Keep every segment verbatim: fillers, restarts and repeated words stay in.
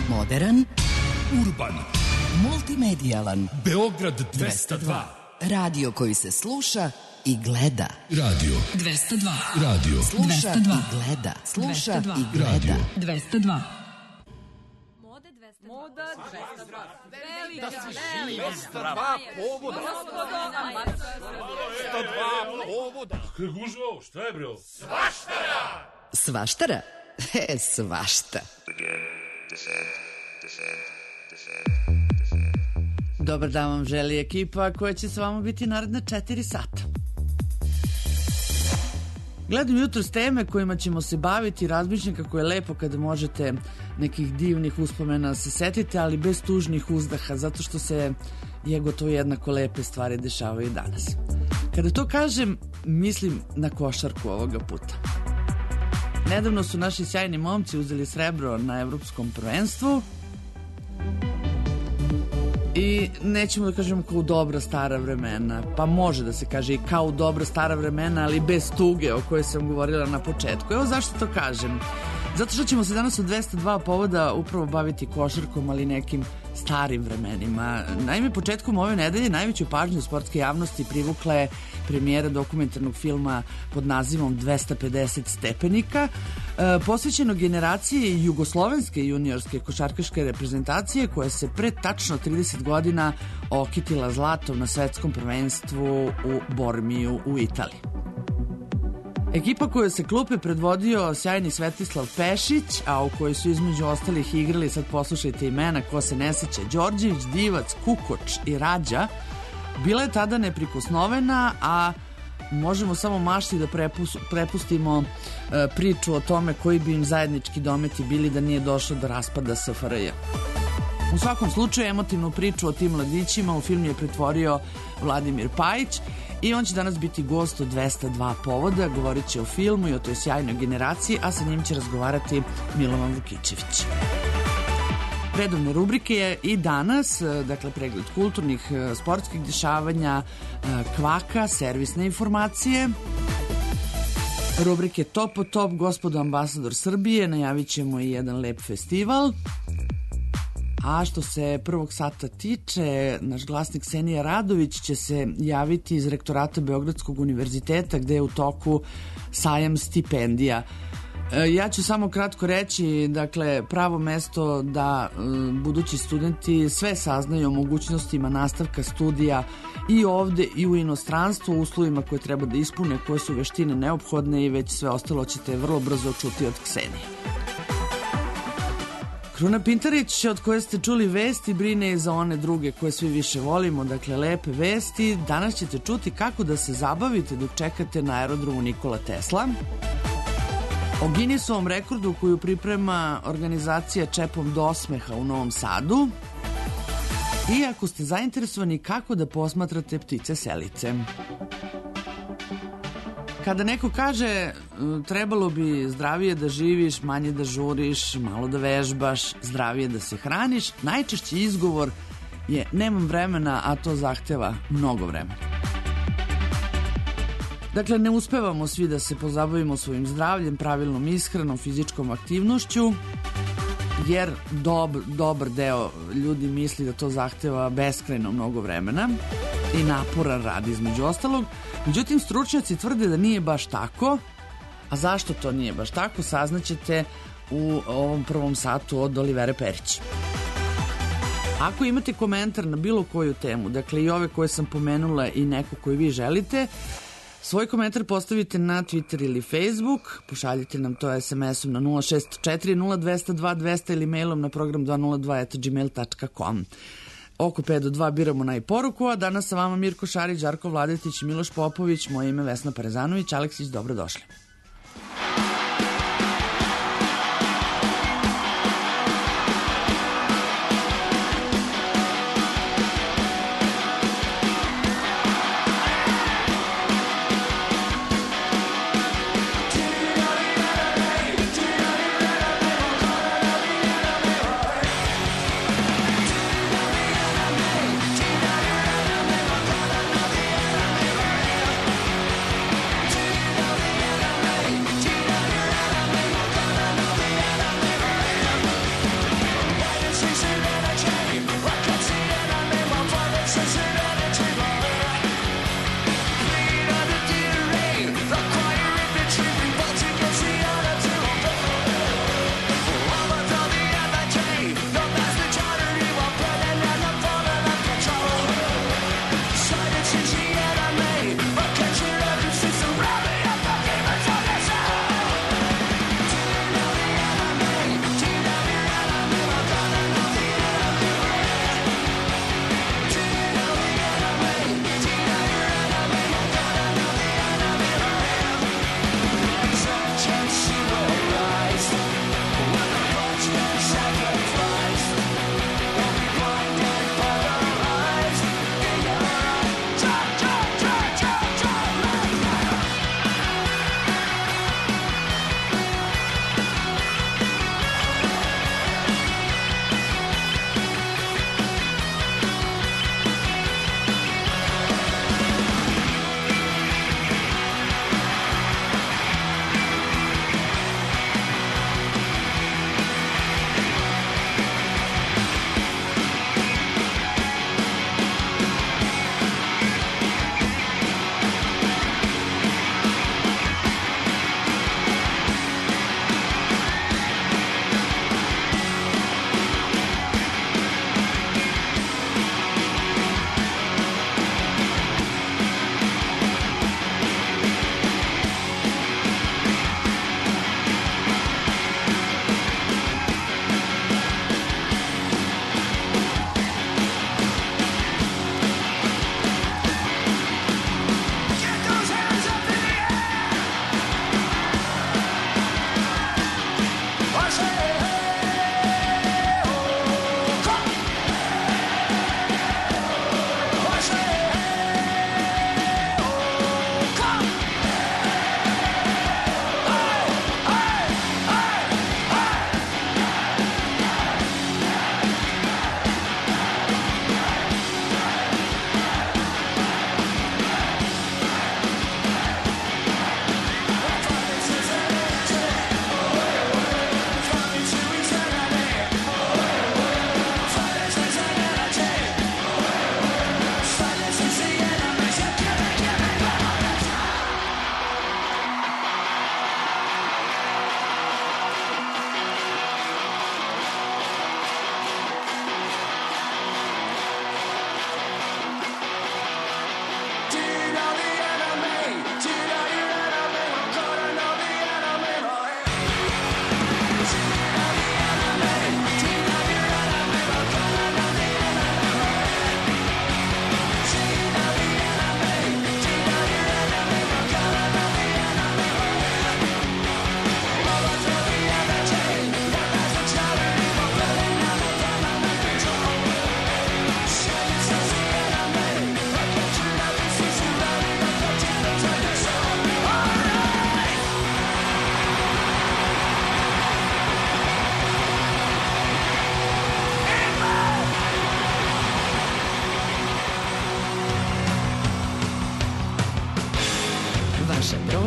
Moderan, urban, multimedijalan, Beograd dvesta dva. Radio koji se sluša i gleda. Radio dvesta dva. Radio Sluša dvesta dva. i gleda. Sluša dvesta dva. i gleda. Radio dvesta dva. Moda dvesta dva. Moda dvesta dva. Velika, Da si velika. dvesta dva povoda. dvesta dva povoda. Kako je gužva, šta je bro? Svaštara! Svaštara? E, svašta. Dobar dan vam želi ekipa koja će s vama biti naredna četiri sata. Gledam jutro s teme kojima ćemo se baviti, razmišljam kako je lepo kada možete nekih divnih uspomena se setite, ali bez tužnih uzdaha, zato što se je gotovo jednako lepe stvari dešavaju danas. Kada to kažem, mislim na košarku ovoga puta. Nedavno su naši sjajni momci uzeli srebro na evropskom prvenstvu i nećemo da kažemo kao u dobra stara vremena, pa može da se kaže i kao u dobra stara vremena, ali bez tuge o kojoj sam govorila na početku. Evo zašto to kažem. Zato što ćemo se danas u dvesta dva povoda upravo baviti košarkom, ali nekim starim vremenima. Naime, početkom ove nedelje najveću pažnju sportske javnosti privukla je premijera dokumentarnog filma pod nazivom dvesta pedeset stepenika, e, posvećeno generaciji jugoslovenske juniorske košarkaške reprezentacije koja se pre tačno trideset godina okitila zlatom na svetskom prvenstvu u Bormiju u Italiji. Ekipa koju se klupe predvodio sjajni Svetislav Pešić, a u kojoj su između ostalih igrali, sad poslušajte imena, ko se ne seća, Đorđević, Divac, Kukoč i Rađa, bila je tada neprikosnovena, a možemo samo mašti da prepus, prepustimo e, priču o tome koji bi im zajednički dometi bili da nije došlo do raspada S F R J. U svakom slučaju, emotivnu priču o tim mladićima u film je pretvorio Vladimir Pajić i on će danas biti gost od dvesta dva povoda, govorit će o filmu i o toj sjajnoj generaciji, a sa njim će razgovarati Milovan Vukićević. Redovne rubrike je i danas, dakle pregled kulturnih, sportskih dešavanja, kvaka, servisne informacije, rubrike Top o Top, gospodo ambasador Srbije, najavit ćemo i jedan lep festival. A što se prvog sata tiče, naš glasnik Senija Radović će se javiti iz rektorata Beogradskog univerziteta gde je u toku sajam stipendija. Ja ću samo kratko reći, dakle, pravo mesto da budući studenti sve saznaju o mogućnostima nastavka studija i ovde i u inostranstvu, u uslovima koje treba da ispune, koje su veštine neophodne i već sve ostalo ćete vrlo brzo čuti od Ksenije. Kruna Pintarić, od koje ste čuli vesti, brine i za one druge koje svi više volimo, dakle lepe vesti. Danas ćete čuti kako da se zabavite dok čekate na aerodromu Nikola Tesla, o Guinnessovom rekordu koju priprema organizacija Čepom do osmeha u Novom Sadu i ako ste zainteresovani kako da posmatrate ptice selice. Kada neko kaže trebalo bi zdravije da živiš, manje da žuriš, malo da vežbaš, zdravije da se hraniš, najčešći izgovor je nemam vremena, a to zahteva mnogo vremena. Dakle, ne uspevamo svi da se pozabavimo svojim zdravljem, pravilnom ishranom, fizičkom aktivnošću, jer dob, dobar deo ljudi misli da to zahteva beskrajno mnogo vremena i naporan rad između ostalog. Međutim, stručnjaci tvrde da nije baš tako, a zašto to nije baš tako saznaćete u ovom prvom satu od Olivere Perić. Ako imate komentar na bilo koju temu, dakle i ove koje sam pomenula i neko koju vi želite, svoj komentar postavite na Twitter ili Facebook, pošaljite nam to es em esom na nula šest četiri nula dvesta dva dvesta ili mailom na program dvesta nula dva at gmail dot com. Oko pet do dva biramo najporuku, a danas sa vama Mirko Šarić, Žarko Vladetić, Miloš Popović, moje ime Vesna Parezanović. Aleksić, dobrodošli.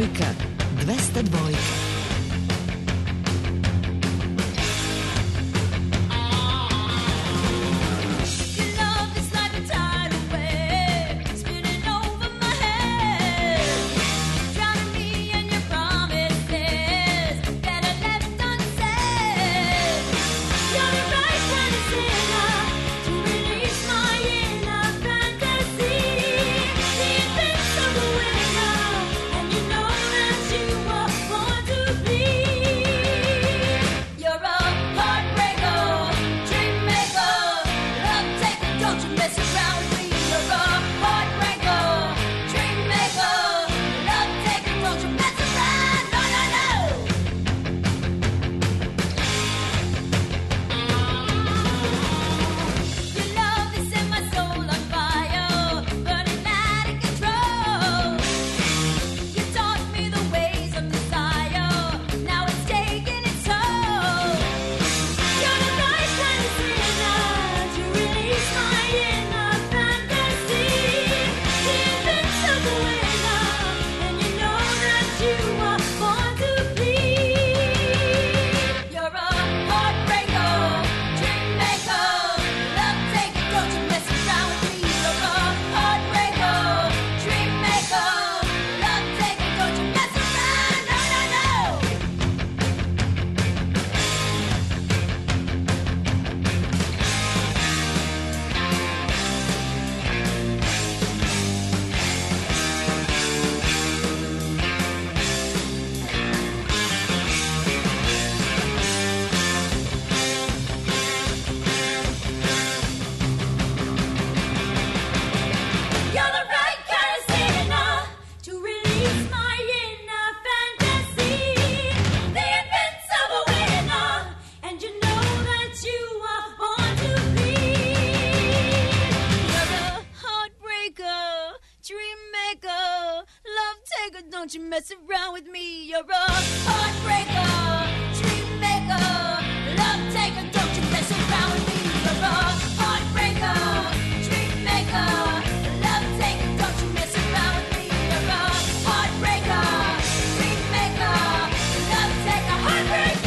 Dvojka, dvesta dvojka. Don't you mess around with me, you're a heartbreaker, dream maker, love taker. Don't you mess around with me, you're a heartbreaker, dream maker, love taker. Don't you mess around with me, you're a heartbreaker, dream maker, love taker, heartbreaker.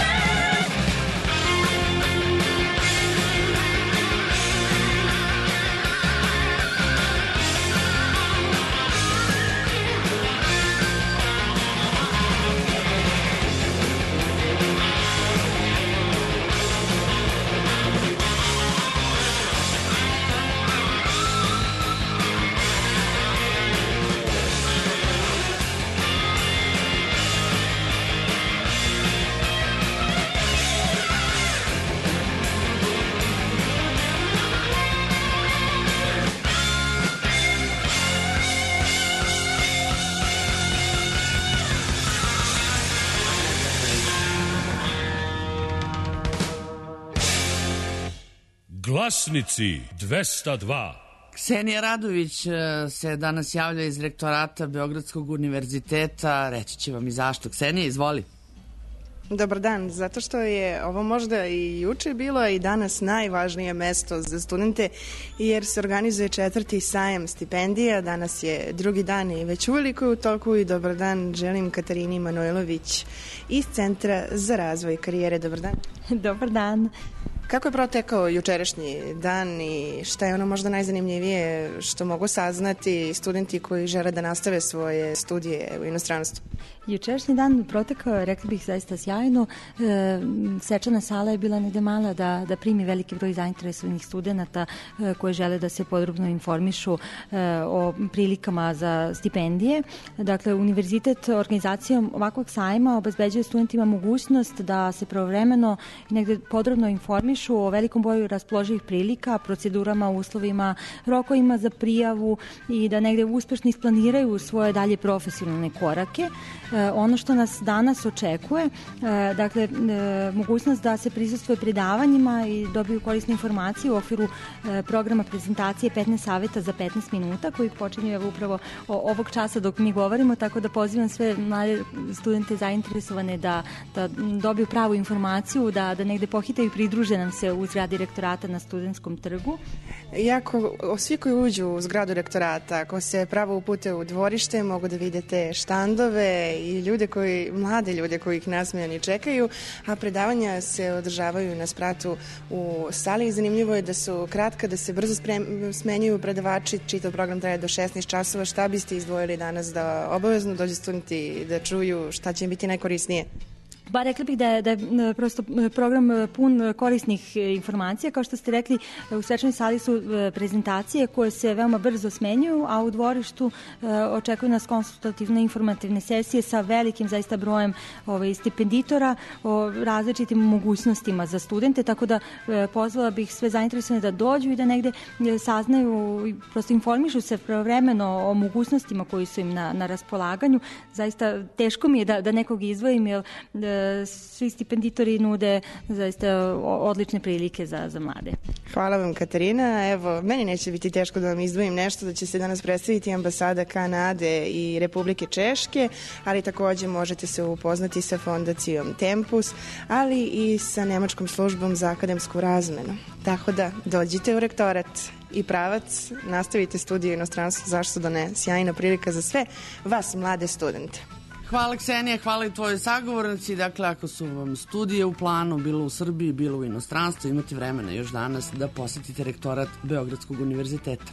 Glasnici dvesta dva. Ksenija Radović se danas javlja iz rektorata Beogradskog univerziteta. Reći će vam i zašto. Ksenija, izvoli. Dobar dan, zato što je ovo možda i juče bilo i danas najvažnije mesto za studente jer se organizuje četvrti sajam stipendija. Danas je drugi dan i već uveliko je u toku i dobar dan želim Katarini Manojlović iz Centra za razvoj karijere. Dobar dan. Dobar dan. Kako je protekao jučerašnji dan i šta je ono možda najzanimljivije što mogu saznati studenti koji žele da nastave svoje studije u inostranstvu? Jučerašnji dan protekao, rekla bih, zaista sjajno. E, svečana sala je bila negde mala da, da primi veliki broj zainteresovanih studenta e, koji žele da se podrobno informišu e, o prilikama za stipendije. Dakle, univerzitet organizacijom ovakvog sajma obezbeđuje studentima mogućnost da se pravovremeno negde podrobno informišu o velikom broju raspoloživih prilika, procedurama, uslovima, rokovima za prijavu i da negde uspešno isplaniraju svoje dalje profesionalne korake. E, ono što nas danas očekuje, e, dakle, e, mogućnost da se prisustvuje predavanjima i dobiju korisne informacije u okviru e, programa prezentacije petnaest saveta za petnaest minuta koji počinju upravo o, ovog časa dok mi govorimo, tako da pozivam sve mlade studente zainteresovane da, da dobiju pravu informaciju, da, da negde pohite i pridruže nam se u zgradi rektorata na Studentskom trgu. Iako svi koji uđu u zgradu rektorata, ako se pravo upute u dvorište, mogu da vidite štandove i ljude koji, mlade ljude koji ih nasmejani čekaju, a predavanja se održavaju na spratu u sali i zanimljivo je da su kratka, da se brzo sprem, smenjuju predavači, čitav program traje do šesnaest časova. Šta biste izdvojili danas da obavezno dođe studenti da čuju šta će im biti najkorisnije? Ba, rekla bih da je, da je prosto program pun korisnih informacija. Kao što ste rekli, u svečanoj sali su prezentacije koje se veoma brzo smenjuju, a u dvorištu očekuju nas konsultativne informativne sesije sa velikim zaista brojem ovaj, stipenditora o različitim mogućnostima za studente, tako da pozvala bih sve zainteresovane da dođu i da negde saznaju, prosto informišu se pravovremeno o mogućnostima koji su im na, na raspolaganju. Zaista teško mi je da, da nekog izdvojim, jer svi stipenditori nude zaista odlične prilike za, za mlade. Hvala vam, Katarina. Evo, meni neće biti teško da vam izdvojim nešto, da će se danas predstaviti ambasada Kanade i Republike Češke, ali takođe možete se upoznati sa fondacijom Tempus, ali i sa Nemačkom službom za akademsku razmenu. Tako da, dođite u rektorat i pravac, nastavite studije u inostranstvu, zašto da ne, sjajna prilika za sve vas, mlade studente. Hvala, Ksenija, hvala i tvojoj sagovornici. Dakle, ako su vam studije u planu, bilo u Srbiji, bilo u inostranstvu, imate vremena još danas da posetite rektorat Beogradskog univerziteta.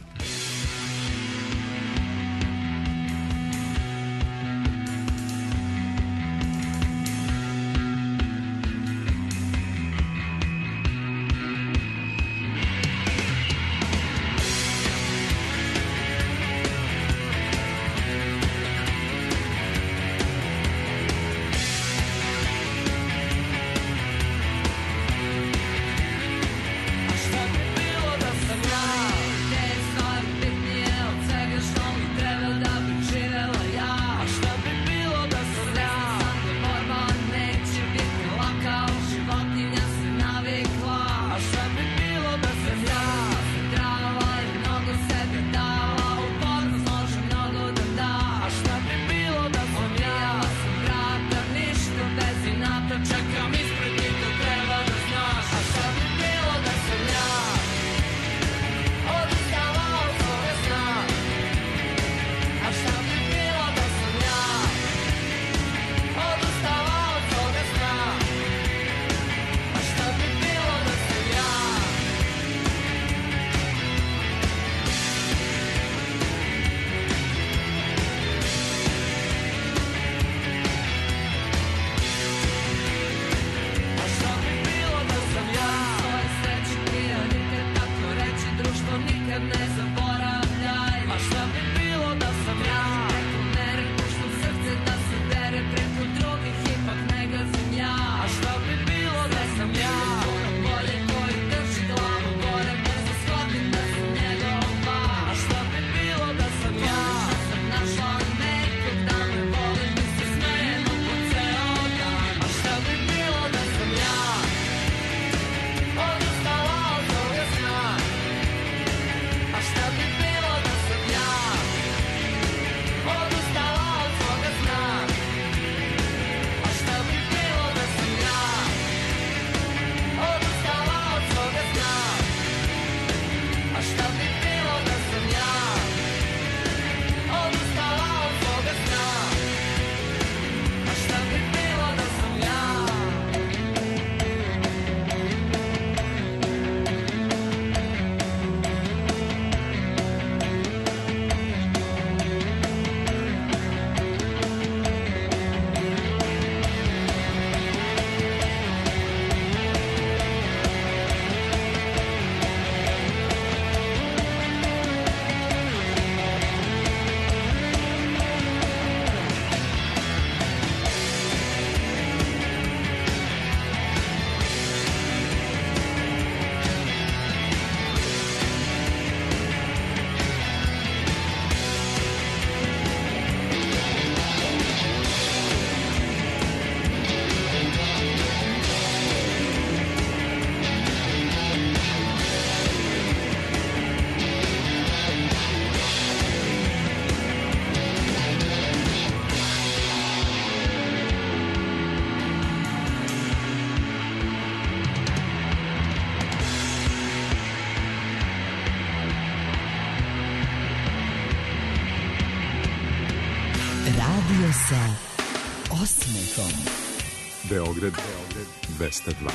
Radio se osmehom. Beograd, Beograd, dvesta dva.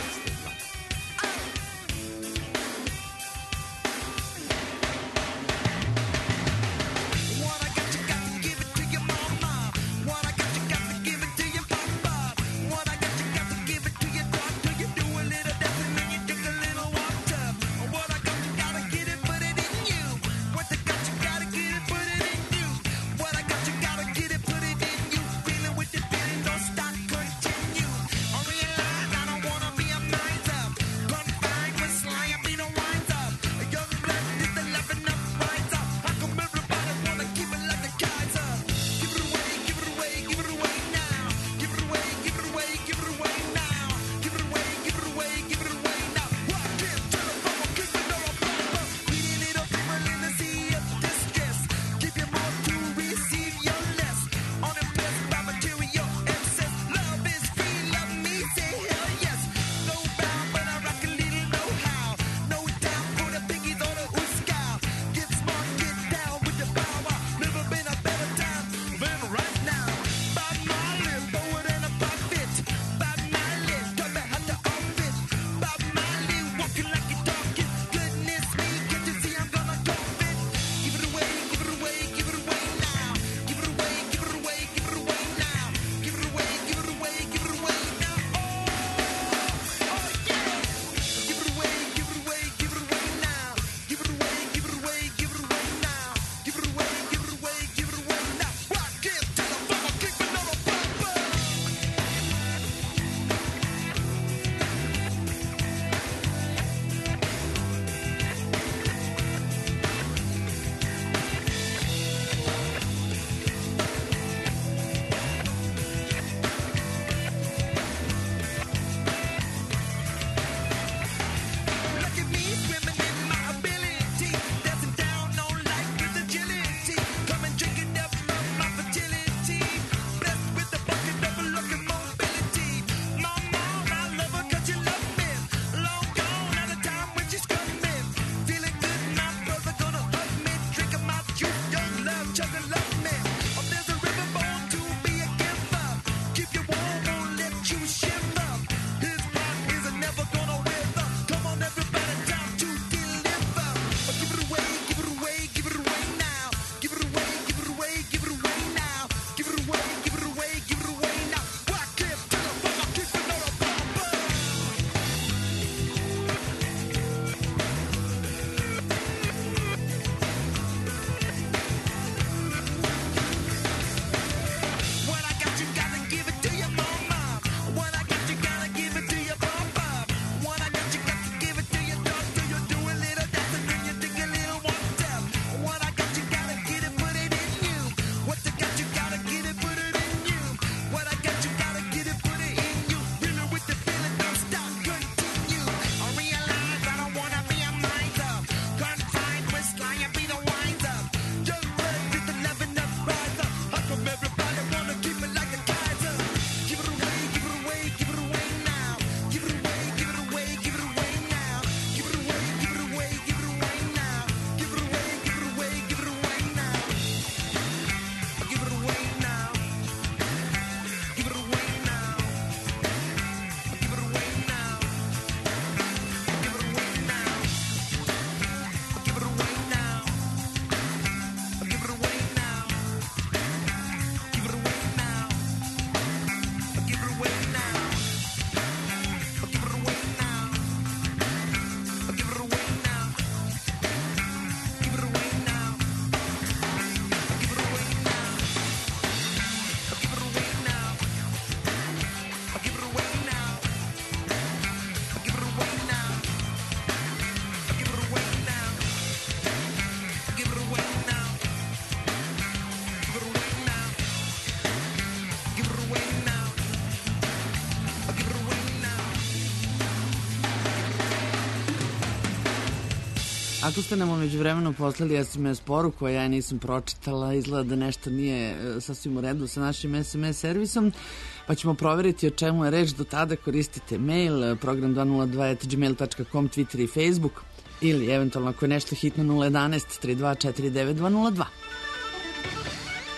Ako ste nam umeđu vremenu poslali es em es poruku, a ja nisam pročitala, izgleda da nešto nije sasvim u redu sa našim es em es servisom, pa ćemo proveriti o čemu je reč. Do tada koristite mail, program dva nula dva at gmail dot com, Twitter i Facebook, ili eventualno ako je nešto hitno nula jedan jedan tri dva četiri devet dva nula dva.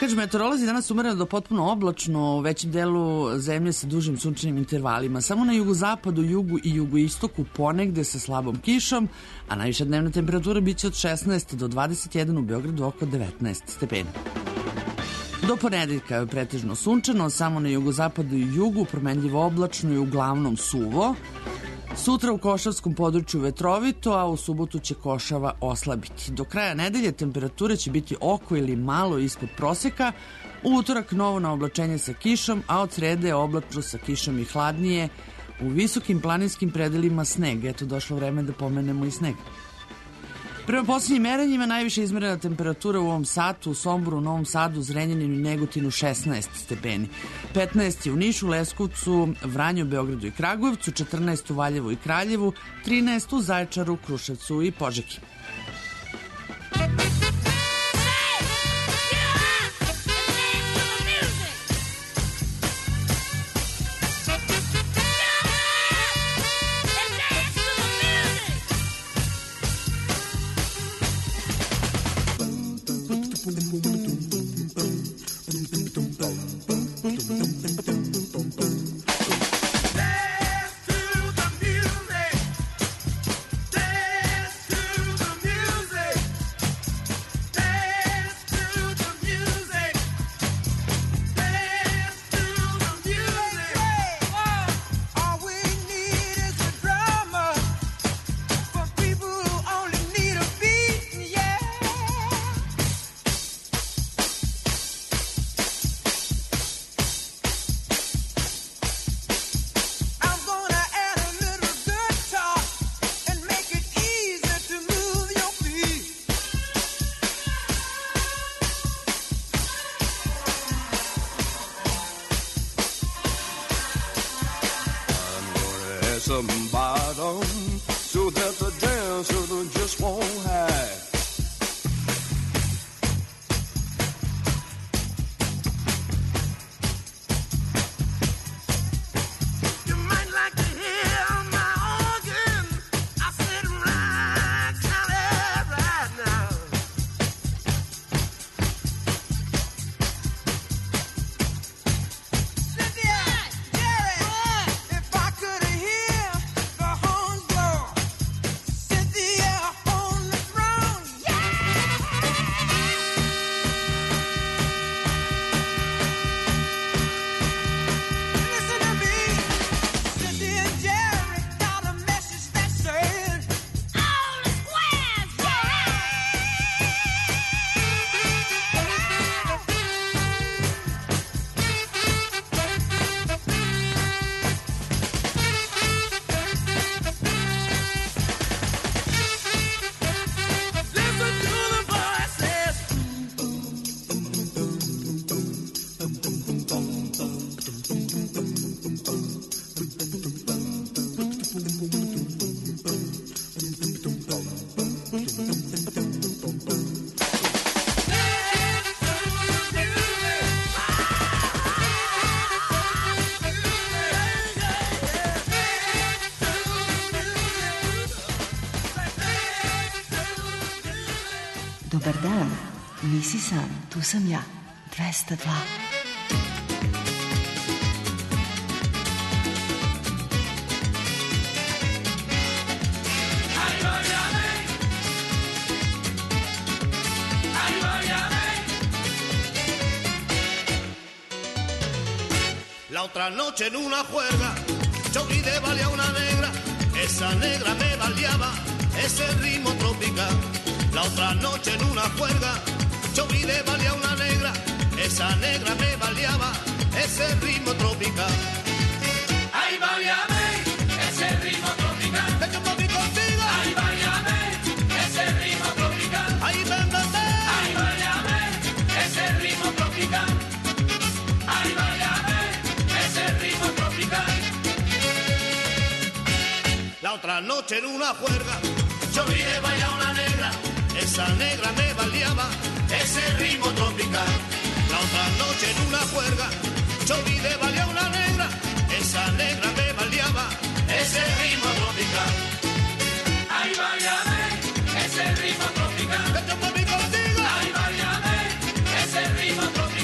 Kaže, meteorolozi danas umereno do potpuno oblačno, u većem delu zemlje sa dužim sunčanim intervalima. Samo na jugozapadu, jugu i jugoistoku ponegde sa slabom kišom, a najviša dnevna temperatura biće od šesnaest do dvadeset jedan, u Beogradu oko devetnaest stepeni. Do ponedeljka je pretežno sunčano, samo na jugozapadu i jugu promenljivo oblačno i uglavnom suvo. Sutra u košavskom području vetrovito, a u subotu će košava oslabiti. Do kraja nedelje temperature će biti oko ili malo ispod proseka, u utorak novo na oblačenje sa kišom, a od srede oblačno sa kišom i hladnije, u visokim planinskim predelima sneg. Eto, došlo vreme da pomenemo i sneg. Prema posljednjim merenjima najviše izmerena temperatura u ovom satu u Somboru, Novom Sadu, Zrenjaninu i Negotinu šesnaest stepeni. petnaest je u Nišu, Leskovcu, Vranju, Beogradu i Kragujevcu, četrnaest u Valjevu i Kraljevu, trinaest u Zaječaru, Kruševcu i Požegi. Some bottom so that the dancer just won't hide. You might like to hear my organ. I said right, right, right now. Cynthia, Jerry, if I could hear the horns blow, Cynthia on the throne, yeah! Listen to me, Cynthia and Jerry got a message that said, all the squares, listen to the voices. Dobar dan, nisi sam, tu sam ja, dvesta dva. La otra noche en una juerga, yo vi de balea una negra, esa negra me baleaba, ese ritmo tropical. La otra noche en una juerga, yo vi de balea una negra, esa negra me baleaba, ese ritmo tropical. Ay, baleame, ese ritmo tropical. Yo papi contigo. Ay, baleame, ese ritmo tropical. Ay, ven, ven, ven. Ay, baleame, ese ritmo tropical. Ay, baleame, ese ritmo tropical. La otra noche en una juerga, yo vi de bailar una negra, esa negra me baleaba, ese ritmo tropical. La otra noche en una juerga, yo vi de bailar una negra, esa negra me baleaba, ese ritmo tropical. Ay, baleame, ese ritmo tropical. Yo papi contigo. Ay, baleame, ese ritmo tropical.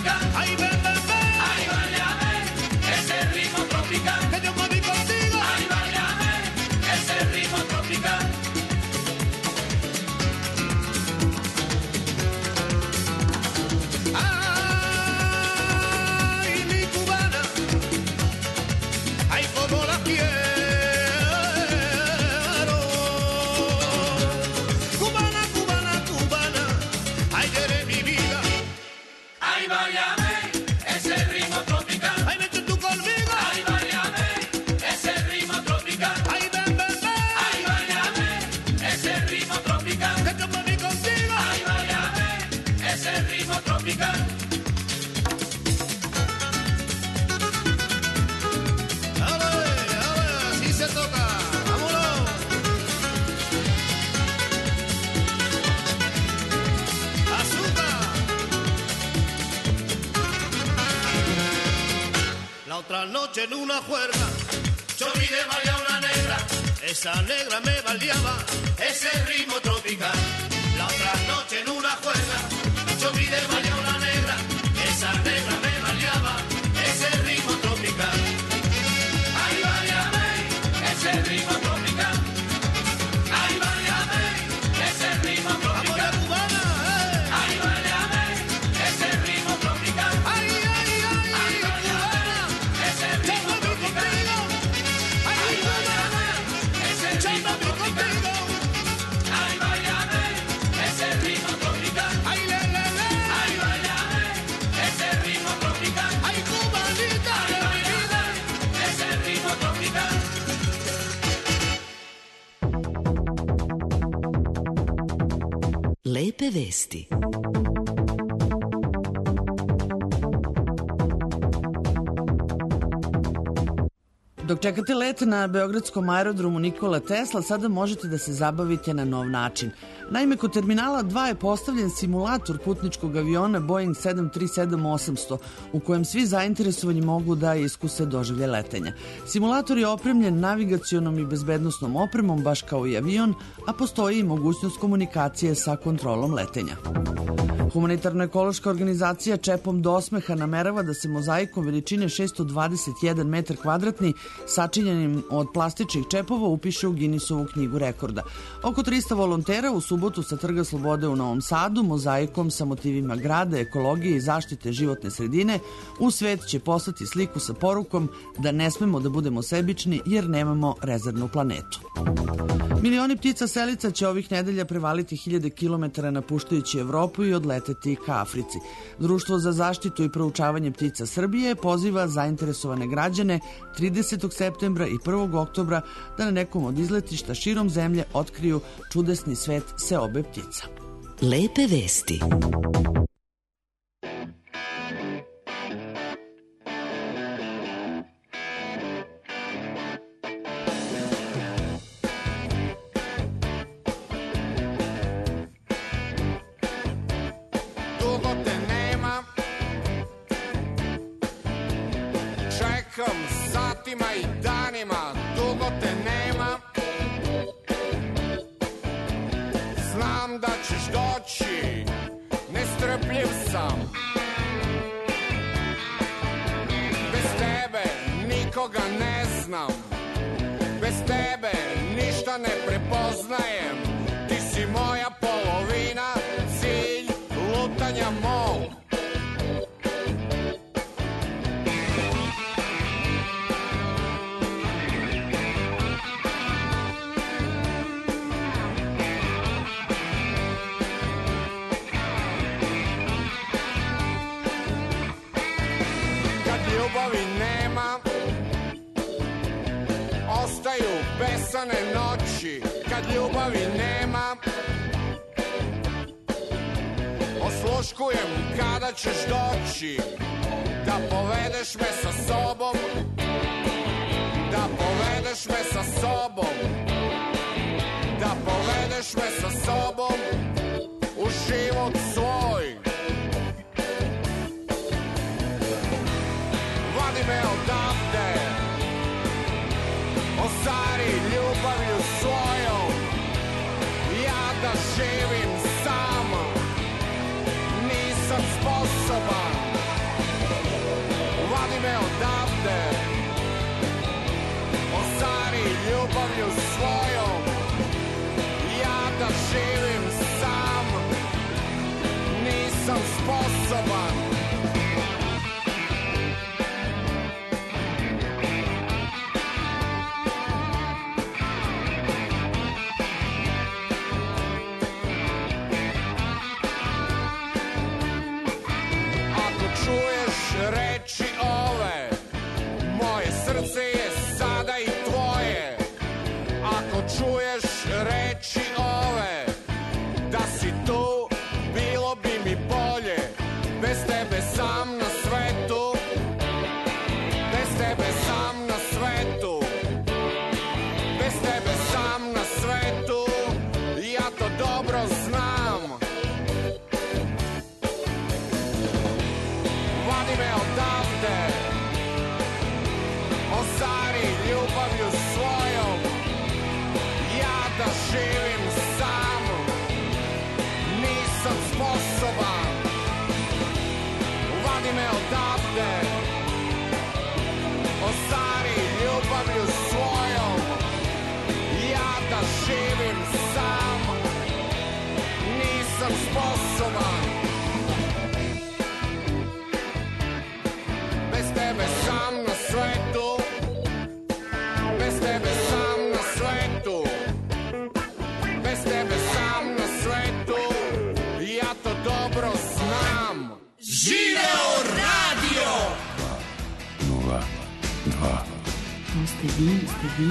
noche en una juerga, yo vi de bailar una negra, esa negra me baleaba, ese ritmo tropical. La otra noche en una juerga, yo vi de bailar una negra, esa negra me baleaba, ese ritmo tropical. Ay, baleame, ese ritmo tropical. Ay, baleame, ese ritmo tropical. Cubana, eh. Ay, baleame, ese ritmo tropical. Ay, ay, ay, ay, cubana, ese ritmo tropical. Ay, baleame, ese ritmo tropical. Ay, baleame, ese ritmo tropical. Ay, le, le, le. Ay, baleame, ese ritmo tropical. Ay, cubanita, ay, baleame, ese ritmo tropical. Lepe vesti. Dok čekate let na beogradskom aerodromu Nikola Tesla, sada možete da se zabavite na nov način. Naime, kod terminala dva je postavljen simulator putničkog aviona Boeing sedam tri sedam osamsto, u kojem svi zainteresovani mogu da iskuse doživlje letenja. Simulator je opremljen navigacionom i bezbednosnom opremom, baš kao i avion, a postoji i mogućnost komunikacije sa kontrolom letenja. Humanitarno-ekološka organizacija Čepom do osmeha namerava da se mozaikom veličine šessto dvadeset jedan metar kvadratni sačinjenim od plastičnih čepova upiše u Guinnessovu knjigu rekorda. Oko trista volontera u subotu sa Trga Slobode u Novom Sadu mozaikom sa motivima grada, ekologije i zaštite životne sredine u svet će poslati sliku sa porukom da ne smemo da budemo sebični jer nemamo rezervnu planetu. Milioni ptica selica će ovih nedelja prevaliti hiljade kilometara napuštajući Evropu i odleteti ka Africi. Društvo za zaštitu i proučavanje ptica Srbije poziva zainteresovane građane tridesetog septembra i prvog oktobra da na nekom od izletišta širom zemlje otkriju čudesni svet seobe ptica. Lepe vesti. Satima i danima, dugo te nema. Znam da ćeš doći, nestrpljiv sam. Bez tebe nikoga ne znam, bez tebe ništa ne prepoznajem. Ti si moja polovina, cilj lutanja mog. Ljubavi nema, ostaju besane noći. Kad ljubavi nema, osluškujem kada ćeš doći. Da povedeš me sa sobom, da povedeš me sa sobom, da povedeš me sa sobom u život svoj. Vadi me odavde, ostari ljubavlju svojom. Ja da živim sam, nisam sposoban. Vadi me odavde, ostari ljubavlju svojom. Ja da živim sam, nisam sposoban. Reči ove, moje srce je sada i tvoje. Ako čuješ reči ove, da si tu, bilo bi mi bolje. Bez tebe sam na svetu, bez tebe sam na svetu, bez tebe sam na svetu. Ja to dobro znam. Vadi me odavde, Živeo radio! Nula dva. To ste vi, ste vi.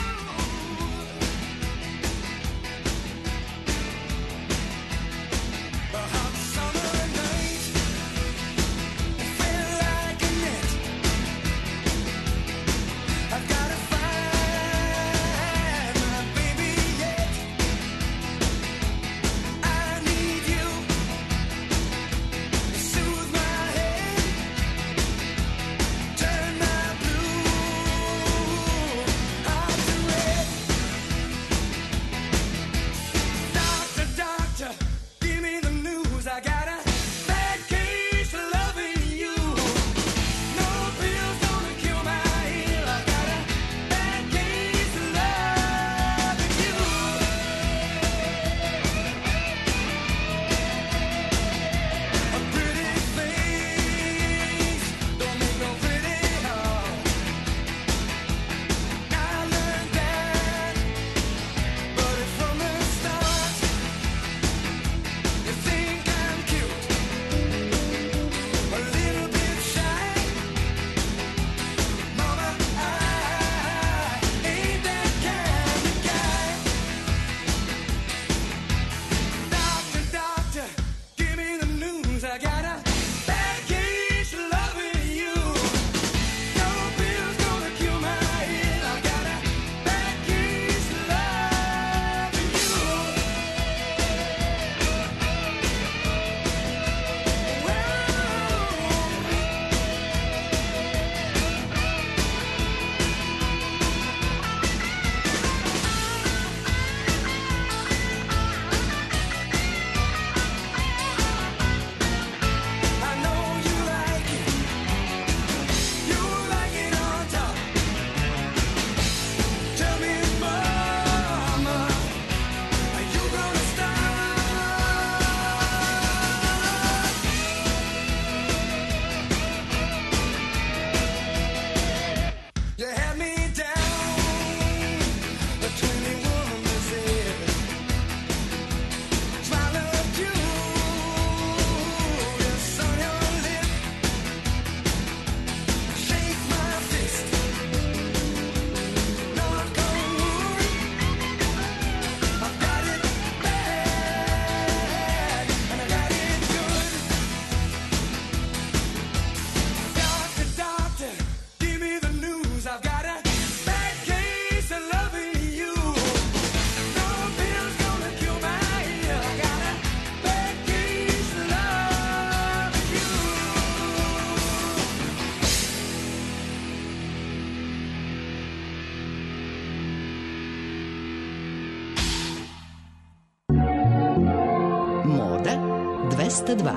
dvesta dva.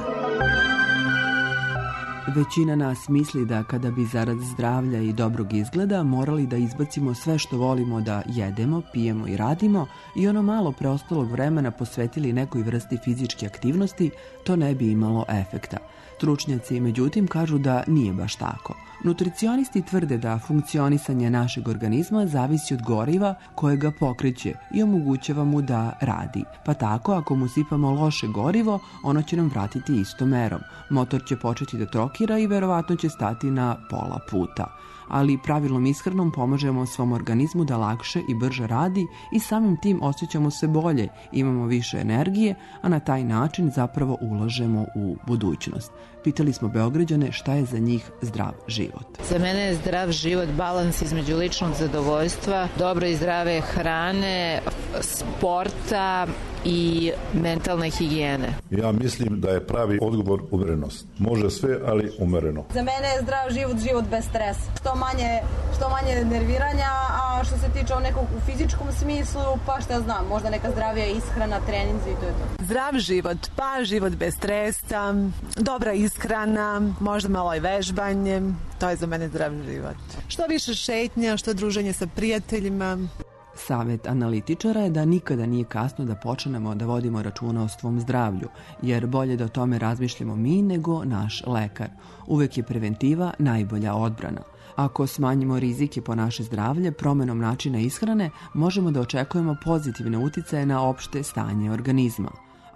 Većina nas misli da kada bi zarad zdravlja i dobrog izgleda morali da izbacimo sve što volimo da jedemo, pijemo i radimo i ono malo preostalog vremena posvetili nekoj vrsti fizičke aktivnosti, to ne bi imalo efekta. Stručnjaci, međutim, kažu da nije baš tako. Nutricionisti tvrde da funkcionisanje našeg organizma zavisi od goriva koje ga pokreće i omogućava mu da radi. Pa tako, ako mu sipamo loše gorivo, ono će nam vratiti istom merom. Motor će početi da trokira i verovatno će stati na pola puta. Ali pravilnom ishranom pomažemo svom organizmu da lakše i brže radi i samim tim osjećamo se bolje, imamo više energije, a na taj način zapravo ulažemo u budućnost. Pitali smo Beograđane šta je za njih zdrav život. Za mene je zdrav život balans između ličnog zadovoljstva, dobre i zdrave hrane, sporta i mentalne higijene. Ja mislim da je pravi odgovor umerenost. Može sve, ali umereno. Za mene je zdrav život, život bez stresa. Što manje, što manje nerviranja, a što se tiče nekog u fizičkom smislu, pa šta znam, možda neka zdravija ishrana, treninzi i to je to. Zdrav život, pa život bez stresa, dobra ishrana, možda malo i vežbanje, to je za mene zdrav život. Što više šetnja, što druženje sa prijateljima. Savet analitičara je da nikada nije kasno da počnemo da vodimo računa o svom zdravlju, jer bolje da o tome razmišljamo mi nego naš lekar. Uvek je preventiva najbolja odbrana. Ako smanjimo rizike po naše zdravlje promenom načina ishrane, možemo da očekujemo pozitivne uticaje na opšte stanje organizma.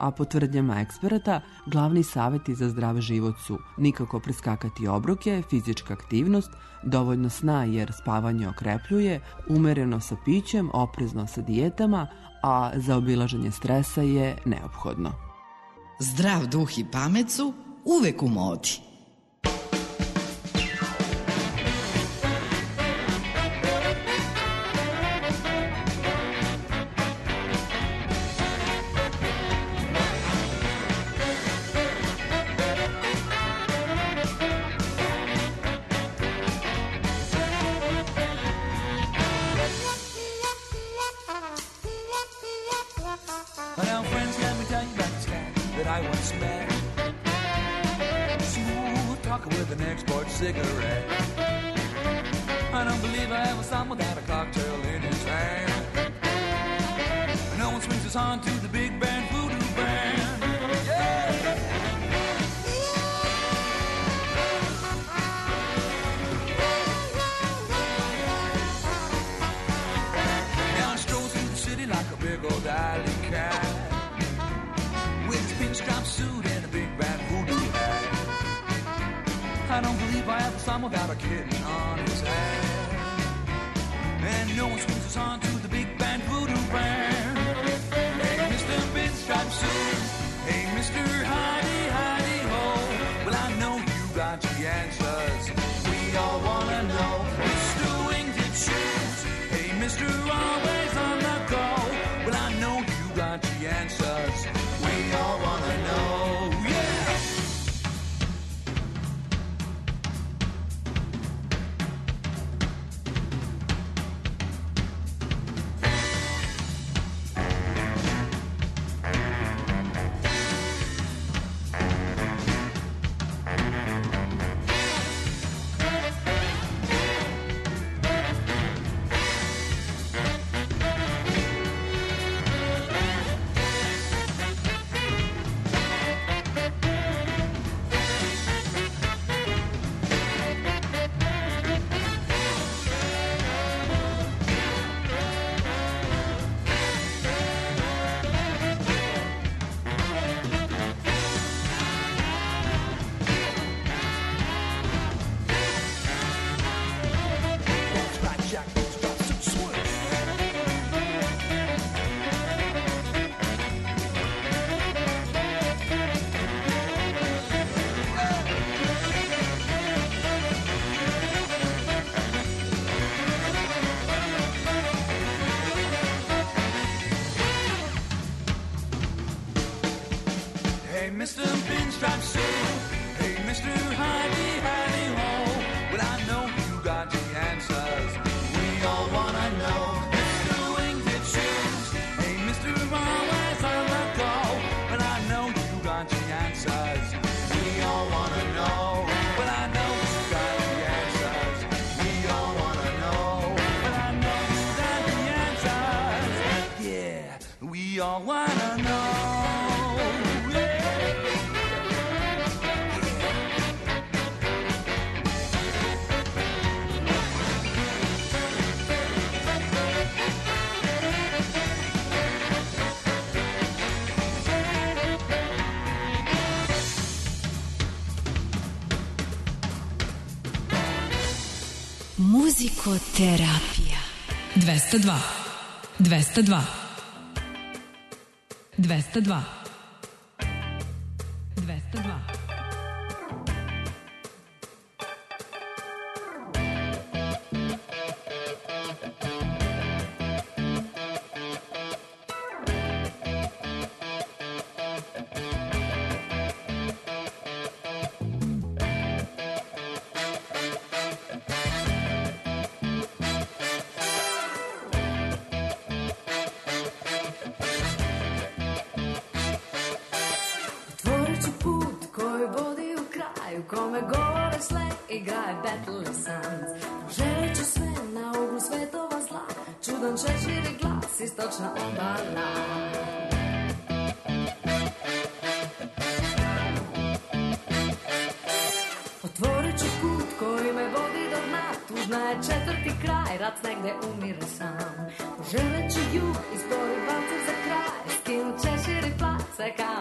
a po tvrdnjama eksperata, glavni savjeti za zdrav život su nikako preskakati obroke, fizička aktivnost, dovoljno sna jer spavanje okrepljuje, umereno sa pićem, oprezno sa dijetama, a zaobilaženje stresa je neophodno. Zdrav duh i pamet su uvek u modi. Muzikoterapija. dvesta dva. dvesta dva. dvesta dva. dvesta dva. Želeći jug, izbori balcer za kraj, skinut češir i plac, sve kao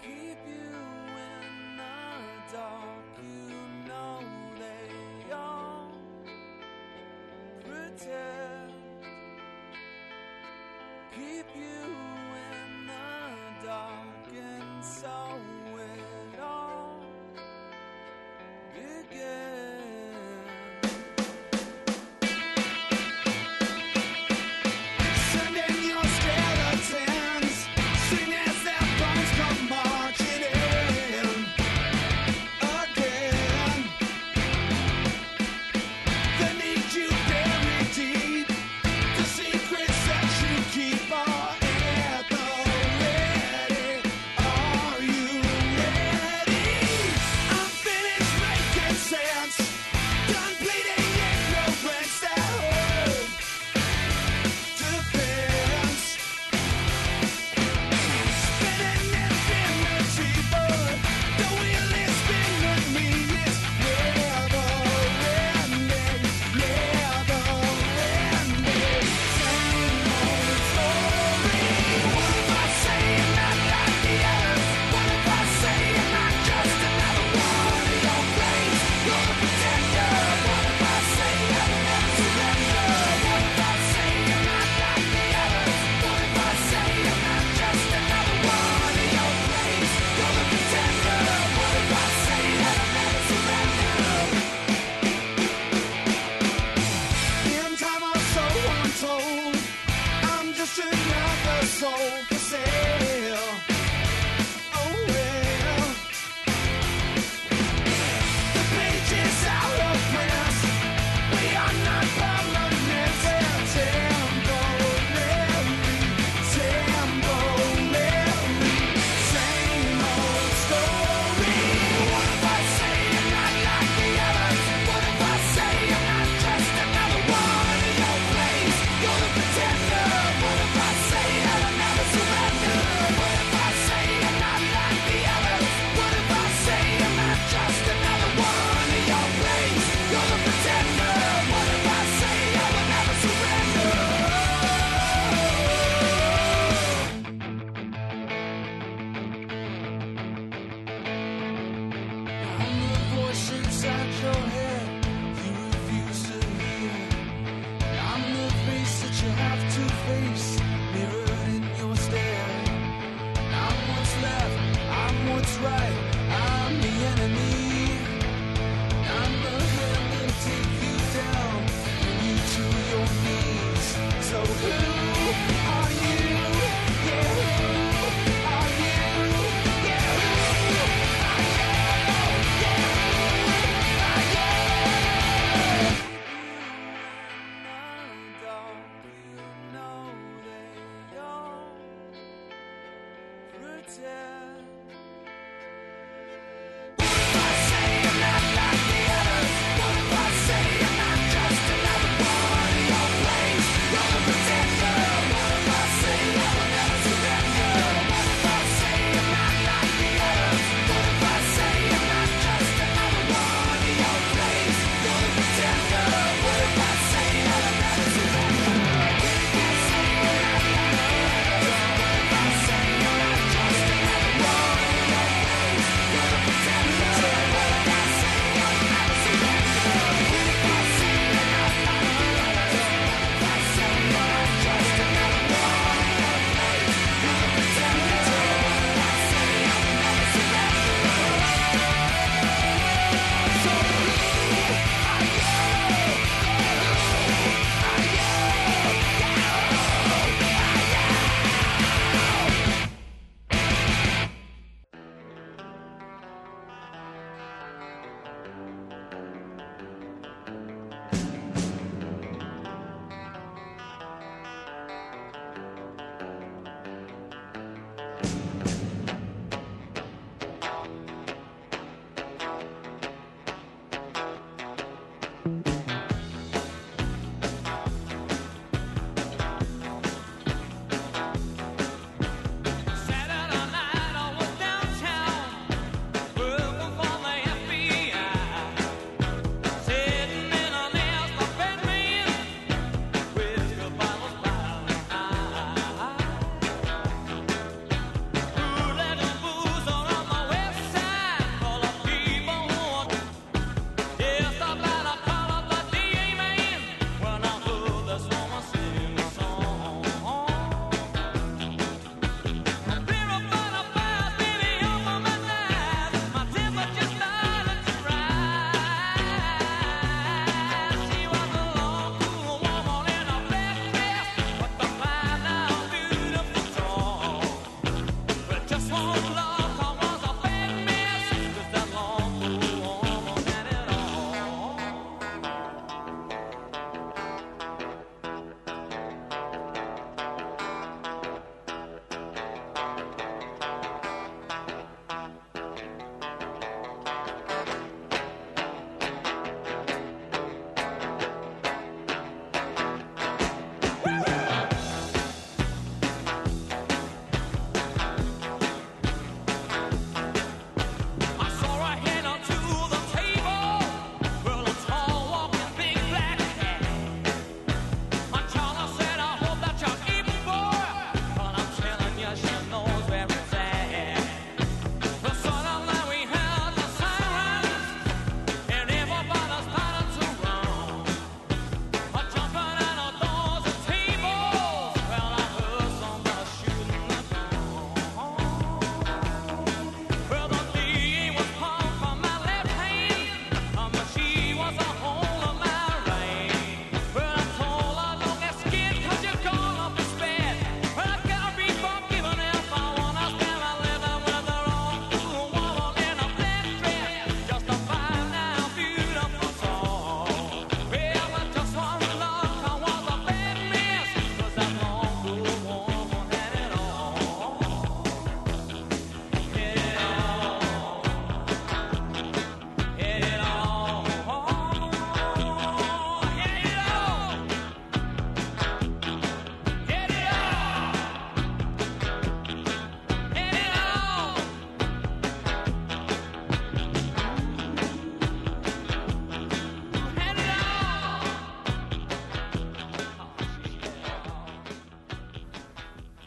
One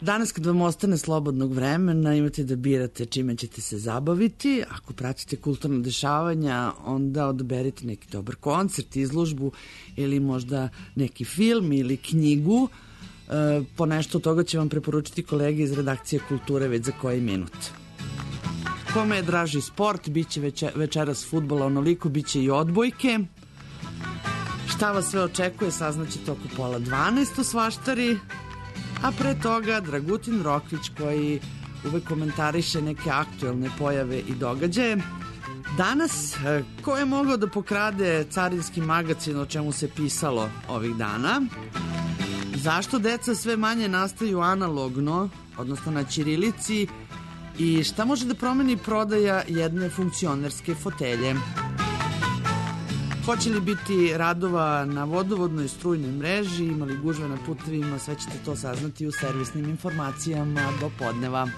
Danas kad vam ostane slobodnog vremena imate da birate čime ćete se zabaviti. Ako pratite kulturno dešavanja, onda odaberite neki dobar koncert, izložbu ili možda neki film ili knjigu. E, po nešto od toga će vam preporučiti kolege iz redakcije Kulture već za koji minut. Kome je draži sport, bit će veče, večeras fudbala onoliko, bit će i odbojke. Šta vas sve očekuje, saznaćete oko pola dvanaest u Svaštari. A pre toga Dragutin Rokvić koji uvek komentariše neke aktuelne pojave i događaje. Danas, ko je mogao da pokrade carinski magacin, o čemu se pisalo ovih dana? Zašto deca sve manje nastaju analogno, odnosno na ćirilici? I šta može da promeni prodaja jedne funkcionerske fotelje? Hoće li biti radova na vodovodnoj strujnoj mreži, imali gužve na putevima, sve ćete to saznati u servisnim informacijama do podneva.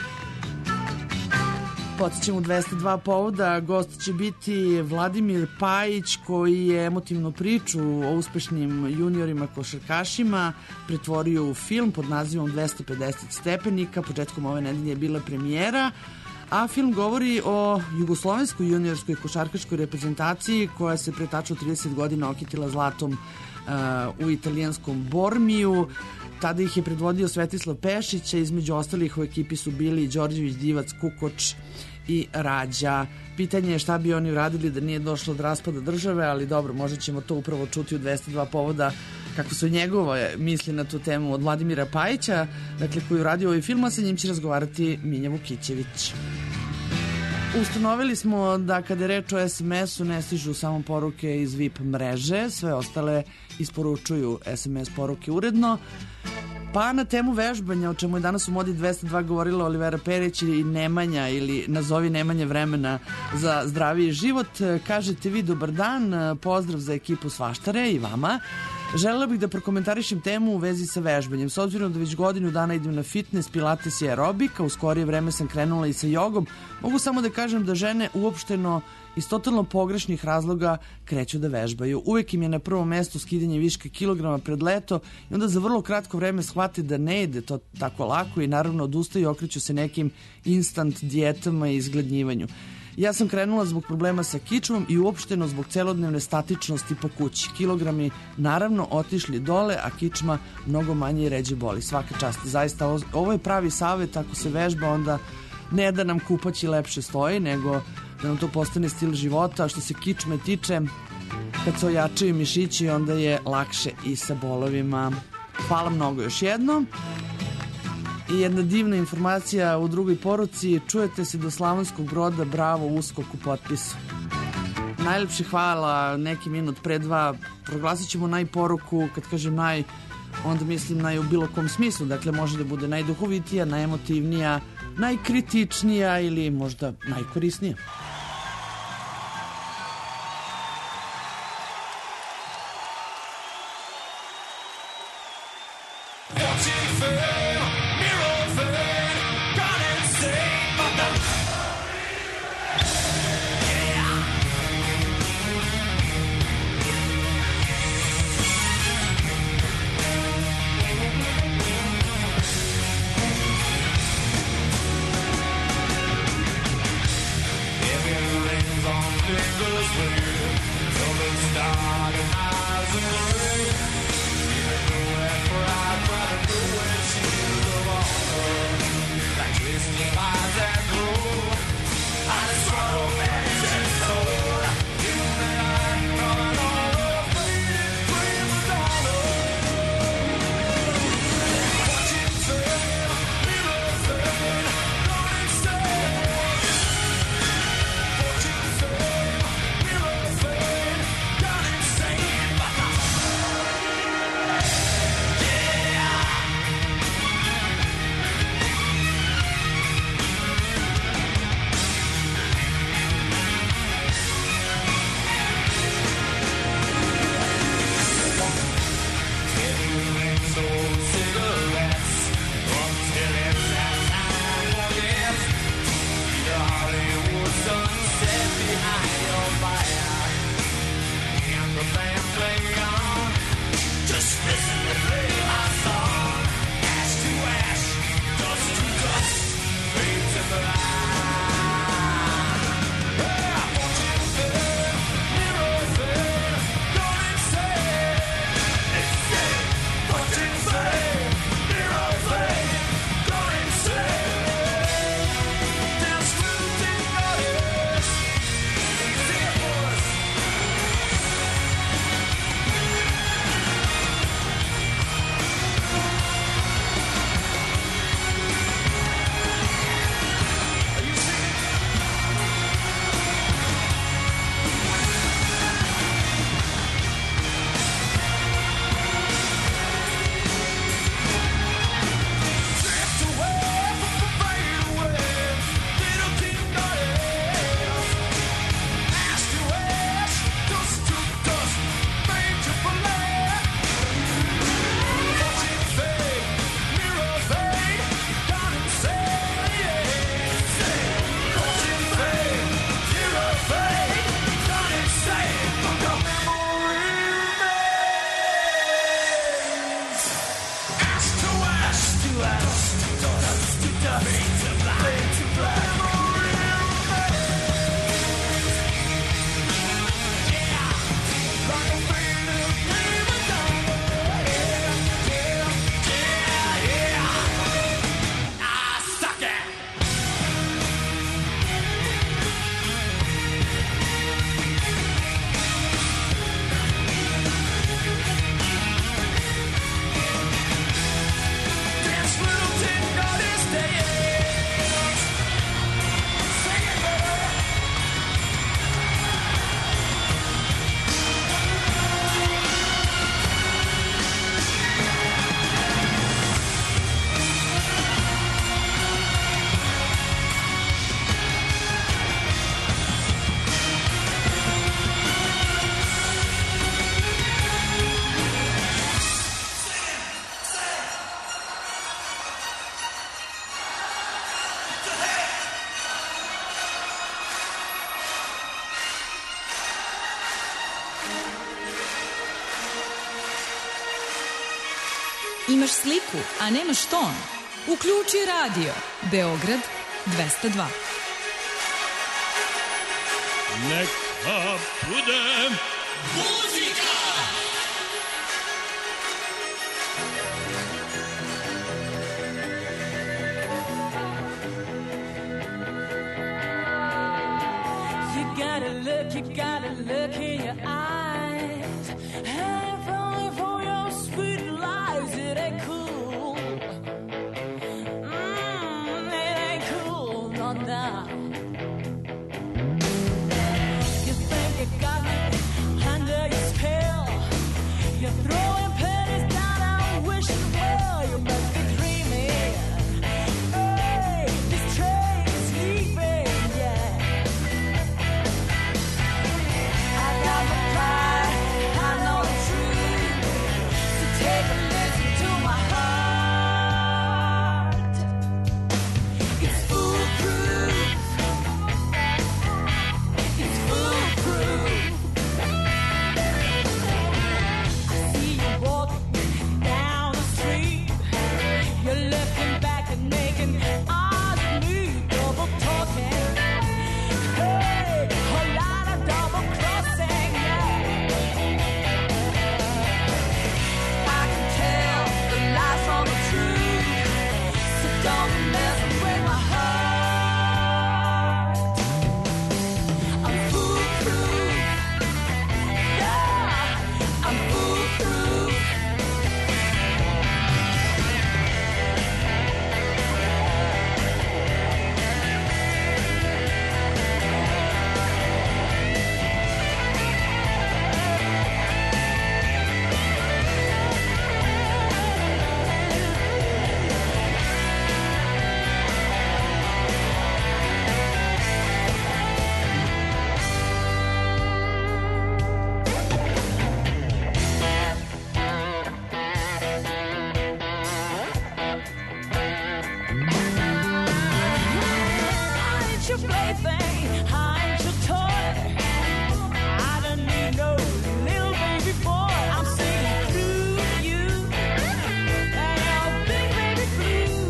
Podsjećam u dvesta dva povoda, gost će biti Vladimir Pajić koji je emotivnu priču o uspešnim juniorima košarkašima pretvorio u film pod nazivom dvesta pedeset stepenika. Početkom ove nedelje je bila premijera, a film govori o jugoslovenskoj juniorskoj košarkaškoj reprezentaciji koja se pre tačno trideset godina okitila zlatom uh, u italijanskom Bormiju. Tada ih je predvodio Svetislav Pešić, a između ostalih u ekipi su bili Đorđević, Divac, Kukoč i Rađa. Pitanje je šta bi oni uradili da nije došlo do raspada države, ali dobro, možda ćemo to upravo čuti u dvesta dva povoda kako su njegove misli na tu temu od Vladimira Pajića, dakle koji uradio ovaj film, a sa njim će razgovarati Minja Vukićević. Ustanovili smo da kada je reč o es em esu ne stižu samo poruke iz V I P mreže, sve ostale isporučuju es em es poruke uredno. Pa na temu vežbanja, o čemu je danas u Modi dvesta dva govorila Olivera Perić i Nemanja, ili nazovi Nemanje vremena za zdraviji život, kažete vi dobar dan, pozdrav za ekipu Svaštare i vama. Želela bih da prokomentarišem temu u vezi sa vežbanjem. S obzirom da već godinu dana idem na fitness, pilates i aerobika, u skorije vreme sam krenula i sa jogom, mogu samo da kažem da žene uopšteno iz totalno pogrešnih razloga kreću da vežbaju. Uvek im je na prvom mestu skidanje viška kilograma pred leto i onda za vrlo kratko vreme shvate da ne ide to tako lako i naravno odustaju i okreću se nekim instant dijetama i izgladnjivanju. Ja sam krenula zbog problema sa kičmom i uopšteno zbog celodnevne statičnosti po kući. Kilogrami naravno otišli dole, a kičma mnogo manje i ređe boli. Svaka čast. Zaista ovo je pravi savet, ako se vežba onda ne da nam kupaći lepše stoji, nego da nam to postane stil života. A što se kičme tiče, kad se ojačaju mišići onda je lakše i sa bolovima. Hvala mnogo još jednom. I jedna divna informacija u drugoj poruci, čujete se do Slavonskog Broda, bravo, uskok u potpisu. Najlepše hvala, neki minut pre dva, proglasit ćemo najporuku, kad kažem naj, onda mislim naj u bilo kom smislu, dakle može da bude najduhovitija, najemotivnija, najkritičnija ili možda najkorisnija. Every Imaš sliku, a nemaš ton? Uključi radio. Beograd dvesta dva. Neka bude muzika! You gotta look, you gotta look in your eyes. And falling for your sweet lies, it ain't cool. Mm, it ain't cool, no, no. You think you got me under your spell. You're throwing pennies down, I wish you well. You must be dreaming. Hey, this train is leaving, yeah. I got my pride, I know the truth. So take a listen to my heart. It's foolproof. It's foolproof. I see you walking down the street. You're looking back and making eyes at me, double talking. Hey, a lot of double crossing, yeah. I can tell the lies from the truth, so don't mess with my heart. I'm foolproof, yeah, I'm foolproof. I ain't your plaything, I ain't your toy. I don't need no little baby boy. I'm seeing through you and your big baby blue.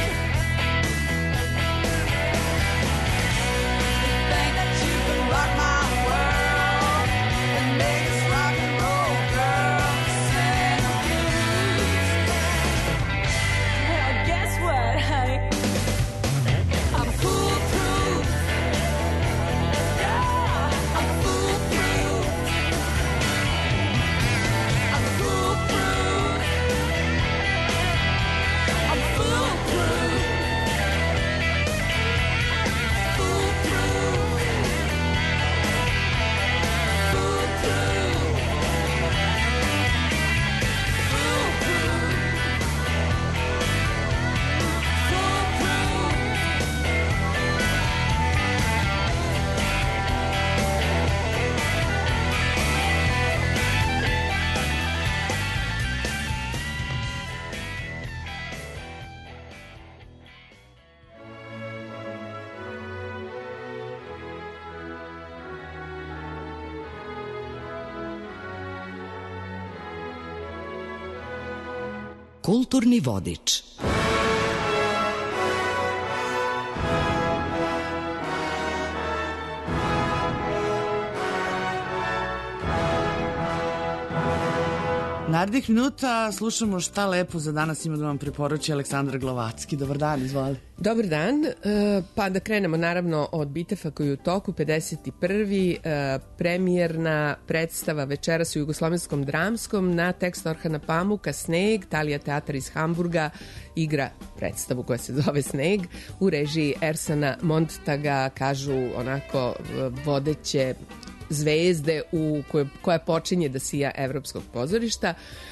You think that you can rock my world and make us rock and roll, girl, sing the blues. Well, guess what, honey? I'm foolproof. Yeah, I'm foolproof. I'm foolproof. I'm foolproof. Foolproof. Kulturni vodič. Narednih minuta slušamo šta lepo za danas ima da vam preporuči Aleksandra Glavacki. Dobar dan, izvoli. Dobar dan, pa da krenemo naravno od Bitefa koji je u toku, pedeset prvi premijerna predstava večeras u Jugoslovenskom dramskom na tekst Orhana Pamuka, Sneg, Talija teatar iz Hamburga igra predstavu koja se zove Sneg u režiji Ersana Montaga, kažu onako vodeće zvezde u koje, koja počinje da sija evropskog pozorišta,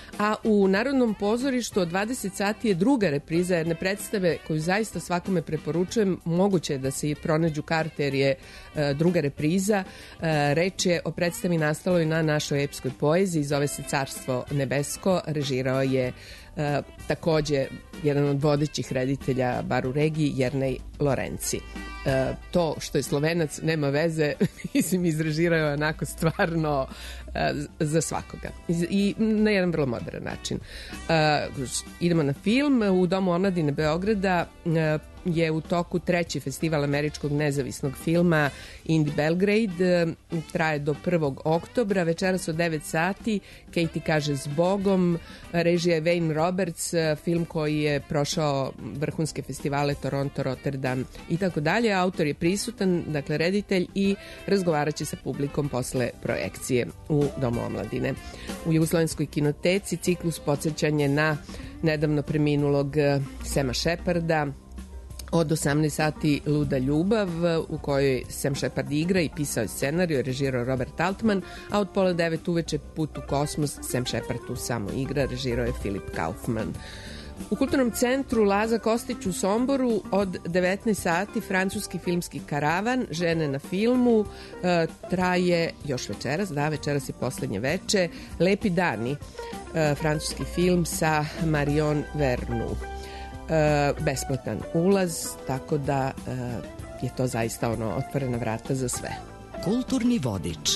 A u Narodnom pozorištu od dvadeset sati je druga repriza jedne predstave koju zaista svakome preporučujem. Moguće je da se i pronađu karte jer je e, druga repriza. E, reč je o predstavi nastaloj na našoj epskoj poeziji, zove se Carstvo nebesko, režirao je e, takođe jedan od vodećih reditelja bar u regiji, Jernej Lorenci. E, to što je Slovenac nema veze, mislim, izrežirao je onako stvarno e, za svakoga I, i na jedan vrlo modern način. E, idemo na film. U Domu omladine Beograda e, je u toku treći festival američkog nezavisnog filma Indie Belgrade. Traje do prvog oktobra. Večeras od devet sati Katie kaže Zbogom. Režija je Wayne Roberts, film koji je prošao vrhunske festivale Toronto, Rotterdam i tako dalje. Autor je prisutan, dakle reditelj, i razgovarat će sa publikom posle projekcije u Domu omladine. U Jugoslovenskoj kinoteci ciklus podsjećanje na nedavno preminulog Sema Sheparda. Od osamnaest sati Luda ljubav, u kojoj Sam Shepard igra i pisao je scenariju, režirao Robert Altman, a od pola devet uveče Put u kosmos, Sam Shepard tu samo igra, režirao je Filip Kaufman. U Kulturnom centru Laza Kostić u Somboru od devetnaest sati francuski filmski karavan, žene na filmu, e, traje još večeras, da, večeras je poslednje veče, Lepi dani, e, francuski film sa Marion Vernou. E, besplatan ulaz, tako da e, je to zaista ono otvorena vrata za sve. Kulturni vodič.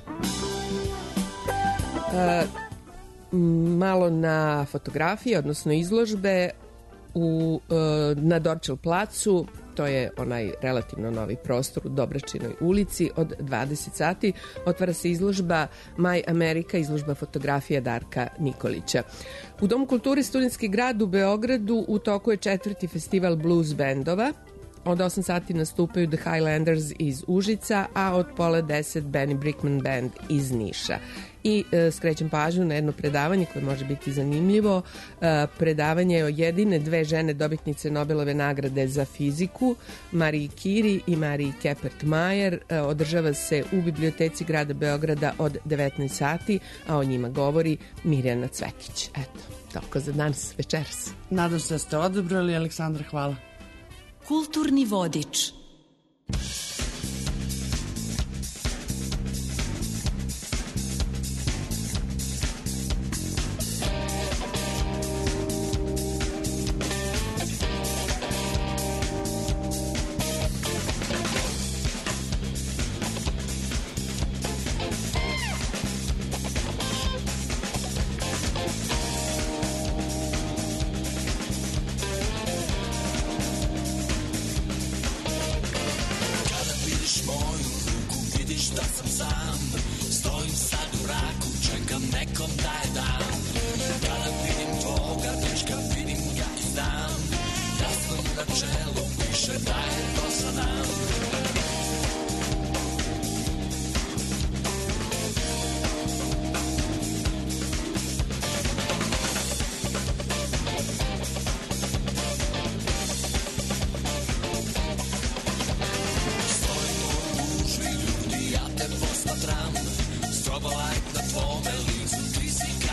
E, malo na fotografije, odnosno izložbe u, e, na Dorčel placu, to je onaj relativno novi prostor u Dobračinoj ulici, od dvadeset sati otvara se izložba My America, izložba fotografija Darka Nikolića. U Domu kulture Studentski grad u Beogradu u toku je četvrti festival blues bendova. Od osam sati nastupaju The Highlanders iz Užica, a od pola deset Benny Brickman Band iz Niša. I e, skrećem pažnju na jedno predavanje koje može biti zanimljivo. E, predavanje je o jedine dve žene dobitnice Nobelove nagrade za fiziku, Mariji Curie i Mariji Keppert-Mayer. E, održava se u biblioteci grada Beograda od devetnaest sati, a o njima govori Mirjana Cvekić. Eto, toliko za danas, večeras. Nadam se da ste odabrali. Aleksandra, hvala. Kulturni vodič. Strobo light na tvome licu, ti si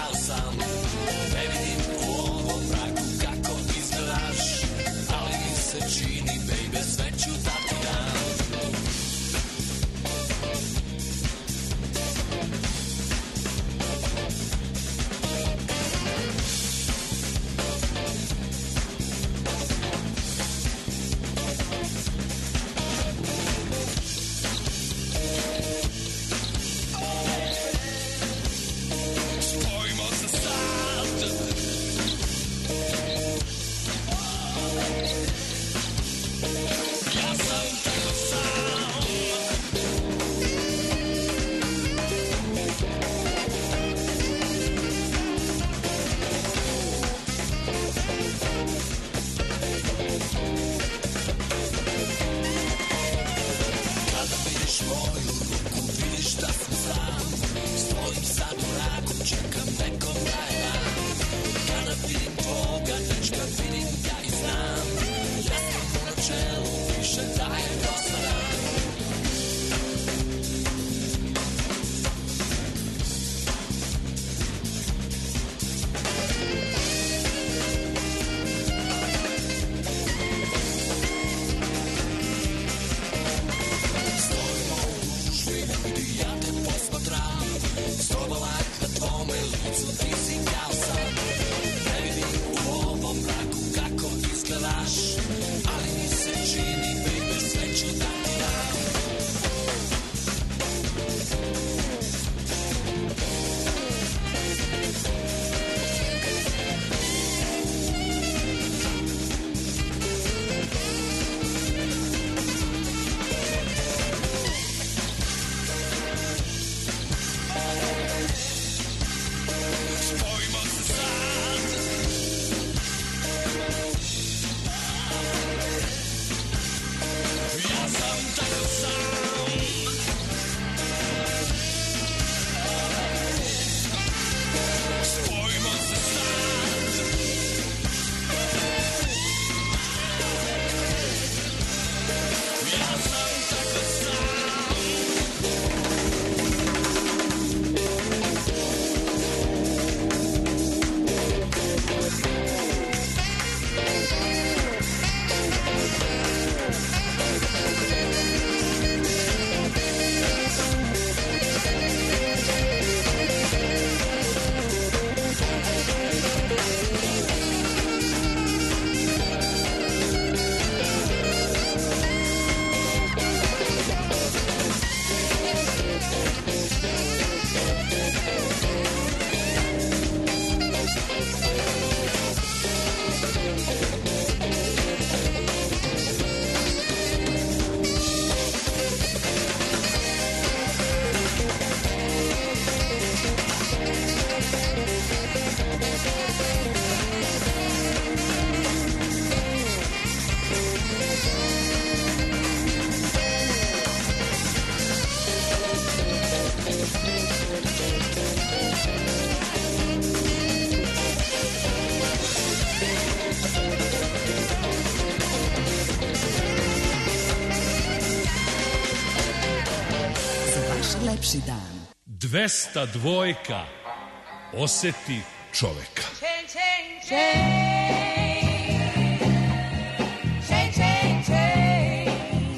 lepši dan. dvesta dvojka. Oseti čoveka. Change, change, change. Change, change, change.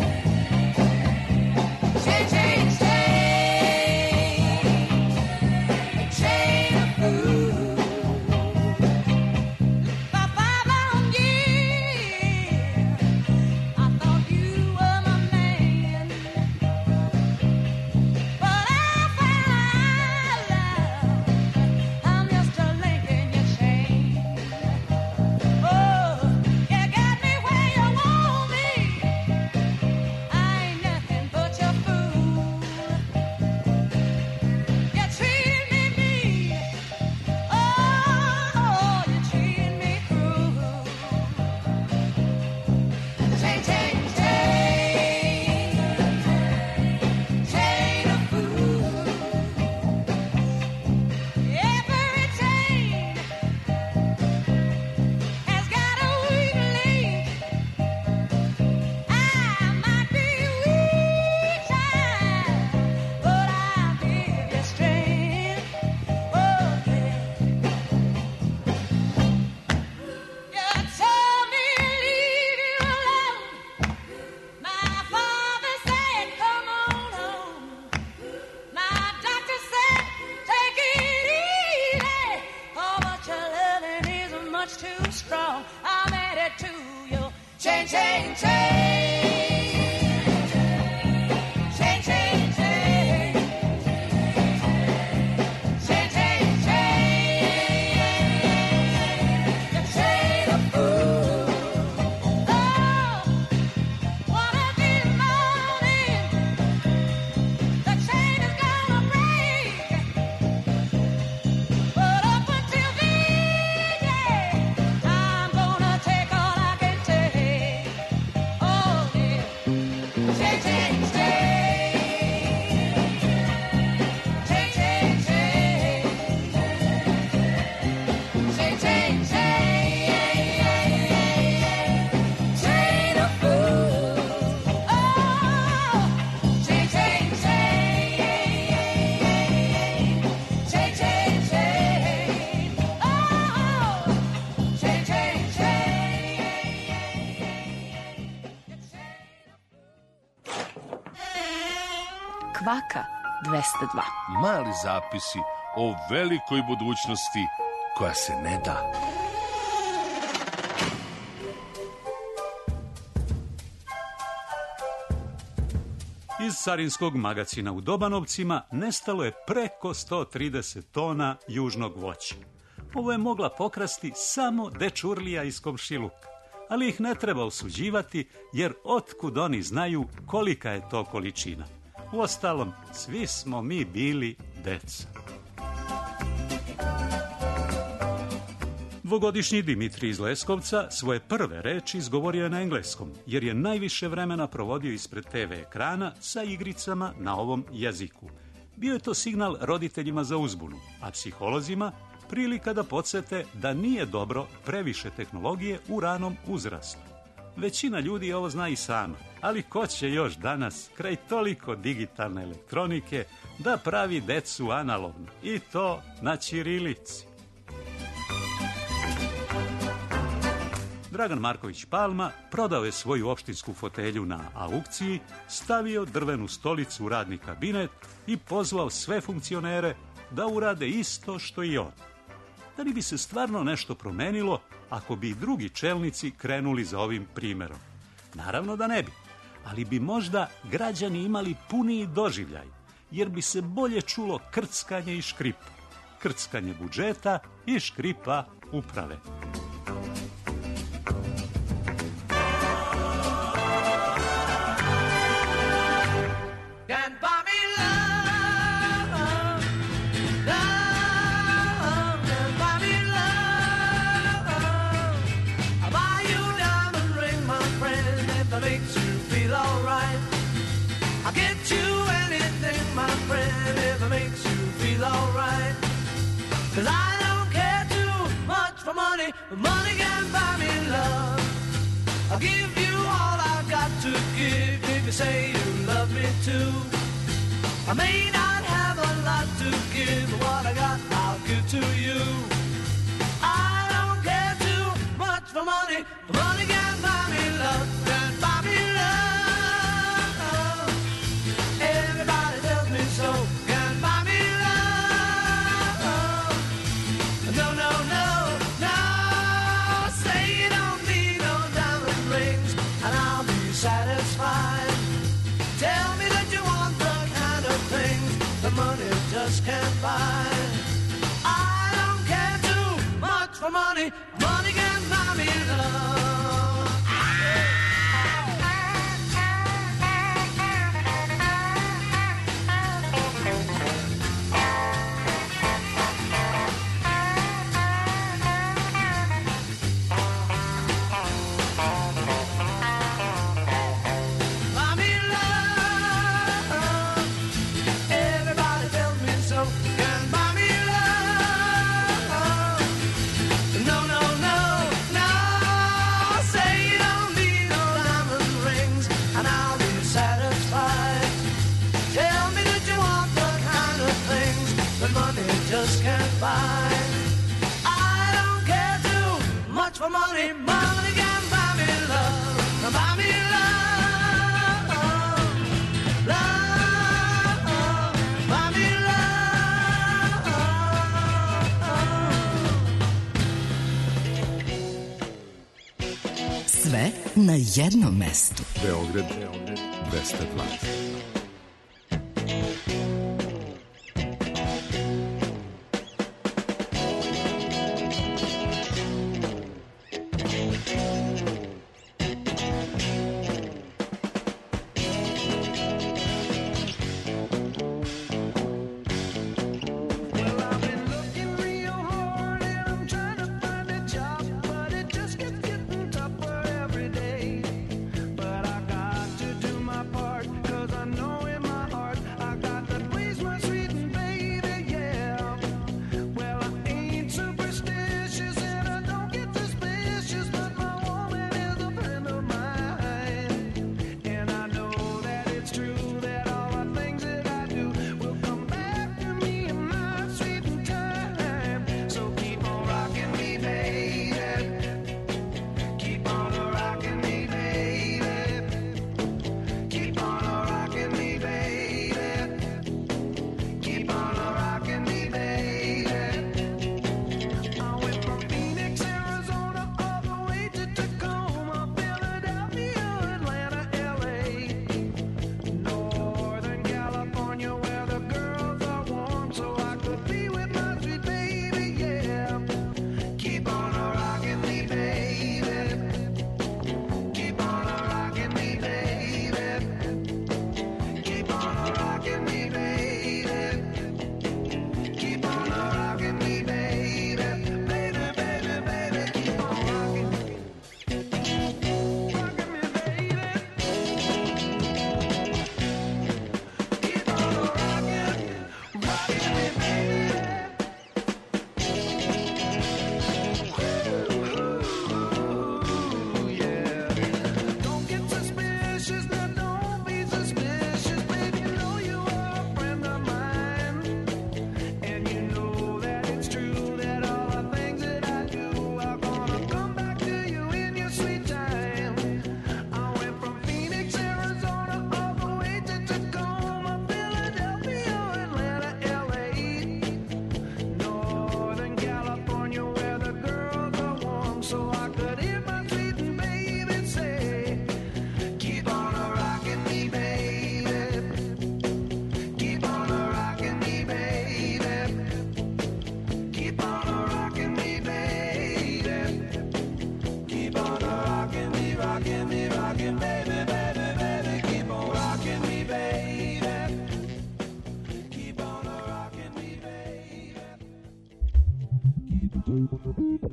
Change, change, change. Chain of food. For five long years, I thought you were my man. But I found out I'm just a link in your chain. Oh, you got me where you want me. I ain't nothing but your fool. You treat me mean. Oh, you treat me cruel. Chain, chain, chain. Chain of food. Every chain has got a weak link. I might be weak, child, but I'll give you strength. Oh, yeah. You told me leave you alone. My father said, come on home. My doctor said, take it easy. Oh, but your loving is much too strong. I'm headed to you. Chain, chain, chain. Chain, chain, chain. Chain, chain, chain. The chain of food. Oh, one of these mornings, the chain is gonna break. But up until then, yeah, I'm gonna take all I can take. Oh, yeah. Chain, chain, chain. Chain, chain, chain. Chain, chain, chain. Chain of food. Oh, chain, chain, chain. Chain, chain, chain. Oh, chain, chain, Kvaka dvesta dva. Mali zapisi o velikoj budućnosti koja se ne da. Iz carinskog magacina u Dobanovcima nestalo je preko sto trideset tona južnog voća. Ovo je mogla pokrasti samo dečurlija iz komšiluka, ali ih ne treba osuđivati jer otkud oni znaju kolika je to količina. Uostalom, svi smo mi bili deca. Dvogodišnji Dimitri iz Leskovca svoje prve reči izgovorio je na engleskom, jer je najviše vremena provodio ispred te ve ekrana sa igricama na ovom jeziku. Bio je to signal roditeljima za uzbunu, a psiholozima prilika da podsete da nije dobro previše tehnologije u ranom uzrastu. Većina ljudi ovo zna i sama, ali ko će još danas, kraj toliko digitalne elektronike, da pravi decu analogno, i to na ćirilici? Dragan Marković Palma prodao je svoju opštinsku fotelju na aukciji, stavio drvenu stolicu u radni kabinet i pozvao sve funkcionere da urade isto što i on. Da li bi se stvarno nešto promenilo ako bi i drugi čelnici krenuli za ovim primerom? Naravno da ne bi, ali bi možda građani imali puniji doživljaj, jer bi se bolje čulo krckanje i škripa. Krckanje budžeta i škripa uprave. Cause I don't care too much for money, but money can buy me love. I'll give you all I've got to give if you say you love me too. I may not have a lot to give, but what I got I'll give to you. I don't care too much for money, but money can buy me love, can buy me love. Everybody tells me so. Just can't buy. I don't care too much for money. Money can buy me love. Just can't buy. I don't care too much for money. Money can buy me love. Buy me love. Love. Buy me love. Sve na jednom mestu. Beograd, Beograd, dvesta dva. But I got to do my part, 'cause I know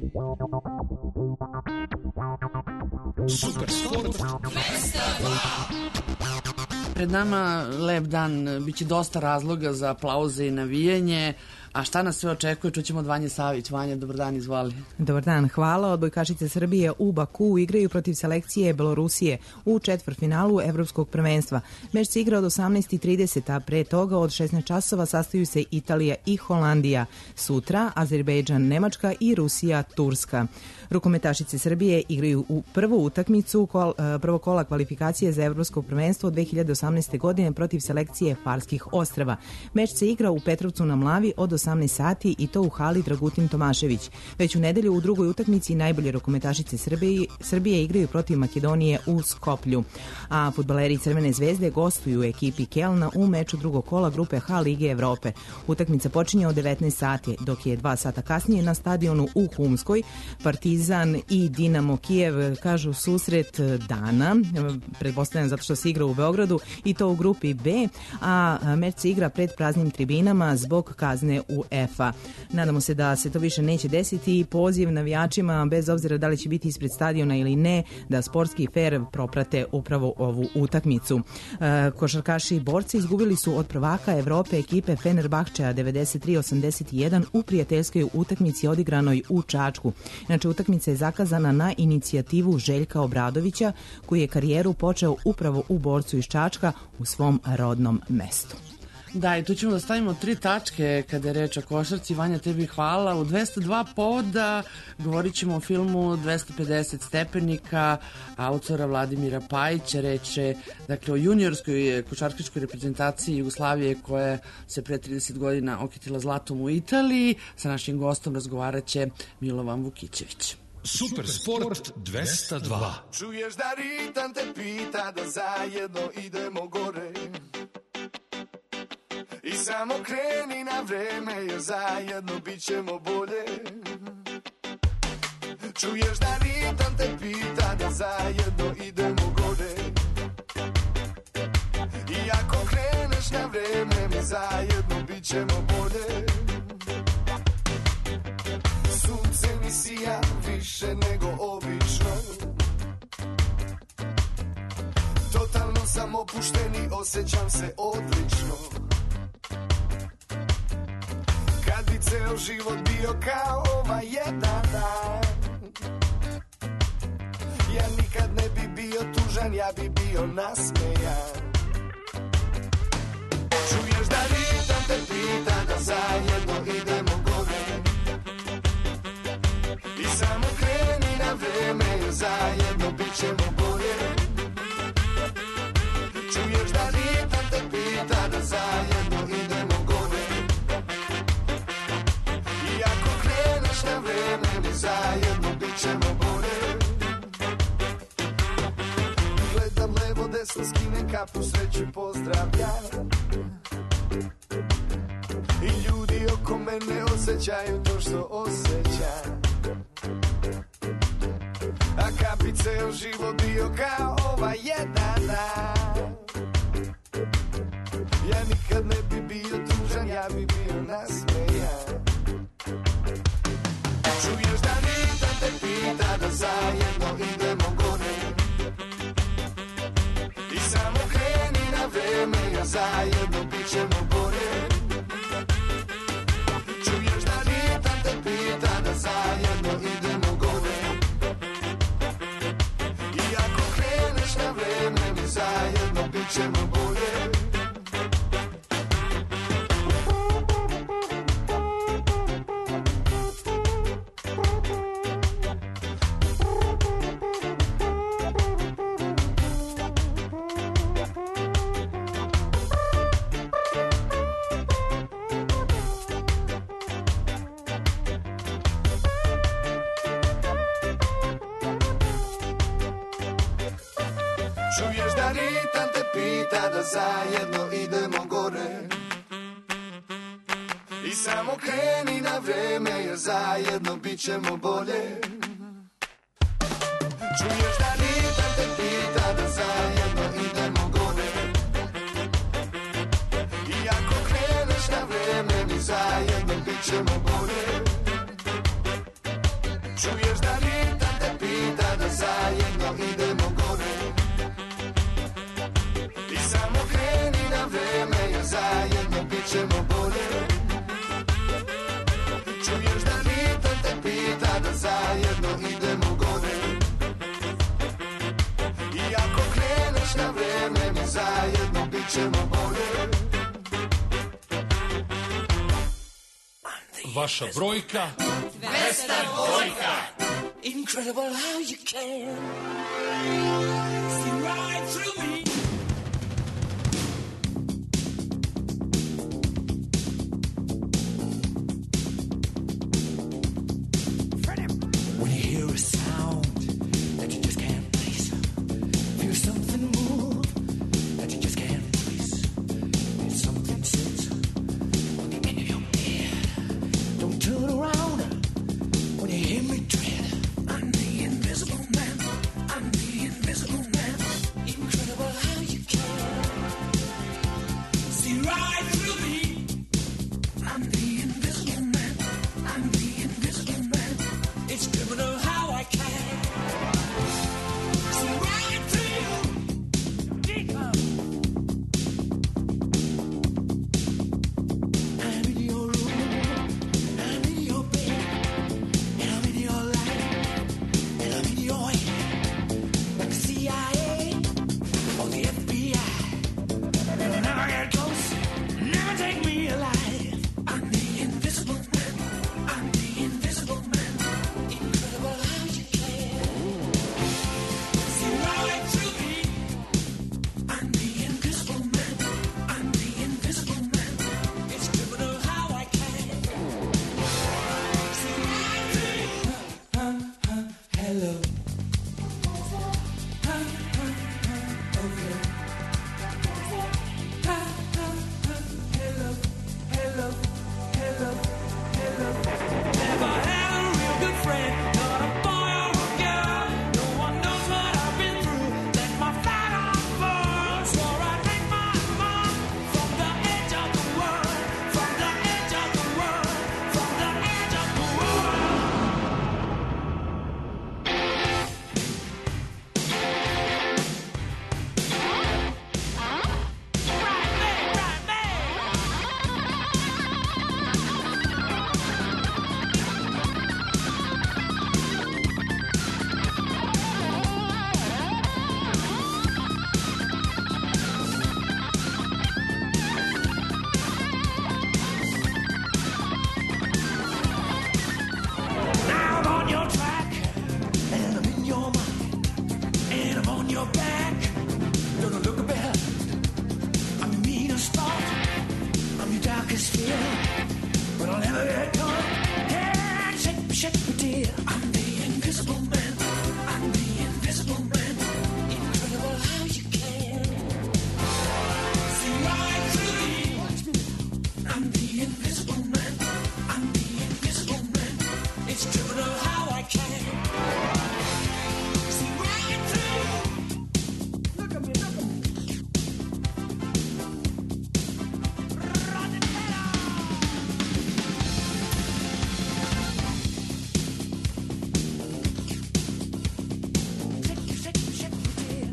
Super sport dvesta dva. Pred nama lep dan, biće dosta razloga za aplauze i navijanje. A šta nas sve očekuje, čućemo od Vanje Savić. Vanja, dobar dan, izvoli. Dobar dan, hvala. Odbojkašice Srbije u Baku igraju protiv selekcije Belorusije u četvrtfinalu Evropskog prvenstva. Meč se igra od osamnaest i trideset, a pre toga od šesnaest časova sastaju se Italija i Holandija. Sutra Azerbejdžan, Nemačka i Rusija, Turska. Rukometašice Srbije igraju u prvu utakmicu kol, prvo kola kvalifikacije za Evropsko prvenstvo dve hiljade osamnaeste. godine protiv selekcije Farskih ostrava. Meč se igra u Petrovcu na Mlavi od osamnaest sati i to u hali Dragutin Tomašević. Već u nedelju u drugoj utakmici najbolje rukometašice Srbije, Srbije igraju protiv Makedonije u Skoplju. A fudbaleri Crvene zvezde gostuju u ekipi Kelna u meču drugog kola grupe H Lige Evrope. Utakmica počinje od devetnaest sati, dok je dva sata kasnije na stadionu u Humskoj Partizan i Dinamo Kijev kažu susret dana, pretpostavljam zato što se igra u Beogradu i to u grupi B, a meč se igra pred praznim tribinama zbog kazne UEFA. Nadamo se da se to više neće desiti i poziv navijačima, bez obzira da li će biti ispred stadiona ili ne, da sportski fer proprate upravo ovu utakmicu. E, košarkaši i borci izgubili su od prvaka Evrope ekipe Fenerbahčeja devedeset tri osamdeset jedan u prijateljskoj utakmici odigranoj u Čačku. Inače, utakmica je zakazana na inicijativu Željka Obradovića, koji je karijeru počeo upravo u Borcu iz Čačka u svom rodnom mestu. Da, i tu ćemo da stavimo tri tačke kada je reč o košarci. Vanja, tebi hvala. U dvesta dva povoda govorit ćemo o filmu dvesta pedeset stepenika autora Vladimira Pajića. Reč je dakle, o juniorskoj košarkaškoj reprezentaciji Jugoslavije koja se pre trideset godina okitila zlatom u Italiji. Sa našim gostom razgovarat će Milovan Vukićević. Super sport dvesta dva. Čuješ da ritam te pita da zajedno idemo gore i samo kreni na vreme jer zajedno bit ćemo bolje. Čuješ da ritam te pita da zajedno idemo gore i ako kreneš na vreme mi zajedno bit ćemo bolje. Sunce mi sija više nego obično, totalno sam opušten i osjećam se odlično. Kad bi ceo život bio kao ovaj jedan dan, ja nikad ne bi bio tužan, ja bi bio nasmejan. Čuješ da ritam te pita da zajedno idemo gore i samo kreni na vreme jer zajedno bit ćemo bolje. Čuješ da ritam te pita da zajedno idemo gore i ako kreneš na vreme mi zajedno bit ćemo bolje. Gledam levo desno, skinem kapu, sreću pozdravljam i ljudi oko mene osjećaju to što osjećam. A kad bi ceo život bio kao ovaj jedan dan, ja nikad ne bi bio tužan, ja bi bio nasmejan. Čuješ da ritam te pita da zajedno idemo gore i samo kreni na vreme jer zajedno bit ćemo bolje. Čuješ da ritam te pita da zajedno idemo gore i ako kreneš na vreme mi zajedno bit ćemo bolje. Čuješ da ritam te pita da zajedno idemo gore i samo kreni na vreme jer zajedno bit ćemo bolje. Čuješ da ritam te pita da zajedno idemo gore i ako kreneš na vreme mi zajedno bit ćemo bolje. na vreme, mi zajedno bit ćemo bolje. Vaša brojka dvesta dvojka. Incredible how you can see right through me. When you hear a sound that you just can't place, feel something move that you just can't trace, feel something sit on the end of your head. Don't turn around when you hear me tread. I'm the invisible man. I'm the invisible man. Incredible how you can see right through me. I'm the invisible man. I'm the invisible man. It's criminal how I can see right through you. Deeper. I'm in your room. I'm in your bed. And I'm in your life. And I'm in your head. Like the C I A or the F B I. You'll never get close. Never take me alive. I'm the invisible man. I'm the invisible man. Incredible how you can see right through me. I'm the invisible man. I'm the invisible man. It's criminal how I can see right through you. Huh, huh, hello. Huh, huh, huh, okay. Huh, huh, huh, hello, hello, hello, hello. Never had a real good friend, not a boy or a girl. No one knows what I've been through. Let my flag unfurl. Swore I'd make my mark from the edge of the world, from the edge of the world, from the edge of the world. Now I'm on your track, and I'm in your mind, and I'm on your back. Don't look behind. I'm your meanest thought, I'm your darkest fear, but I'll never get caught. Yeah, shake, shake, my dear. I'm the invisible man. I'm the invisible man. Incredible how you can see right through me. I'm the invisible man. I'm the invisible man. It's criminal how I can see right through you. Look at me, look at me. Shake, shake, shake, dear.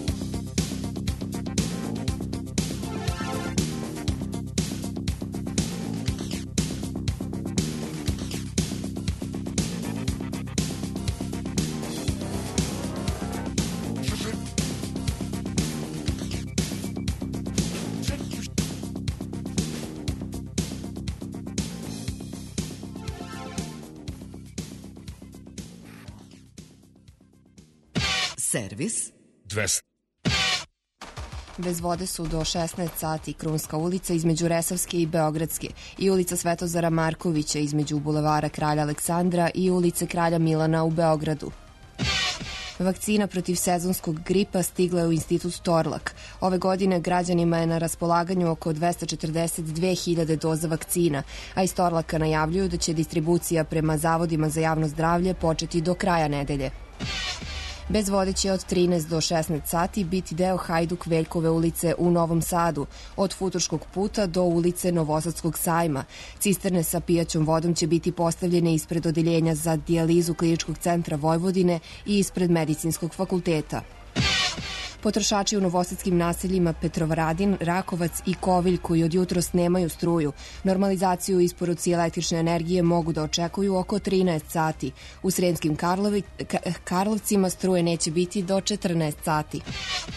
Servis dvesta. Bez vode su do šesnaest sati Krunska ulica između Resavske i Beogradske i ulica Svetozara Markovića između bulevara Kralja Aleksandra i ulice Kralja Milana u Beogradu. Vakcina protiv sezonskog gripa stigla je u institut Torlak. Ove godine građanima je na raspolaganju oko dvesta četrdeset dve hiljade doza vakcina, a iz Torlaka najavljuju da će distribucija prema zavodima za javno zdravlje početi do kraja nedelje. Bez vode će od trinaest do šesnaest sati biti deo Hajduk Veljkove ulice u Novom Sadu, od Futoškog puta do ulice Novosadskog sajma. Cisterne sa pijaćom vodom će biti postavljene ispred odeljenja za dijalizu Kliničkog centra Vojvodine i ispred Medicinskog fakulteta. Potrošači u novosadskim naseljima Petrovaradin, Rakovac i Kovilj koji od jutros nemaju struju, normalizaciju u isporuci električne energije mogu da očekuju oko trinaest sati. U Sremskim Karlovi, Karlovcima struje neće biti do četrnaest sati.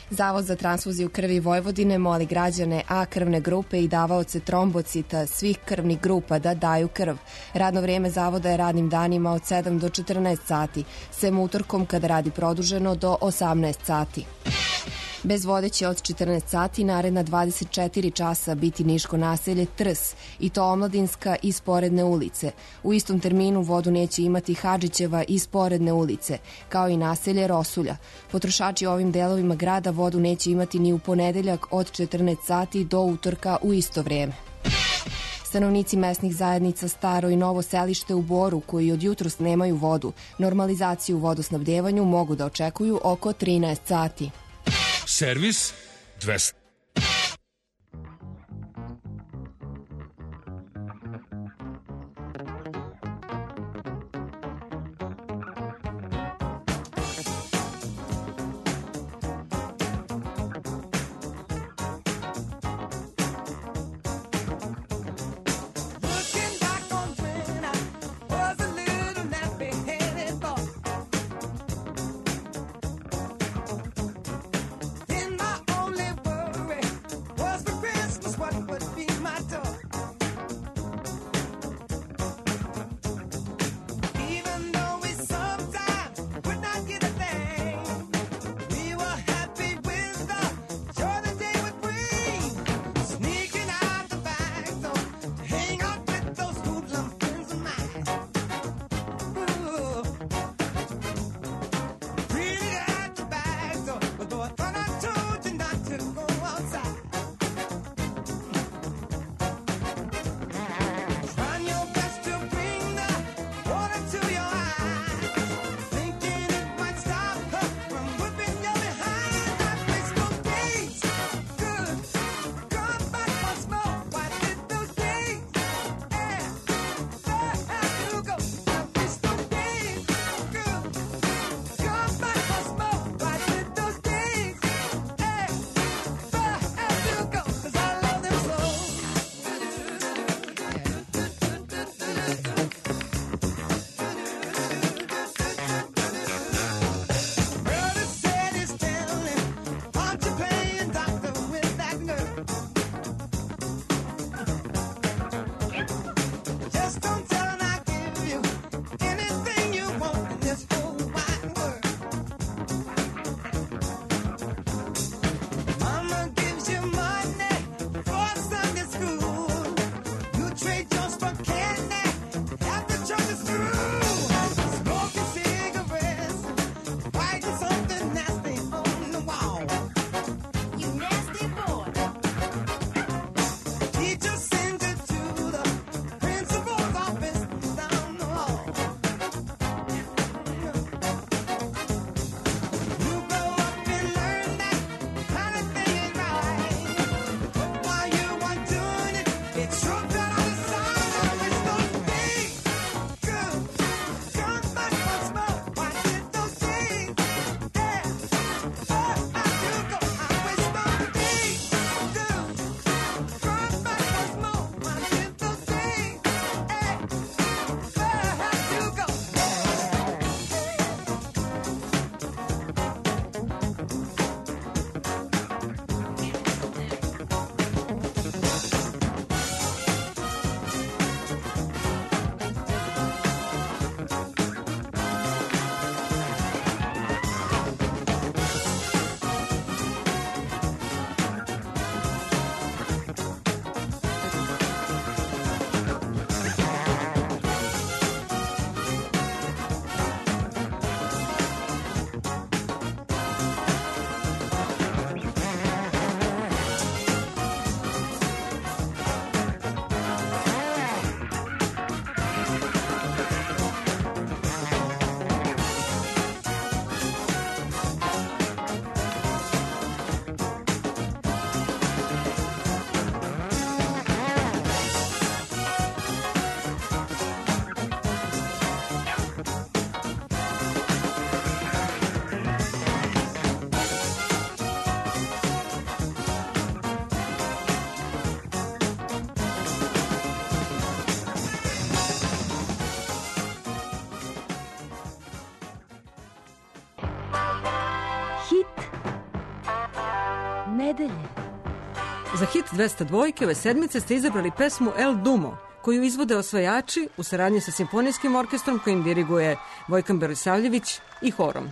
Zavod za transfuziju krvi Vojvodine moli građane A krvne grupe i davaoce trombocita svih krvnih grupa da daju krv. Radno vrijeme zavoda je radnim danima od sedam do četrnaest sati, sem utorkom kada radi produženo do osamnaest sati. Bez vode će od četrnaest sati naredna dvadeset četiri časa biti niško naselje Trs, i to Omladinska i Sporedne ulice. U istom terminu vodu neće imati Hadžićeva i Sporedne ulice, kao i naselje Rosulja. Potrošači u ovim delovima grada vodu neće imati ni u ponedeljak od četrnaest sati do utorka u isto vrijeme. Stanovnici mesnih zajednica Staro i Novo Selište u Boru, koji od jutros nemaju vodu, normalizaciju u vodosnabdevanju mogu da očekuju oko trinaest sati. Servis dvesta. In my only world nedelje. Za hit dvesta dva ove sedmice ste izabrali pesmu El Dumo, koju izvode osvajači u saradnji sa simfonijskim orkestrom kojim diriguje Vojkan Belisavljević i horom.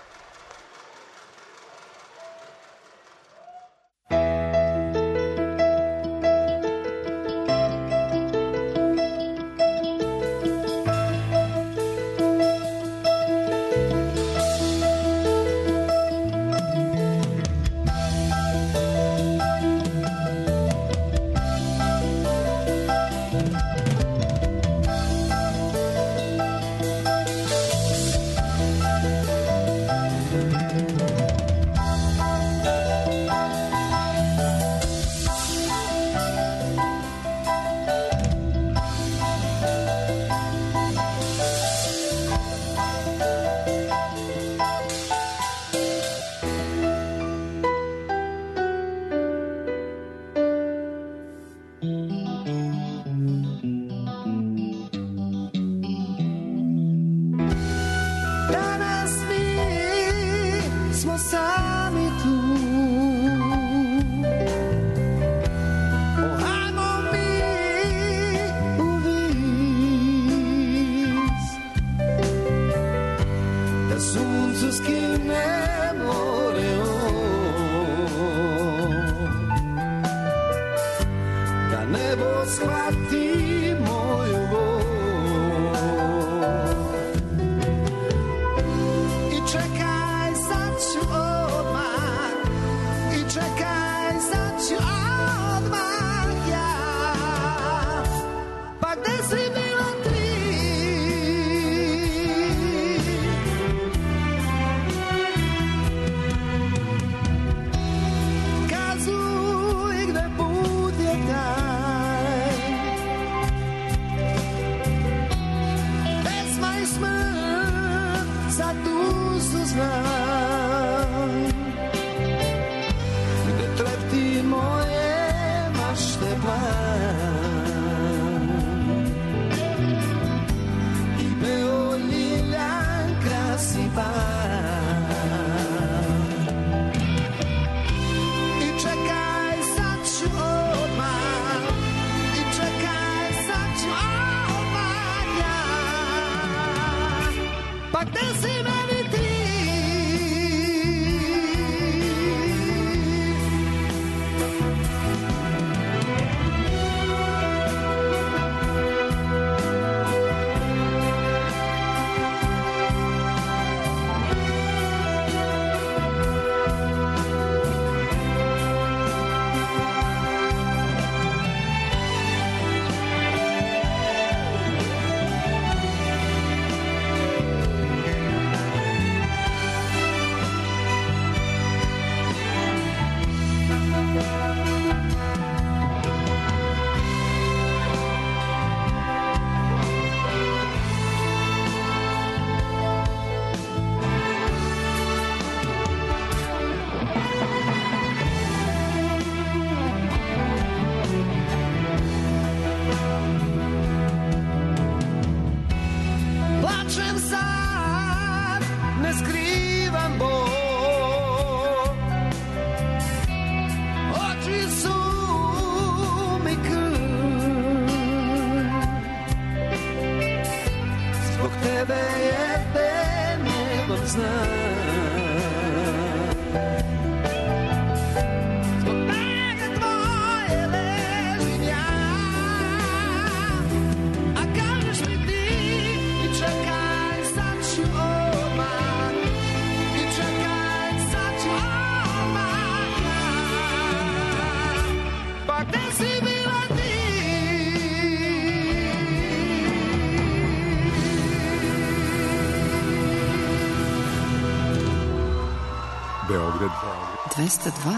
dvesta dva.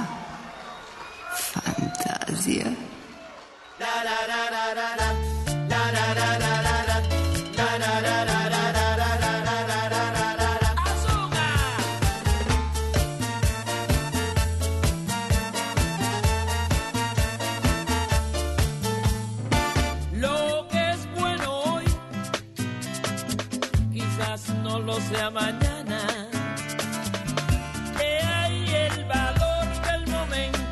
Fantazija. Lo que es bueno hoy quizás no lo sea mañana. Momento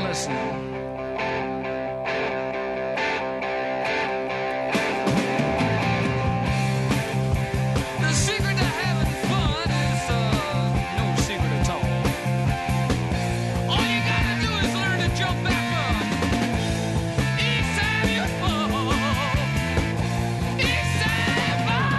Madison. The secret to having fun is uh, no secret at all. All you gotta do is learn to jump back up. Each time you fall, each time you fall.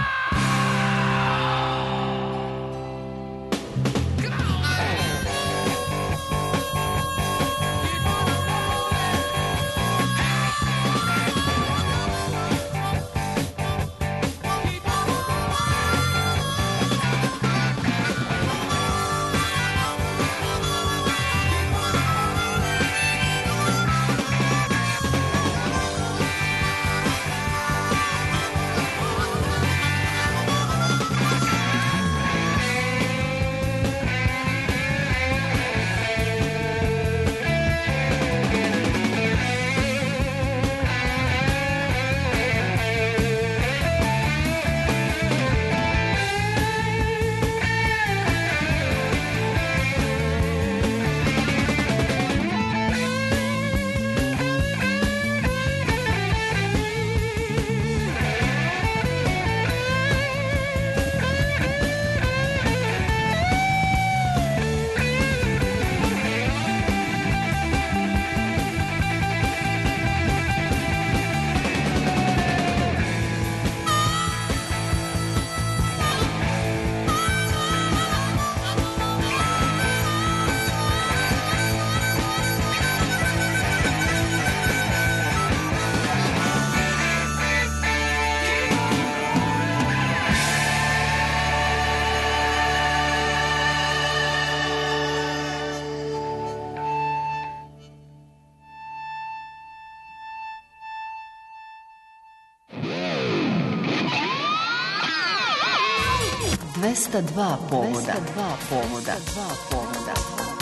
dvesta dva povoda. dva povoda. dva povoda.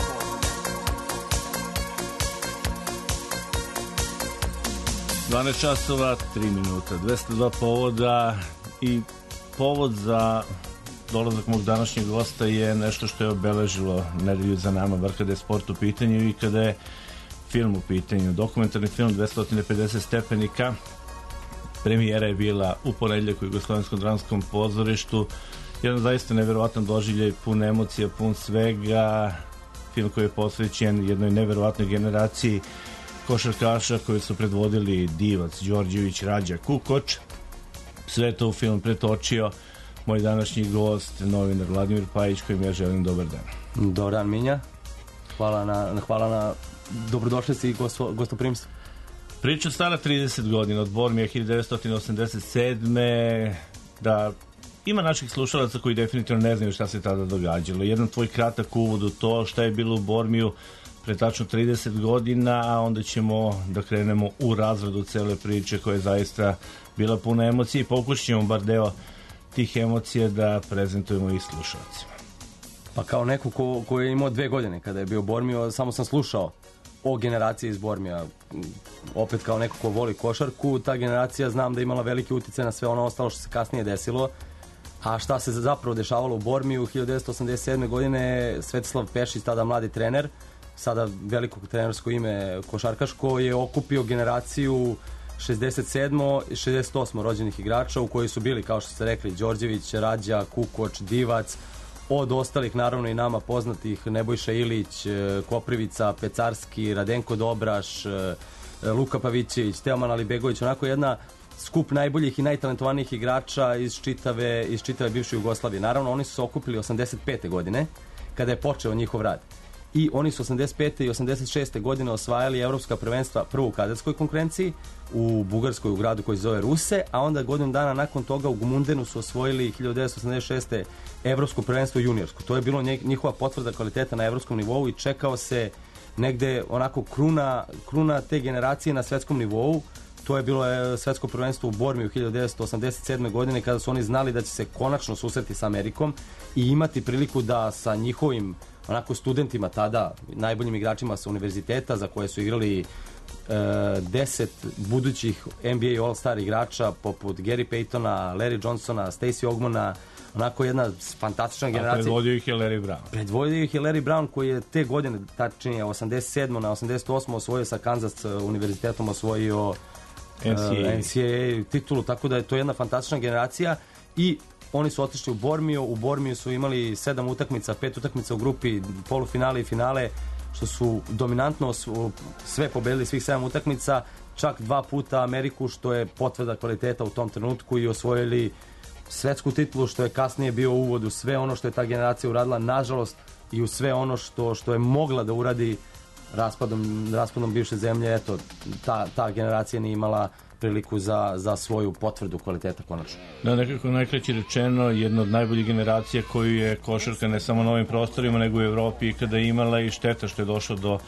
dvanaest časova, tri minuta, dvesta dva povoda i povod za dolazak mog današnjeg gosta je nešto što je obeležilo nedelju za nama, bar kada je sport u pitanju i kada je film u pitanju. Dokumentarni film dvesta pedeset stepenika. Premijera je bila u ponedeljak u Jugoslovenskom dramskom pozorištu. Jedan zaista neverovatan doživljaj, pun emocija, pun svega. Film koji je posvećen jednoj neverovatnoj generaciji košarkaša koji su predvodili Divac, Đorđević, Rađa, Kukoč. Sve to u film pretočio moj današnji gost, novinar Vladimir Pajić, kojim ja želim dobar dan. Dobar dan, Minja. Hvala na, hvala na dobrodošlici i gosto, gostoprimstvu. Priča stara trideset godina, od Bormija hiljadu devetsto osamdeset sedme. Da ima naših slušalaca koji definitivno ne znaju šta se tada događalo. Jedan tvoj kratak uvod u to šta je bilo u Bormiju pre tačno trideset godina, a onda ćemo da krenemo u razradu cele priče koja je zaista bila puna emocija i pokušat ćemo bar deo tih emocija da prezentujemo i slušalcima. Pa kao neko ko, ko je imao dve godine kada je bio u Bormiju, samo sam slušao o generaciji iz Bormija. Opet kao neko ko voli košarku, ta generacija znam da je imala veliki uticaj na sve ono ostalo što se kasnije desilo. A šta se zapravo dešavalo u Bormiju? hiljadu devetsto osamdeset sedme. godine Svetislav Pešić, tada mladi trener, sada veliko trenersko ime košarkaško, je okupio generaciju šezdeset sedme. i šezdeset osme. rođenih igrača u koji su bili, kao što ste rekli, Đorđević, Rađa, Kukoč, Divac, od ostalih naravno i nama poznatih Nebojša Ilić, Koprivica, Pecarski, Radenko Dobraš, Luka Pavićević, Teoman Alibegović, onako jedna skup najboljih i najtalentovanijih igrača iz čitave, iz čitave bivše Jugoslavije. Naravno, oni su se okupili osamdeset pete. godine, kada je počeo njihov rad. I oni su osamdeset pete i osamdeset šeste. godine osvajali evropska prvenstva prvo u kadetskoj konkurenciji u Bugarskoj, u gradu koji se zove Ruse, a onda godinu dana nakon toga u Gmundenu su osvojili hiljadu devetsto osamdeset šeste. evropsko prvenstvo juniorsko. To je bilo njihova potvrda kvaliteta na evropskom nivou i čekao se negde onako kruna, kruna te generacije na svetskom nivou. To je bilo svetsko prvenstvo u Bormiju hiljadu devetsto osamdeset sedme. godine kada su oni znali da će se konačno susreti sa Amerikom i imati priliku da sa njihovim onako studentima tada, najboljim igračima sa univerziteta za koje su igrali deset budućih N B A All-Star igrača poput Gary Paytona, Larry Johnsona, Stacey Ogmana, onako jedna fantastična generacija. A predvodio ih je Larry Brown. Predvodio ih je Larry Brown koji je te godine, tačnije osamdeset sedme na osamdeset osme osvojio sa Kansas univerzitetom, osvojio N C A A. N C A A titulu, tako da je to jedna fantastična generacija i oni su otišli u Bormio, u Bormiju su imali sedam utakmica, pet utakmica u grupi, polufinale i finale, što su dominantno su sve pobedili, svih sedam utakmica, čak dva puta Ameriku, što je potvrda kvaliteta u tom trenutku, i osvojili svetsku titulu, što je kasnije bio uvod u sve ono što je ta generacija uradila, nažalost, i u sve ono što, što je mogla da uradi raspadom, raspadom bivše zemlje. Eto, ta, ta generacija nije imala priliku za, za svoju potvrdu kvaliteta konačno. Da, nekako najkraće rečeno, jedna od najboljih generacija koju je košarka ne samo na ovim prostorima, nego u Evropi ikada imala, i šteta što je došlo do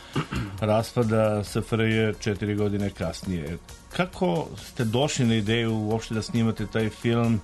raspada S F R J četiri godine kasnije. Kako ste došli na ideju uopšte da snimate taj film?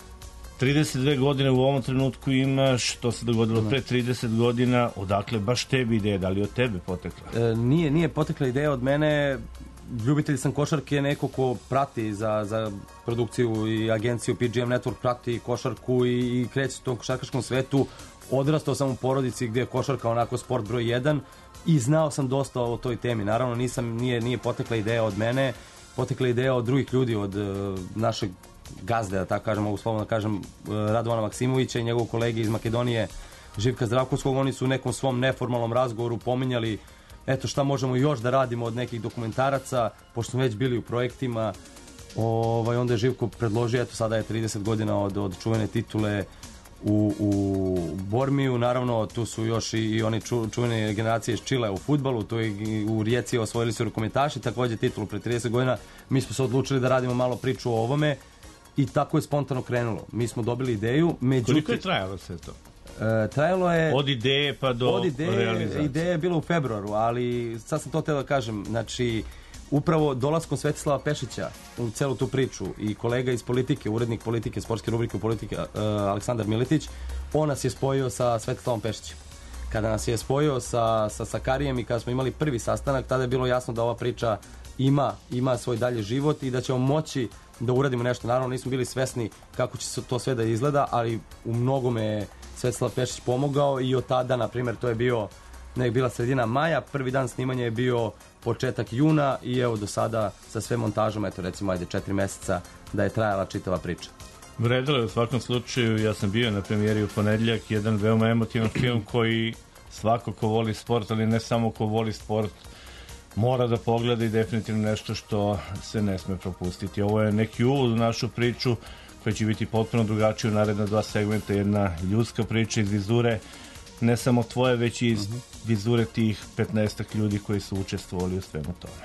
trideset dve godine u ovom trenutku imaš, što se dogodilo pre trideset godina, odakle baš tebi ideja, da li od tebe potekla? E, nije, nije potekla ideja od mene. Ljubitelj sam košarke, neko ko prati za, za produkciju i agenciju P G M Network, prati košarku i, i kreće u tom košarkaškom svetu. Odrastao sam u porodici gdje je košarka onako sport broj jedan i znao sam dosta o toj temi. Naravno, nisam, nije, nije potekla ideja od mene, potekla ideja od drugih ljudi, od uh, našeg gazde, da tako kažem, mogu slovno da kažem, uh, Radovana Maksimovića i njegovog kolege iz Makedonije, Živka Zdravkovskog. Oni su u nekom svom neformalnom razgovoru pominjali eto šta možemo još da radimo od nekih dokumentaraca, pošto smo već bili u projektima. Ovaj, onda je Živko predložio, eto sada je trideset godina od, od čuvene titule u, u Bormiju, naravno tu su još i, i oni ču, čuvene generacije iz Čile u fudbalu, tu i u Rijeci osvojili su rukometaši, također titulu pre trideset godina. Mi smo se odlučili da radimo malo priču o ovome i tako je spontano krenulo. Mi smo dobili ideju, međutim... Koliko je trajalo sve to? E, trajalo je... Od ideje pa do od ideje, realizacije. Ideja je bila u februaru, ali sad sam to teo da kažem, znači upravo dolaskom Svetislava Pešića u celu tu priču i kolega iz politike, urednik politike, sportske rubrike u politike, uh, Aleksandar Miletić, on nas je spojio sa Svetislavom Pešićem. Kada nas je spojio sa, sa Sakarijem i kada smo imali prvi sastanak, tada je bilo jasno da ova priča ima, ima svoj dalje život i da ćemo moći da uradimo nešto. Naravno, nismo bili svesni kako će to sve da izgleda, ali u mnogome je Svetislav Pešić pomogao i od tada, na primjer, to je bio nek bila sredina maja, prvi dan snimanja je bio početak juna i evo do sada sa sve montažom, eto recimo ajde četiri meseca da je trajala čitava priča. Vredilo je u svakom slučaju, ja sam bio na premijeri u ponedjeljak, jedan veoma emotivan film koji svako ko voli sport, ali ne samo ko voli sport, mora da pogleda i definitivno nešto što se ne sme propustiti. Ovo je neki uvod u našu priču koja će biti potpuno drugačija u naredna dva segmenta, jedna ljudska priča iz vizure, ne samo tvoje, već i iz vizure tih petnaestak ljudi koji su učestvovali u svemu tome.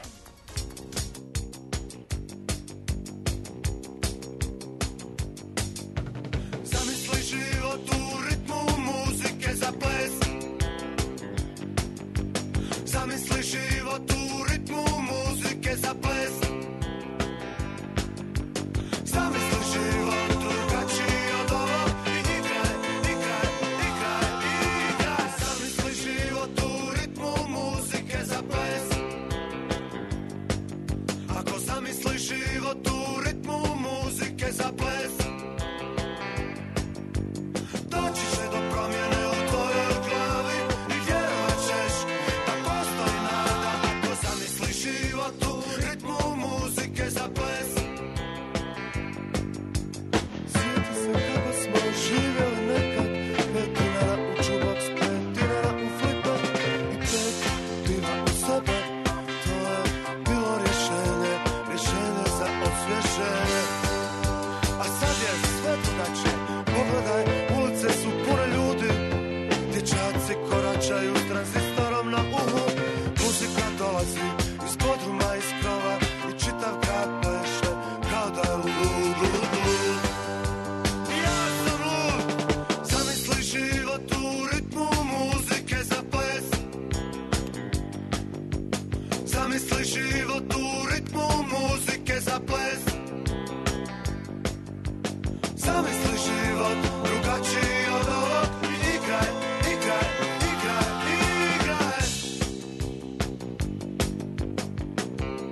Zamisli život u ritmu muzike za ples. Zamisli život u ritmu muzike za ples. Zamisli život drugačiji od ovog i igraj, igraj, igraj, igraj. Zamisli život u ritmu muzike za ples. Ako zamisliš život u ritmu muzike za ples, doći će do promjene u tvojoj glavi i vjerovat ćeš da postoji nada. Ako zamisliš život u ritmu muzike za ples, sjeti se kako smo živjeli nekad. Pet dinara u čubox, pet dinara u flipper i pet piva u sebe. To je bilo rješenje, rješenje za osvježenje. A sad je sve drugačije, pogledaj, ulice su pune ljudi. Dječaci koračaju s tranzistorom na uhu. Muzika dolazi iz podruma, iz krova i čitav grad pleše kao da je lud, lud, lud. Ja sam lud, zamisli život u ritmu muzike za ples. Zamisli život u ritmu muzike za ples. Zamisli život drugačiji od ovog i igraj, igraj, igraj, igraj.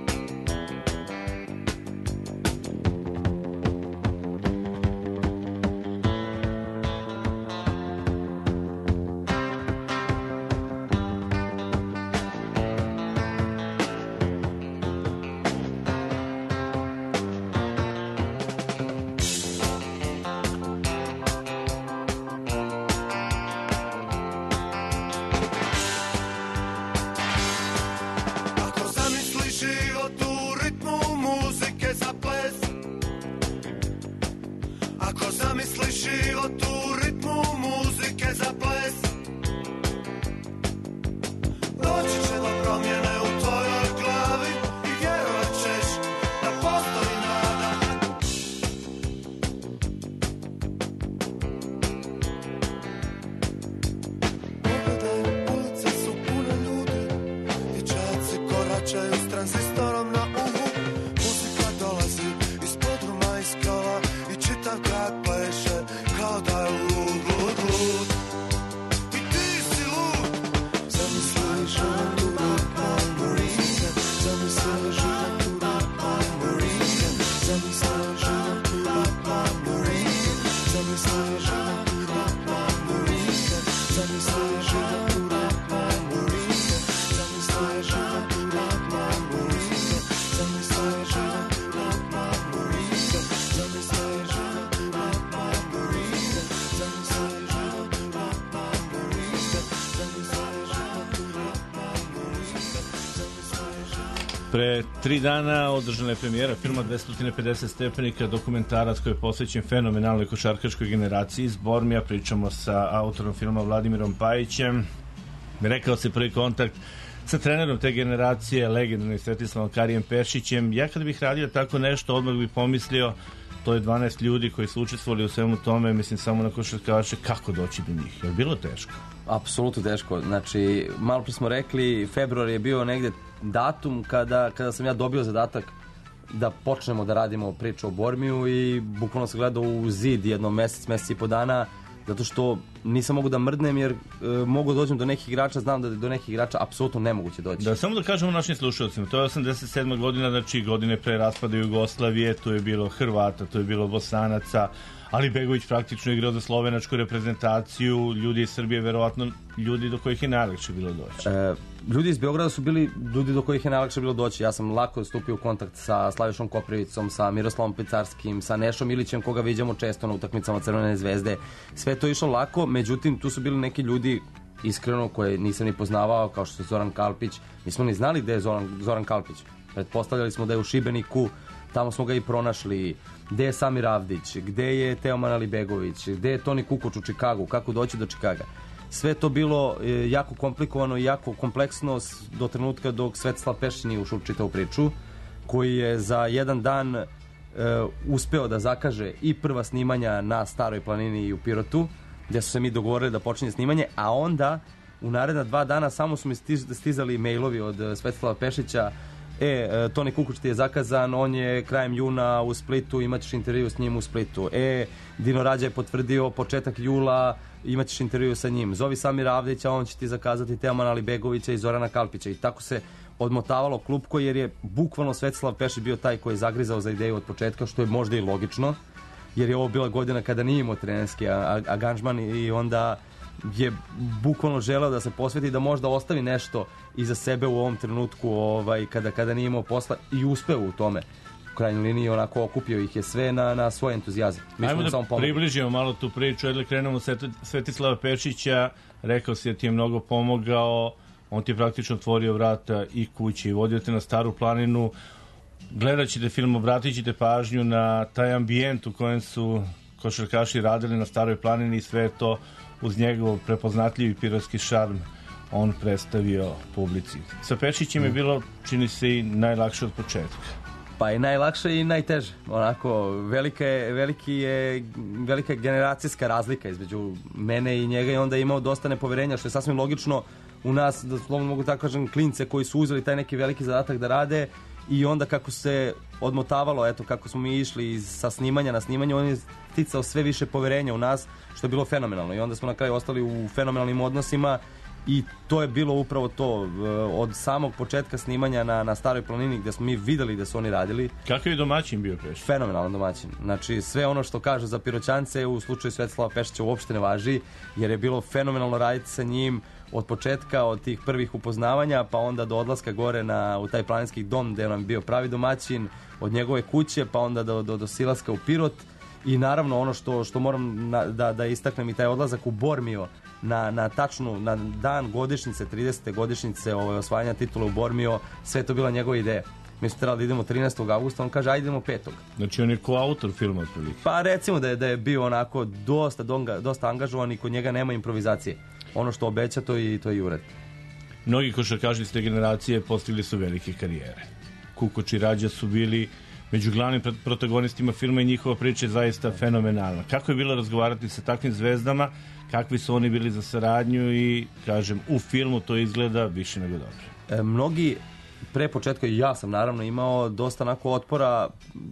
Pre tri dana održana je premijera filma dvesta pedeset stepenika, dokumentarac koji je posvećen fenomenalnoj košarkaškoj generaciji iz Bormija. Pričamo sa autorom filma Vladimirom Pajićem. Rekao se prvi kontakt sa trenerom te generacije, legendarnim Svetislavom Karijem Pešićem. Ja kada bih radio tako nešto, odmah bih pomislio, to je dvanaest ljudi koji su učestvovali u svemu tome, mislim samo na košarkaše, kako doći do njih? Je li bilo teško? Apsolutno teško. Znači, malo pre smo rekli, februar je bio negde datum kada, kada sam ja dobio zadatak da počnemo da radimo priču o Bormiju i bukvalno sam gledao u zid jedno mesec, mesec i po dana, zato što nisam mogu da mrdnem jer e, mogu da dođem do nekih igrača, znam da do nekih igrača apsolutno nemoguće doći. Da, samo da kažemo našim slušalcima, to je osamdeset sedma godina, znači godine pre raspada Jugoslavije, tu je bilo Hrvata, tu je bilo Bosanaca, Ali Begović praktično igrao za slovenačku reprezentaciju, ljudi iz Srbije, verovatno ljudi do kojih je najlakše bilo doći. E, ljudi iz Beograda su bili ljudi do kojih je najlakše bilo doći. Ja sam lako stupio u kontakt sa Slavišom Koprivicom, sa Miroslavom Pecarskim, sa Nešom Ilićem, koga viđamo često na utakmicama Crvene zvezde. Sve to je išlo lako, međutim tu su bili neki ljudi iskreno koje nisam ni poznavao, kao što je Zoran Kalpić. Nismo ni znali gde je Zoran, Zoran Kalpić. Pretpostavljali smo da je u Šibeniku, tamo smo ga i pronašli. Gde je Samir Avdić, gde je Teoman Alibegović, gde je Toni Kukoč u Čikagu, kako doći do Čikaga. Sve to bilo e, jako komplikovano i jako kompleksno do trenutka dok Svetislav Pešić nije ušao u čitavu priču, koji je za jedan dan e, uspeo da zakaže i prva snimanja na Staroj planini i u Pirotu, gde su se mi dogovorili da počinje snimanje, a onda u naredna dva dana samo su mi stizali mailovi od Svetislava Pešića. E, Toni Kukoč ti je zakazan, on je krajem juna u Splitu, imaćeš intervju s njim u Splitu. E, Dino Rađa je potvrdio početak jula, imaćeš intervju sa njim. Zovi Samira Avdića, on će ti zakazati Teomana Alibegovića i Zorana Kalpića. I tako se odmotavalo klupko, jer je bukvalno Svetislav Pešić bio taj koji je zagrizao za ideju od početka, što je možda i logično, jer je ovo bila godina kada nije imao trenerski aranžman i onda je bukvalno želeo da se posveti, da možda ostavi nešto iza sebe u ovom trenutku, ovaj, kada, kada nije imao posla, i uspeo u tome. U krajnjoj liniji onako okupio ih je sve na, na svoj entuzijazam. Mi Ajmo da samo približimo malo tu priču, jedle krenemo Svetislava Pešića, rekao si da ti je mnogo pomogao, on ti je praktično otvorio vrata i kući i vodio te na Staru planinu. Gledat ćete film, obratit ćete pažnju na taj ambijent u kojem su košarkaši radili na Staroj planini i sve to uz njegov prepoznatljivi pirotski šarm on predstavio publici. Sa Pešićem je bilo, čini se, i najlakše od početka. Pa i najlakše i najteže. Onako, velika je, veliki je, velika je generacijska razlika između mene i njega i onda je imao dosta nepoverenja, što je sasvim logično u nas, da slovno mogu tako kažem, klince koji su uzeli taj neki veliki zadatak da rade, i onda kako se odmotavalo, eto, kako smo mi išli iz, sa snimanja na snimanje, on je sticao sve više poverenja u nas, što je bilo fenomenalno. I onda smo na kraju ostali u fenomenalnim odnosima i to je bilo upravo to. Od samog početka snimanja na, na Staroj planini, gde smo mi videli da su oni radili. Kakav je domaćin bio Pešić? Fenomenalan domaćin. Znači, sve ono što kažu za Piroćance u slučaju Svetislava Pešića uopšte ne važi, jer je bilo fenomenalno raditi sa njim od početka, od tih prvih upoznavanja, pa onda do odlaska gore na, u taj planinski dom gde nam bio pravi domaćin, od njegove kuće, pa onda do, do, do silaska u Pirot. I naravno ono što, što moram na, da, da istaknem i taj odlazak u Bormio na, na tačnu, na dan godišnjice, tridesete godišnjice ovaj, osvajanja titula u Bormio, sve to bila njegova ideja. Mi smo trebali da idemo trinaestog avgusta, on kaže ajde idemo petog. Znači on je koautor filma otprilike. Pa recimo da je, da je bio onako dosta, donga, dosta angažovan i kod njega nema improvizacije. Ono što obeća to i, to i uradi. Mnogi košarkaši iz te generacije postigli su velike karijere. Kukoč i Rađa su bili među glavnim protagonistima filma i njihova priča je zaista fenomenalna. Kako je bilo razgovarati sa takvim zvezdama, kakvi su oni bili za saradnju i, kažem, u filmu to izgleda više nego dobro. E, mnogi pre početka, i ja sam naravno imao dosta onako otpora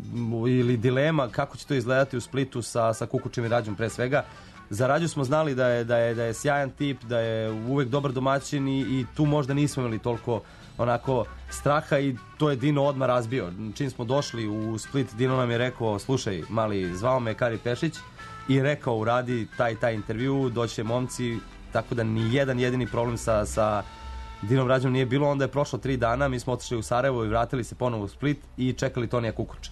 ili dilema kako će to izgledati u Splitu sa, sa Kukočem i Rađom pre svega. Za Rađu smo znali da je, da je, da je sjajan tip, da je uvek dobar domaćin i, i tu možda nismo imali toliko onako straha i to je Dino odmah razbio. Čim smo došli u Split, Dino nam je rekao, slušaj mali, zvao me Kari Pešić i rekao uradi taj taj intervju, doće momci, tako da ni jedan jedini problem sa, sa Dinom Rađom nije bilo. Onda je prošlo tri dana, mi smo otišli u Sarajevo i vratili se ponovo u Split i čekali Tonija Kukoča.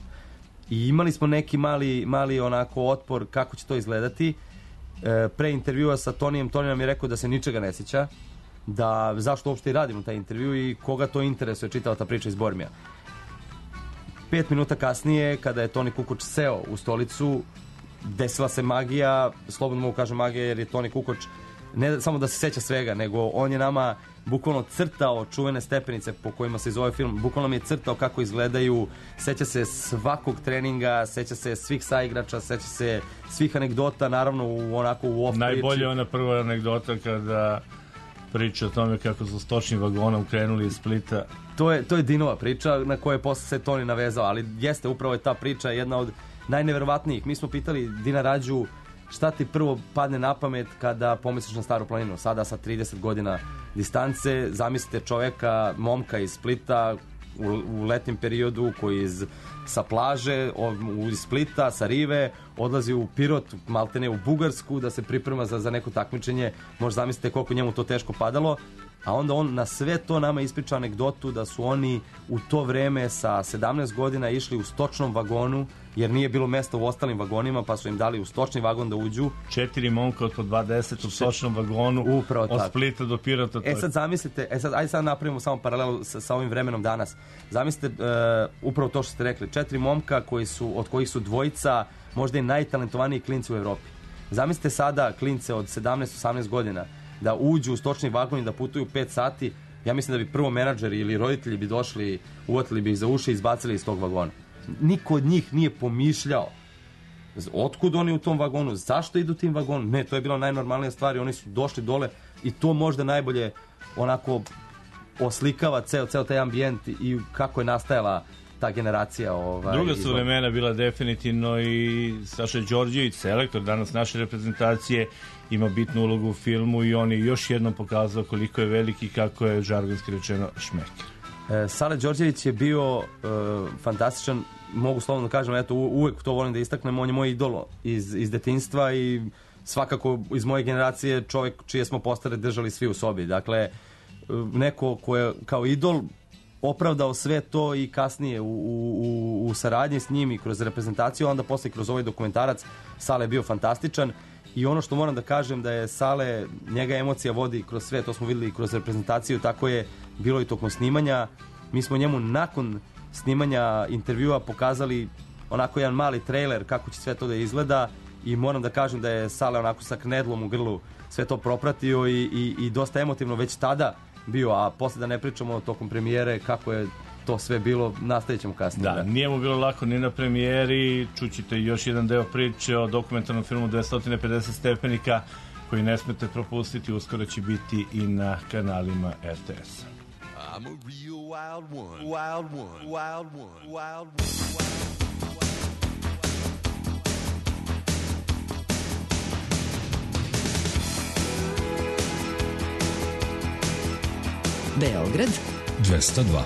I imali smo neki mali, mali onako otpor kako će to izgledati. E, pre intervjua sa Tonijem, Toni nam je rekao da se ničega ne sjeća, da zašto uopšte i radimo taj intervju i koga to interesuje čitava ta priča iz Bormija. Pet minuta kasnije, kada je Toni Kukoč seo u stolicu, desila se magija, slobodno mogu kažem magija, jer je Toni Kukoč ne samo da se seća svega, nego on je nama bukvalno crtao čuvene stepenice po kojima se zove film, bukvalno mi je crtao kako izgledaju, seća se svakog treninga, seća se svih saigrača, seća se svih anegdota, naravno u onako u off priči. Najbolje je ona prva anegdota kada priča o tome kako su stočnim vagonom krenuli iz Splita. To je, to je Dinova priča na koje je posle se Toni navezao, ali jeste, upravo je ta priča jedna od najneverovatnijih. Mi smo pitali Dina Rađu šta ti prvo padne na pamet kada pomisliš na Staru planinu. Sada sa trideset godina distance, zamislite čoveka, momka iz Splita u, u letnjem periodu koji iz, sa plaže, u, iz Splita, sa rive, odlazi u Pirot, maltene u Bugarsku da se priprema za, za neko takmičenje. Možda zamislite koliko njemu to teško padalo. A onda on na sve to nama ispriča anegdotu da su oni u to vreme sa sedamnaest godina išli u stočnom vagonu, jer nije bilo mesta u ostalim vagonima, pa su im dali u stočni vagon da uđu. Četiri momka od po dvadeset u stočnom vagonu, upravo od tako. Splita do Pirota. E sad zamislite, e sad, ajde sad napravimo samo paralelu sa, sa ovim vremenom danas. Zamislite uh, upravo to što ste rekli, četiri momka koji su, od kojih su dvojica možda i najtalentovaniji klinci u Evropi. Zamislite sada klince od sedamnaest osamnaest godina da uđu u stočni vagon i da putuju pet sati. Ja mislim da bi prvo menadžeri ili roditelji bi došli, uvatili bi ih za uši i izbacili iz tog vagona. Niko od njih nije pomišljao otkud oni u tom vagonu, zašto idu tim vagonom. Ne, to je bila najnormalnija stvar i oni su došli dole i to možda najbolje onako oslikava ceo, ceo taj ambijent i kako je nastajala ta generacija. Ovaj, Druga su vremena bila definitivno i Saša Đorđević, selektor danas naše reprezentacije, ima bitnu ulogu u filmu i on je još jednom pokazao koliko je veliki, kako je žargonski rečeno šmeker. E, Sale Đorđević je bio e, fantastičan, mogu slobodno da kažem, eto, uvek to volim da istaknem, on je moj idol iz, iz detinjstva i svakako iz moje generacije čovjek čije smo postare držali svi u sobi. Dakle, neko ko je kao idol opravdao sve to i kasnije u, u, u saradnji s njim i kroz reprezentaciju, onda posle kroz ovaj dokumentarac. Sale je bio fantastičan i ono što moram da kažem da je Sale, njega emocija vodi kroz sve, to smo videli kroz reprezentaciju, tako je bilo i tokom snimanja. Mi smo njemu nakon snimanja intervjua pokazali onako jedan mali trailer kako će sve to da izgleda i moram da kažem da je Sale onako sa knedlom u grlu sve to propratio i, i, i dosta emotivno već tada bio, a posle da ne pričamo tokom premijere kako je to sve bilo, nastavit ćemo kasnije. Da, nije mu bilo lako ni na premijeri, čućete još jedan deo priče o dokumentarnom filmu dvesta pedeset stepenika koji ne smete propustiti, uskoro će biti i na kanalima R T S. I'm a real wild one, wild one, wild one, wild one, wild one. Beograd dvesta dva.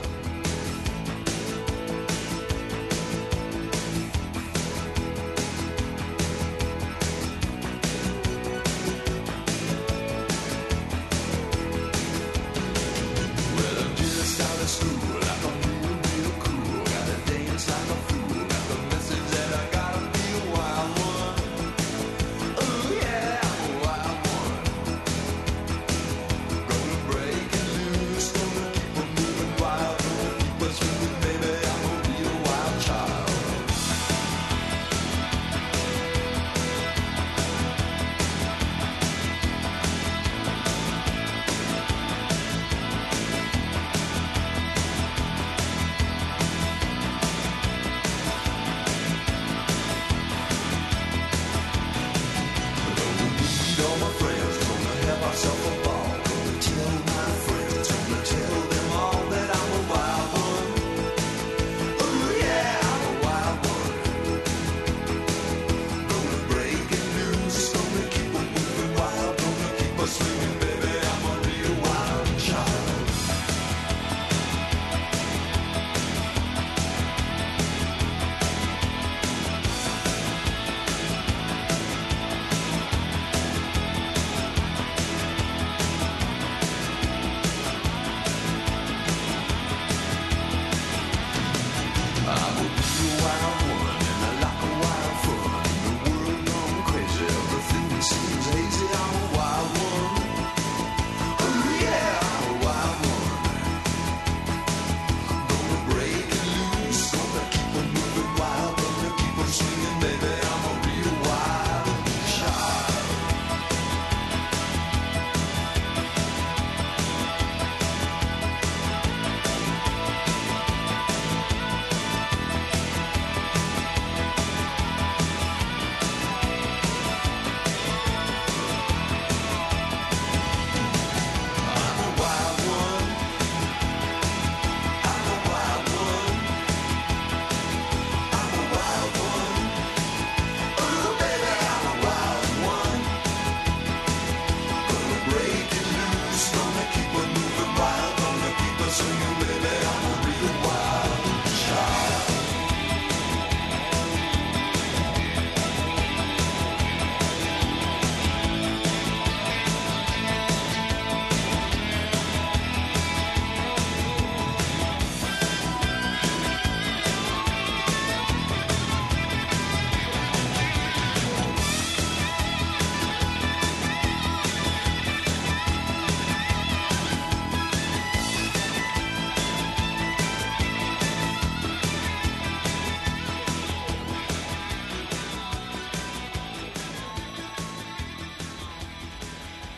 Wild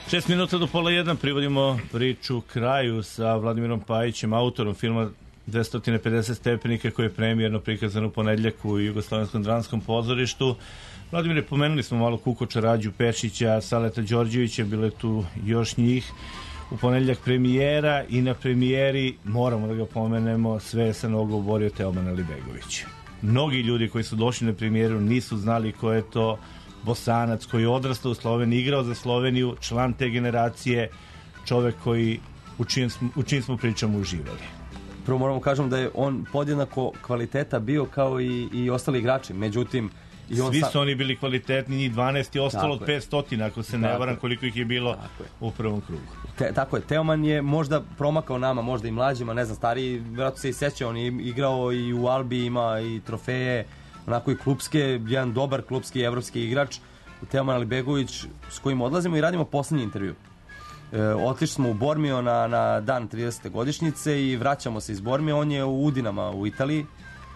Šest minuta do pola jedan privodimo priču kraju sa Vladimirom Pajićem, autorom filma dvesta pedeset stepenika koji je premijerno prikazan u ponedjeljak u Jugoslovenskom dramskom pozorištu. Vladimire, pomenuli smo malo Kukoča, Rađu Pešića, Saleta Đorđevića, bilo je tu još njih. U ponedjeljak premijera i na premijeri, moramo da ga pomenemo, sve je sa nogu oborio Teoman Alibegović. Mnogi ljudi koji su došli na premijeru nisu znali ko je to Bosanac koji je odrastao u Sloveniji, igrao za Sloveniju, član te generacije, čovek koji u čim smo, u čim smo pričamo uživali. Prvo moramo kažem da je on podjednako kvaliteta bio kao i, i ostali igrači, međutim i on svi sa... su oni bili kvalitetni, njih dvanaest je ostalo od petsto, ako se ne tako varam je. Koliko ih je bilo u prvom krugu. Te, tako je, Teoman je možda promakao nama, možda i mlađima, ne znam, stariji, vjerojatno se i seća, on je igrao i u Albi, ima i trofeje, onako i klupske, jedan dobar klupski evropski igrač, Teoman Alibegović, s kojim odlazimo i radimo posljednji intervju. E, otišli smo u Bormio na, na dan tridesete godišnjice i vraćamo se iz Bormio, on je u Udinama u Italiji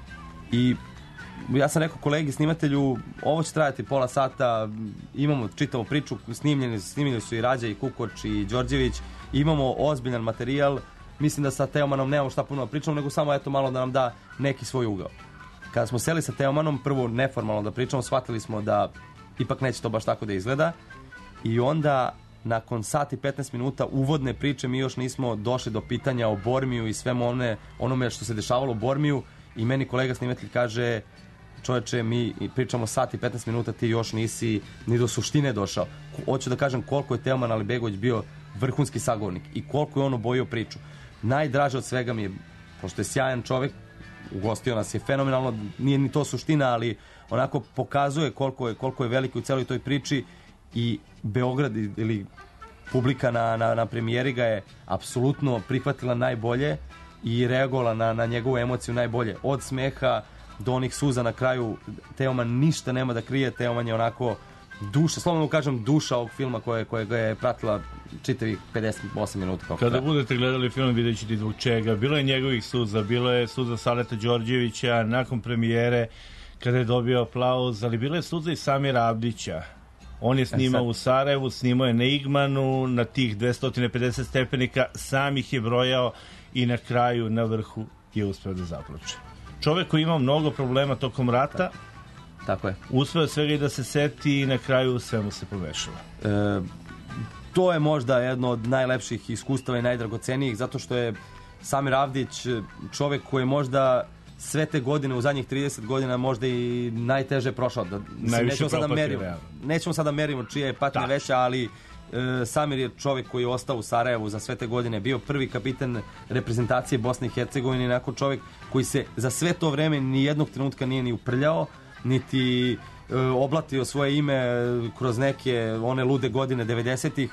i ja sam rekao kolegi snimatelju, ovo će trajati pola sata, imamo čitavu priču, snimljeni, snimljeni su i Rađa i Kukoč i Đorđević, imamo ozbiljan materijal, mislim da sa Teomanom nemamo šta puno pričamo, nego samo eto malo da nam da neki svoj ugao. Kada smo seli sa Teomanom, prvo neformalno da pričamo, shvatili smo da ipak neće to baš tako da izgleda i onda nakon sat i petnaest minuta uvodne priče mi još nismo došli do pitanja o Bormiju i svemu one, onome što se dešavalo u Bormiju i meni kolega snimatelj kaže, čoveče, mi pričamo sat i petnaest minuta, ti još nisi ni do suštine došao. Hoću da kažem koliko je Teoman Alibegović bio vrhunski sagovornik i koliko je on obojio priču. Najdraže od svega mi je, pošto je sjajan čovek, ugostio nas je fenomenalno, nije ni to suština, ali onako pokazuje koliko je, koliko je veliki u celoj toj priči i Beograd ili publika na, na, na premijeri ga je apsolutno prihvatila najbolje i reagovala na, na njegovu emociju najbolje. Od smeha do onih suza na kraju, Teoman ništa nema da krije, Teoman je onako duša, slobodno kažem duša ovog filma koje, koje ga je pratila čitavih pedeset osam minuta. Kako Kada treba. budete gledali film vidjet ćete zbog čega. Bilo je njegovih suza, bilo je suza Saleta Đorđevića nakon premijere kada je dobio aplauz, ali bilo je suza i Samira Abdića. On je snimao u Sarajevu, snimao je na Igmanu, na tih dvesta pedeset stepenika, sam ih je brojao i na kraju, na vrhu, je uspeo da zaplače. Čovek koji imao mnogo problema tokom rata, tako je. Uspeo svega i da se seti i na kraju sve mu se pomešalo. E, to je možda jedno od najlepših iskustava i najdragocenijih, zato što je Samir Avdić čovek koji je možda sve te godine, u zadnjih trideset godina možda i najteže prošao. Da, nećemo sada merimo, nećemo sada merimo čija je patnja veća, ali e, Samir je čovjek koji je ostao u Sarajevu za sve te godine, bio prvi kapitan reprezentacije Bosne i Hercegovine, onako čovjek koji se za sve to vreme ni jednog trenutka nije ni uprljao, niti e, oblatio svoje ime kroz neke one lude godine devedesetih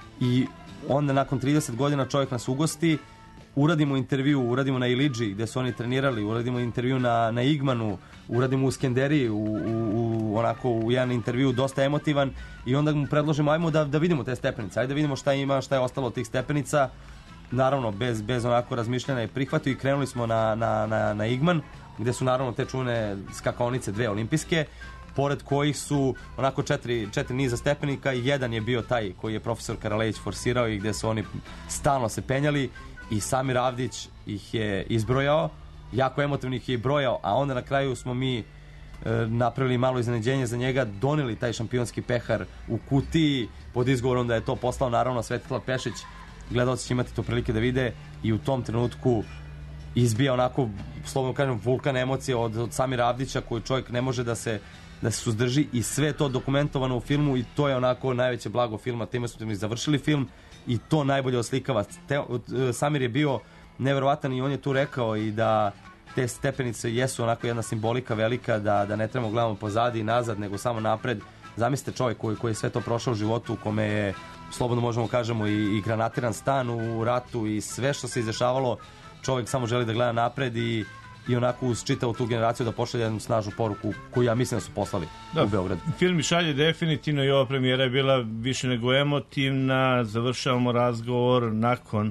i onda nakon trideset godina čovjek nas ugosti, uradimo intervju, uradimo na Ilidži gde su oni trenirali, uradimo intervju na, na Igmanu, uradimo u Skenderiji, u, u, u, onako u jedan intervju dosta emotivan i onda mu predložimo ajmo da, da vidimo te stepenice, ajde da vidimo šta ima, šta je ostalo od tih stepenica, naravno bez, bez onako razmišljanja i prihvatu i krenuli smo na, na, na, na Igman gde su naravno te čuvene skakaonice dve olimpijske, pored kojih su onako četiri, četiri niza stepenika i jedan je bio taj koji je profesor Karalejić forsirao i gde su oni stalno se penjali i Samir Avdić ih je izbrojao, jako emotivno ih je brojao, a onda na kraju smo mi e, napravili malo iznenađenje za njega, doneli taj šampionski pehar u kutiji pod izgovorom da je to poslao naravno Svetislav Pešić, gledalci će imati to prilike da vide i u tom trenutku izbija onako, slobodno kažem, vulkan emocije od, od Samira Avdića koji čovjek ne može da se da se suzdrži i sve to dokumentovano u filmu i to je onako najveće blago filma, time smo mi završili film i to najbolje oslikava. Te, Samir je bio neverovatan i on je tu rekao i da te stepenice jesu onako jedna simbolika velika, da, da ne trebamo gledamo pozadi i nazad, nego samo napred. Zamislite čovjek koji, koji je sve to prošao u životu, u kome je, slobodno možemo kažemo, i, i granatiran stan u ratu i sve što se izdešavalo, čovjek samo želi da gleda napred i i onako uz čitavu tu generaciju da pošalje jednu snažnu poruku koju ja mislim da su poslali da, u Beogradu. Film šalje definitivno i ova premijera je bila više nego emotivna, završavamo razgovor nakon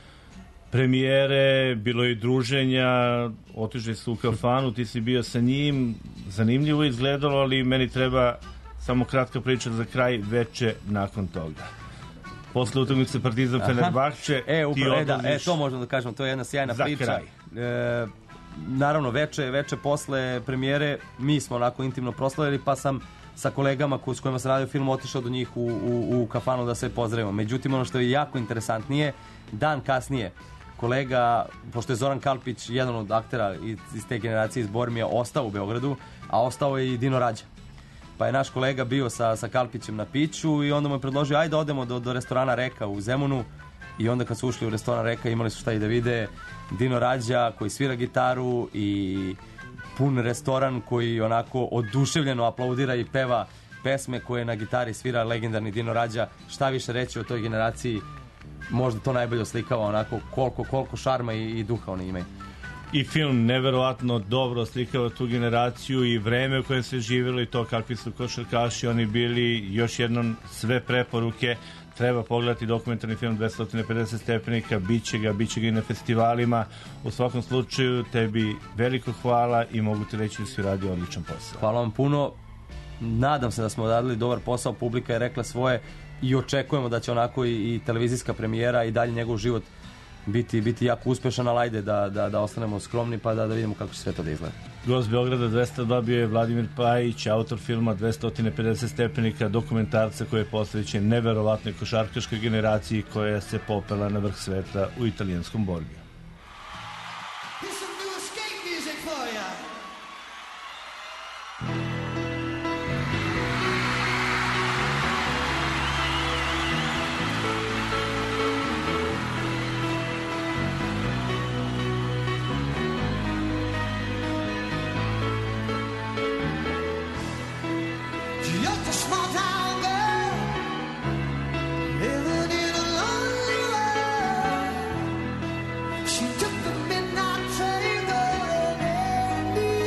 premijere, bilo je i druženja, otišli su u kafanu, ti si bio sa njim, zanimljivo je izgledalo, ali meni treba samo kratka priča za kraj, veče nakon toga. posle utakmice Partizan Fenerbahče. E, upravo, e, da, e, odlaziš to možemo da kažemo, to je jedna sjajna za priča. kraj. E, naravno, veče, veče posle premijere, mi smo onako intimno proslavili, pa sam sa kolegama ko, s kojima sam radio film otišao do njih u, u, u kafanu da se pozdravimo. Međutim, ono što je jako interesantnije, dan kasnije, kolega, pošto je Zoran Kalpić jedan od aktera iz, iz te generacije iz Bormija, ostao u Beogradu, a ostao je i Dino Rađa. Pa je naš kolega bio sa, sa Kalpićem na piću i onda mu je predložio ajde odemo do, do restorana Reka u Zemunu i onda kad su ušli u restoran Reka imali su šta i da vide, Dino Rađa koji svira gitaru i pun restoran koji onako oduševljeno aplaudira i peva pesme koje na gitari svira legendarni Dino Rađa. Šta više reći o toj generaciji, možda to najbolje oslikava onako koliko, koliko šarma i, i duha oni imaju. I film neverovatno dobro oslikava tu generaciju i vreme u kojem se živjeli i to kakvi su košarkaši oni bili. Još jednom sve preporuke, treba pogledati dokumentarni film dvesta pedeset stepenika, bit će ga, bit će ga i na festivalima. U svakom slučaju tebi veliko hvala i mogu ti reći da si radio odličan posao. Hvala vam puno, nadam se da smo odradili dobar posao, publika je rekla svoje i očekujemo da će onako i, i televizijska premijera i dalje njegov život biti, biti jako uspešan, ali ajde da, da, da ostanemo skromni pa da, da vidimo kako će sve to da izgleda. Gost Beograda dvesta dva bio je Vladimir Pajić, autor filma dvesta pedeset stepenika, dokumentarca koji je posvećen neverovatnoj košarkaškoj generaciji koja se popela na vrh sveta u italijanskom Bormiju. Just a small town girl living in a lonely world. She took the midnight train going anywhere.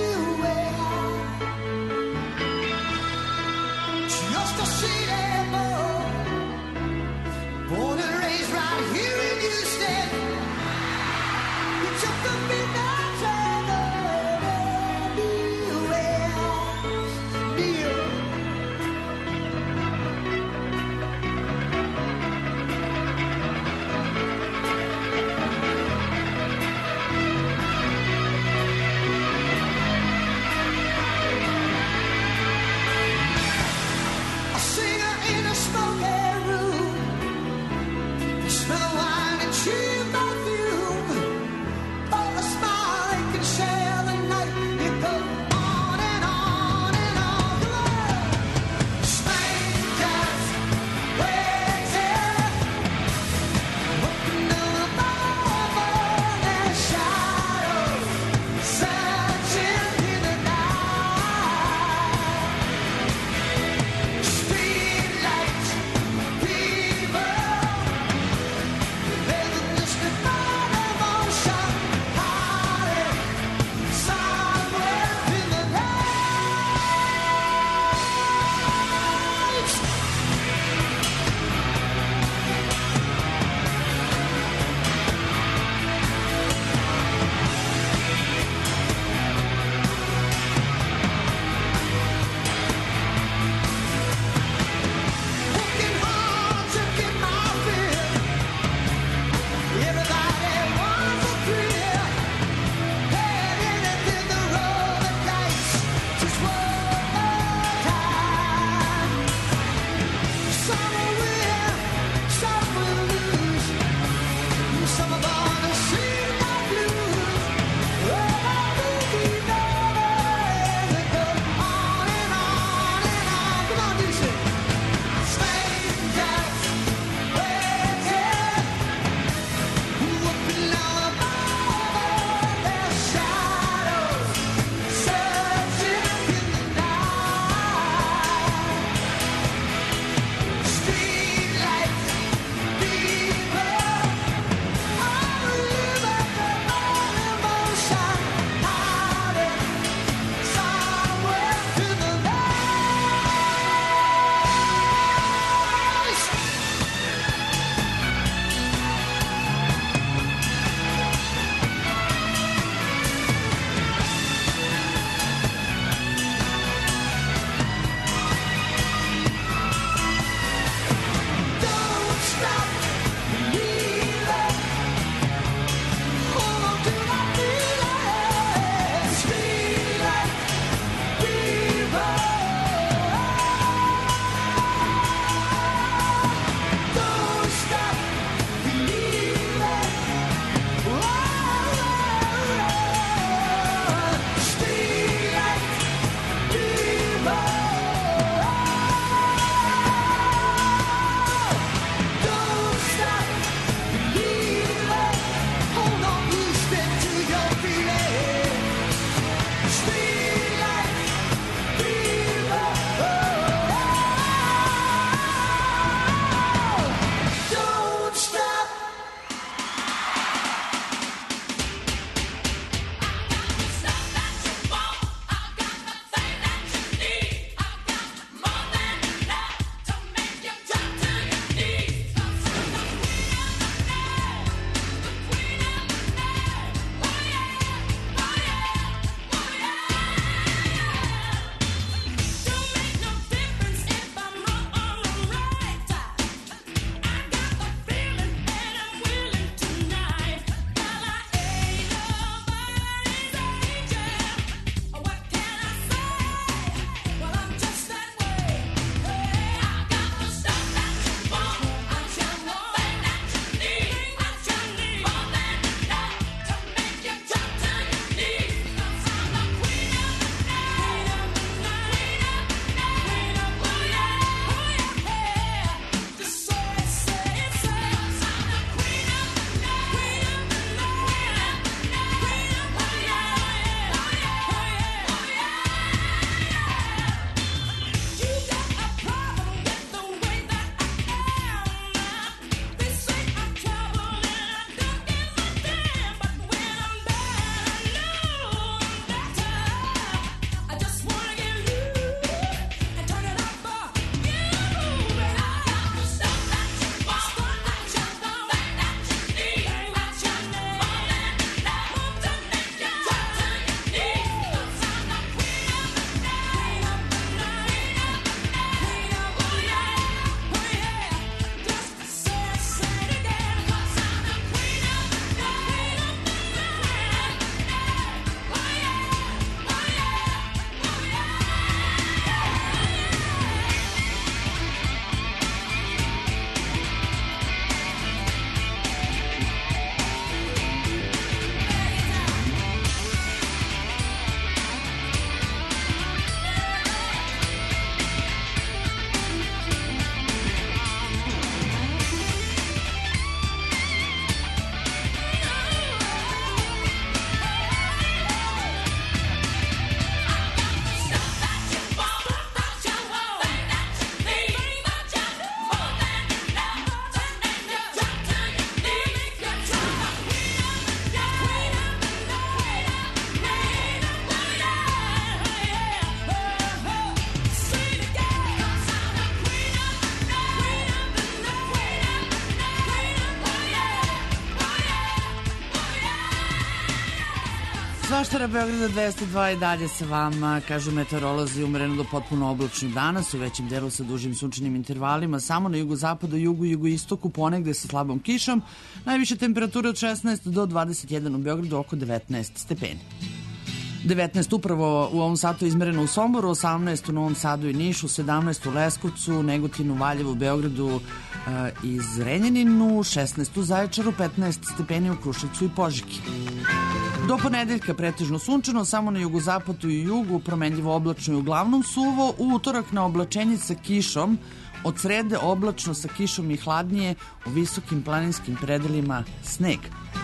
Svaštara Beograda dvesta dva i dalje sa vama, kažu meteorolozi, umereno do potpuno oblačnih danas, u većem delu sa dužim sunčanim intervalima, samo na jugozapadu, jugu i jugoistoku, ponegde sa slabom kišom, najviše temperature od šesnaest do dvadeset jedan u Beogradu, oko devetnaest stepeni. devetnaest upravo u ovom satu izmereno u Somboru, osamnaest u Novom Sadu i Nišu, sedamnaest u Leskovcu, Negotinu, Valjevu, Beogradu i Zrenjaninu, šesnaest u Zaječaru, petnaest stepeni u Kruševcu i Požegi. Do ponedeljka pretežno sunčano, samo na jugozapadu i jugu, promenljivo oblačno i uglavnom suvo, u utorak na oblačenje sa kišom, od srede oblačno sa kišom i hladnije, u visokim planinskim predelima sneg.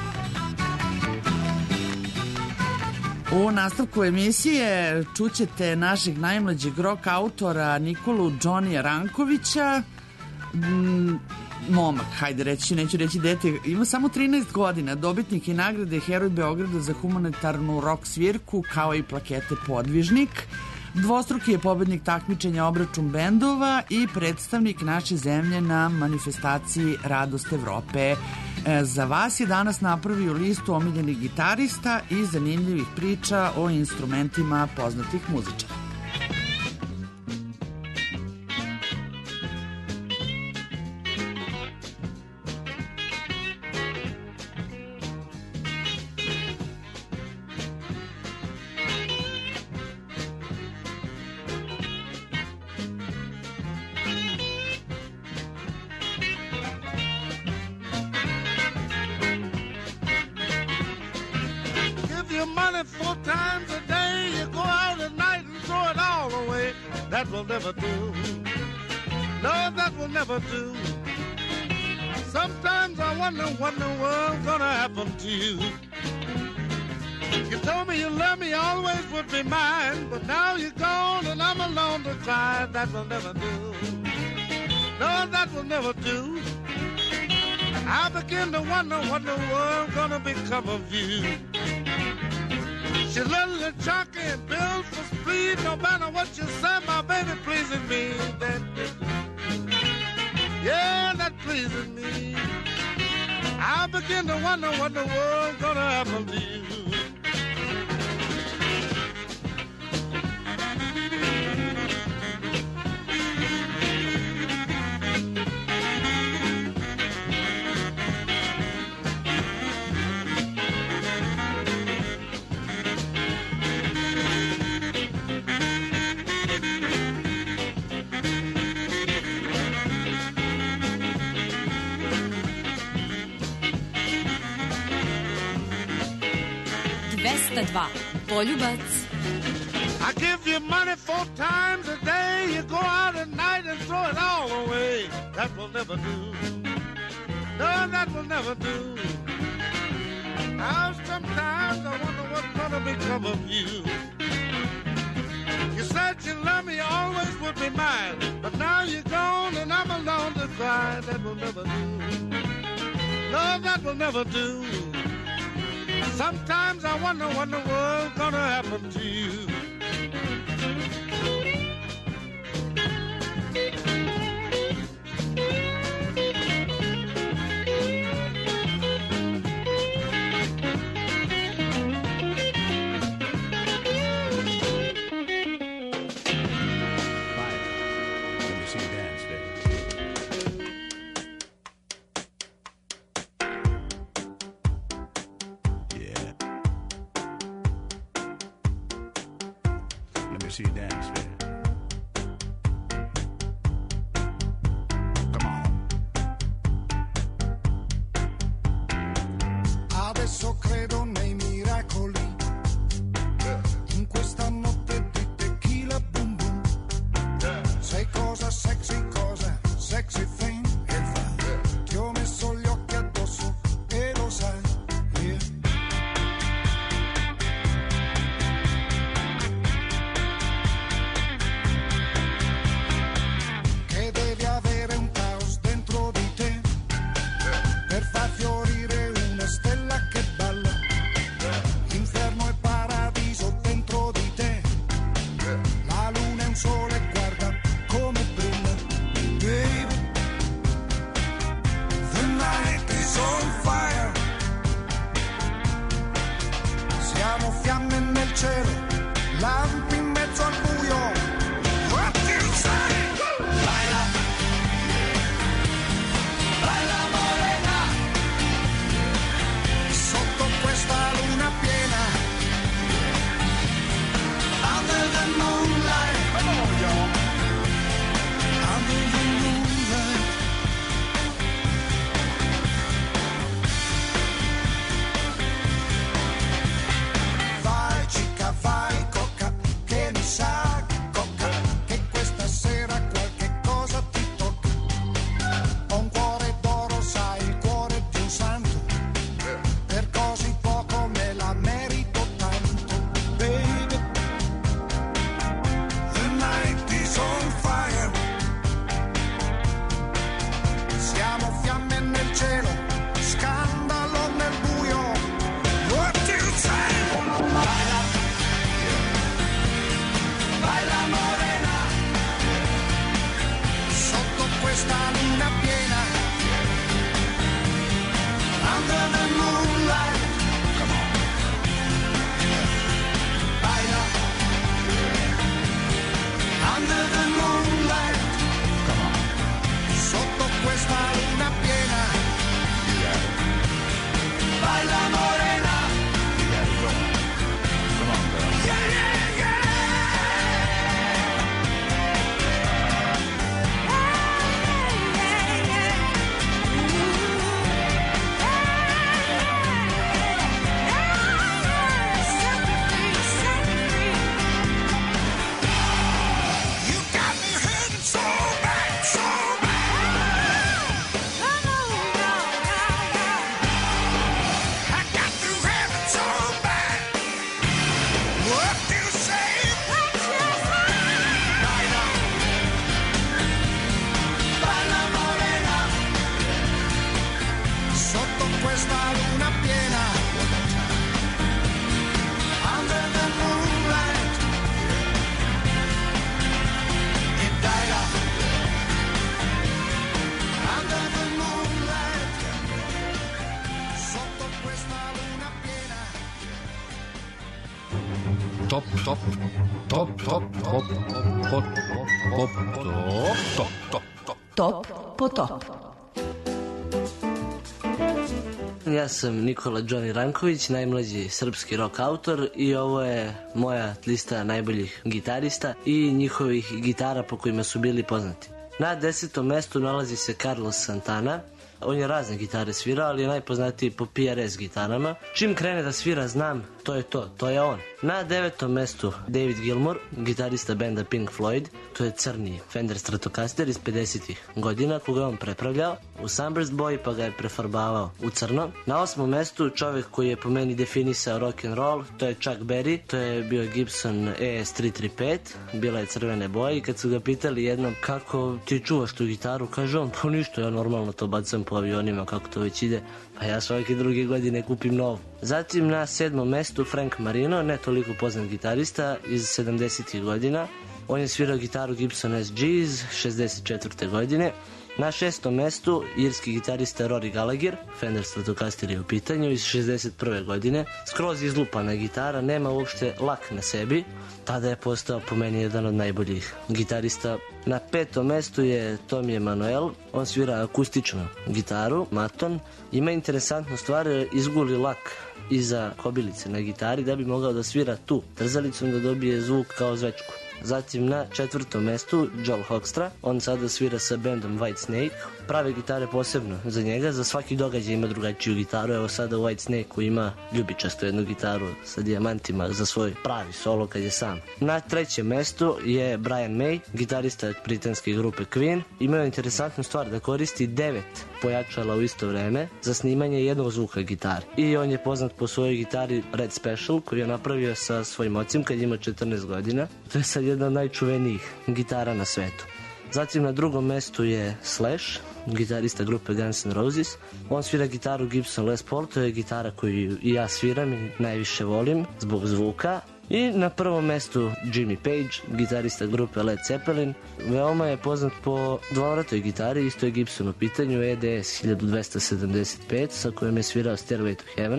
U nastavku emisije čućete našeg najmlađeg rock autora Nikolu Johnny Rankovića. Mm, momak, hajde reći, neću reći dete, ima samo trinaest godina, dobitnik je nagrade Heroj Beograda za humanitarnu rock svirku, kao i plakete Podvižnik. Dvostruki je pobednik takmičenja Obračun bendova i predstavnik naše zemlje na manifestaciji Radost Evrope. E, za vas je danas napravio listu omiljenih gitarista i zanimljivih priča o instrumentima poznatih muzičara. That will never do. No, that will never do. Sometimes I wonder what in the world's gonna happen to you. You told me you loved me, always would be mine, but now you're gone and I'm alone to cry. That will never do. No, that will never do. I begin to wonder what in the world's gonna become of you. She loves the jockey and bills for speed. No matter what you say, my baby pleasing me. That, yeah, that pleases me. I begin to wonder what the world's gonna happen to you. dvesta dva. Poljubac. I give you money four times a day. You go out at night and throw it all away. That will never do. No, that will never do. Now sometimes I wonder what's gonna become of you. You said you love me, always would be mine, but now you're gone and I'm alone to cry. That will never do. No, that will never do. Sometimes I wonder what the world's gonna happen to you. See you dance, baby. Come on. Adesso credo nei miracoli. In questa notte di tequila boom boom. Sei cosa sexy, cosa sexy thing. Che fa? Ti ho messo gli occhi addosso e lo sai. Yeah. fiamme nel cielo, lampi in mezzo al buio. What do you say? Baila, baila morena, sotto questa luna piena, under the moonlight, come on y'all, under the moonlight. Vai cica, vai coca, che mi sa coca, che questa sera qualche cosa ti tocca. Ho un cuore d'oro, sai, il cuore di un santo, per così poco me la merito tanto, baby. The night is on fire, siamo fiamme nel cielo, scandalo nel buio. What do you say? Baila, baila morena, sotto questa luna piena, under the moonlight, come on. Baila, under the moonlight, come on. Sotto questa luna piena, baila morena. Yeah, yeah, yeah. You got me hurting so bad, so bad. I got you having so bad. What do you say? Baila, baila morena, sotto questa luna piena, under the moonlight. E baila, under the moonlight, sotto questa luna piena. Top, top, top, top, top, top, top, top, top, top. Top po top. Ja sam Nikola Johnny Ranković, najmlađi srpski rock autor i ovo je moja lista najboljih gitarista i njihovih gitara po kojima su bili poznati. Na desetom mestu nalazi se Carlos Santana. On je razne gitare svirao, ali je najpoznatiji po P R S gitarama. Čim krene da svira znam, to je to, to je on. Na devetom mestu David Gilmour, gitarista benda Pink Floyd. To je crni Fender Stratocaster iz pedesetih godina, koga je on prepravljao u Sunburst Boy, pa ga je prefarbavao u crno. Na osmom mestu čovjek koji je po meni definisao rock and roll, to je Chuck Berry. To je bio Gibson E S tri tri pet, bila je crvene boje i kad su ga pitali jednom kako ti čuvaš tu gitaru, kaže on, pa ništa, ja normalno to bacam po avionima kako to već ide, pa ja svake druge godine kupim novu. Zatim na sedmom mestu Frank Marino, ne toliko poznat gitarista iz sedamdesetih godina. On je svirao gitaru Gibson S G iz šezdeset četvrte godine. Na šestom mestu irski gitarista Rory Gallagher, Fender Stratocaster je u pitanju, iz šezdeset prve godine. Skroz izlupana gitara, nema uopšte lak na sebi. Tada je postao po meni jedan od najboljih gitarista. Na petom mestu je Tommy Emmanuel, on svira akustičnu gitaru, maton. Ima interesantnu stvar, izguli lak iza kobilice na gitari da bi mogao da svira tu trzalicom da dobije zvuk kao zvečku. Zatim na četvrtom mestu Joel Hoekstra, on sada svira sa bandom White Snake. Prave gitare posebno za njega, za svaki događaj ima drugačiju gitaru. Evo sada u White Snake-u ima ljubičasto jednu gitaru sa dijamantima za svoj pravi solo kad je sam. Na trećem mestu je Brian May, gitarista britanske grupe Queen. Imao interesantnu stvar da koristi devet pojačala u isto vreme za snimanje jednog zvuka gitare. I on je poznat po svojoj gitari Red Special koju je napravio sa svojim ocem kad je imao četrnaest godina. To je sad jedna od najčuvenijih gitara na svetu. Zatim na drugom mestu je Slash, gitarista grupe Guns N' Roses. On svira gitaru Gibson Les Paul, to je gitara koju i ja sviram i najviše volim zbog zvuka. I na prvom mestu Jimmy Page, gitarista grupe Led Zeppelin. Veoma je poznat po dvovratoj gitari, isto je Gibson u pitanju, E D S hiljadu dvesta sedamdeset pet, sa kojom je svirao Stairway to Heaven.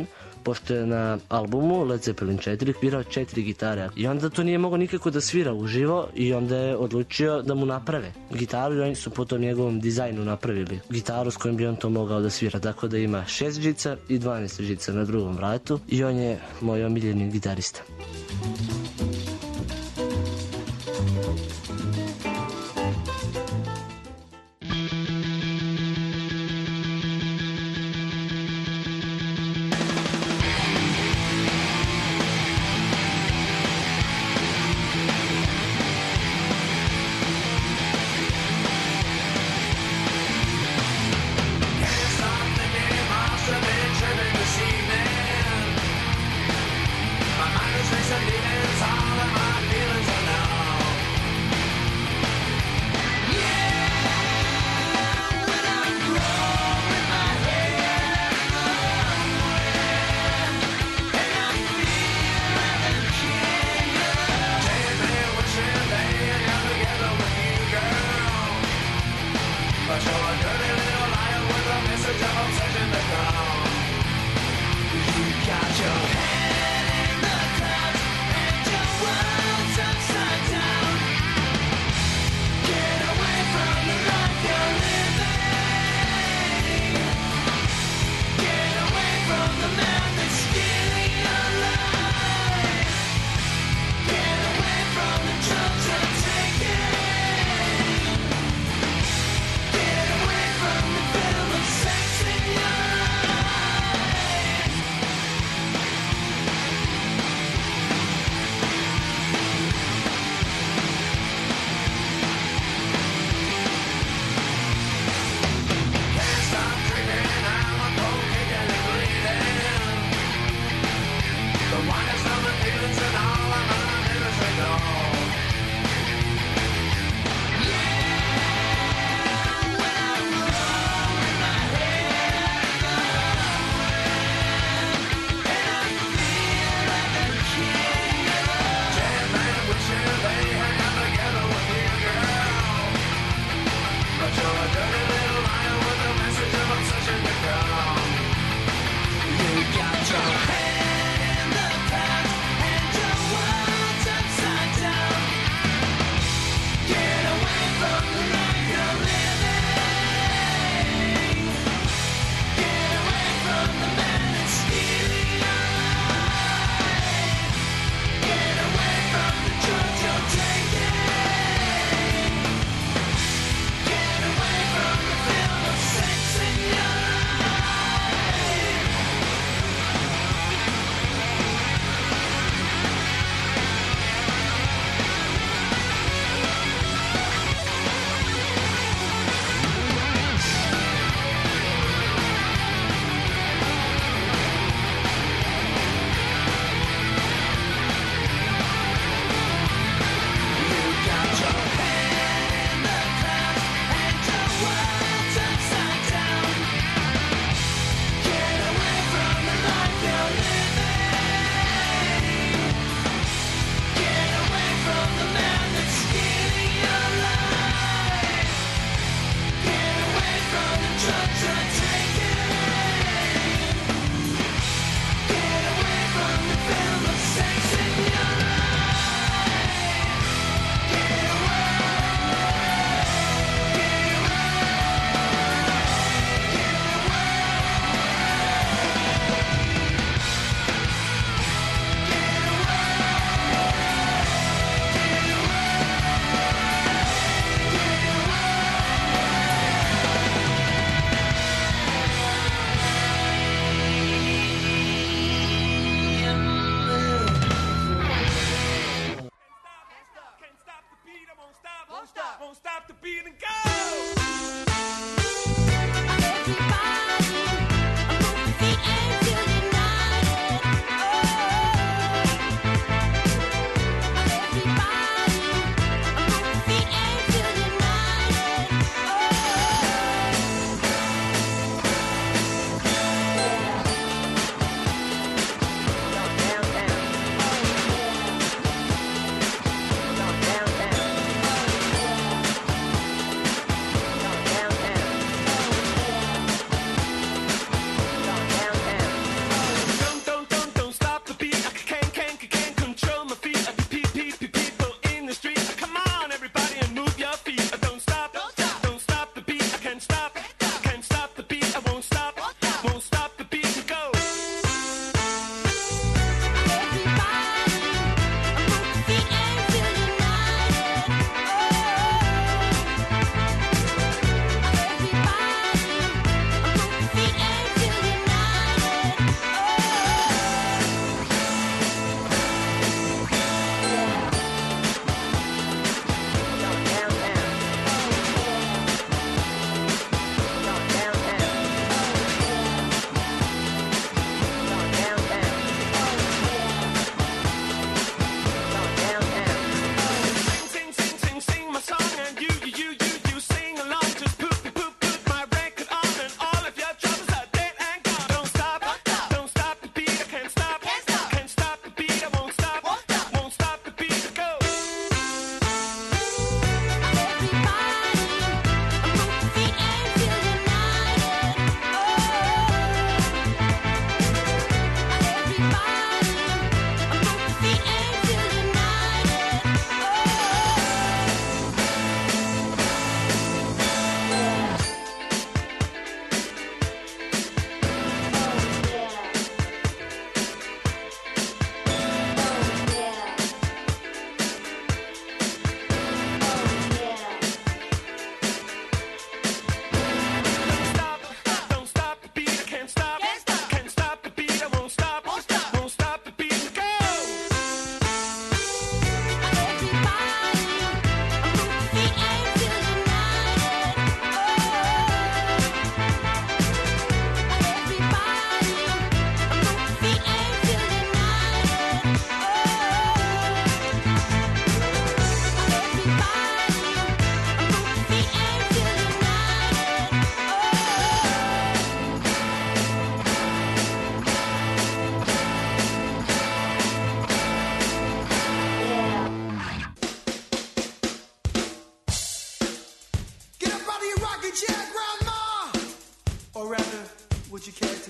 pošto je na albumu Led Zeppelin četiri svirao četiri gitare i onda to nije mogao nikako da svira uživo i onda je odlučio da mu naprave gitaru i oni su po tom njegovom dizajnu napravili gitaru s kojim bi on to mogao da svira, tako da ima šest žica i dvanaest žica na drugom vratu i on je moj omiljeni gitarista.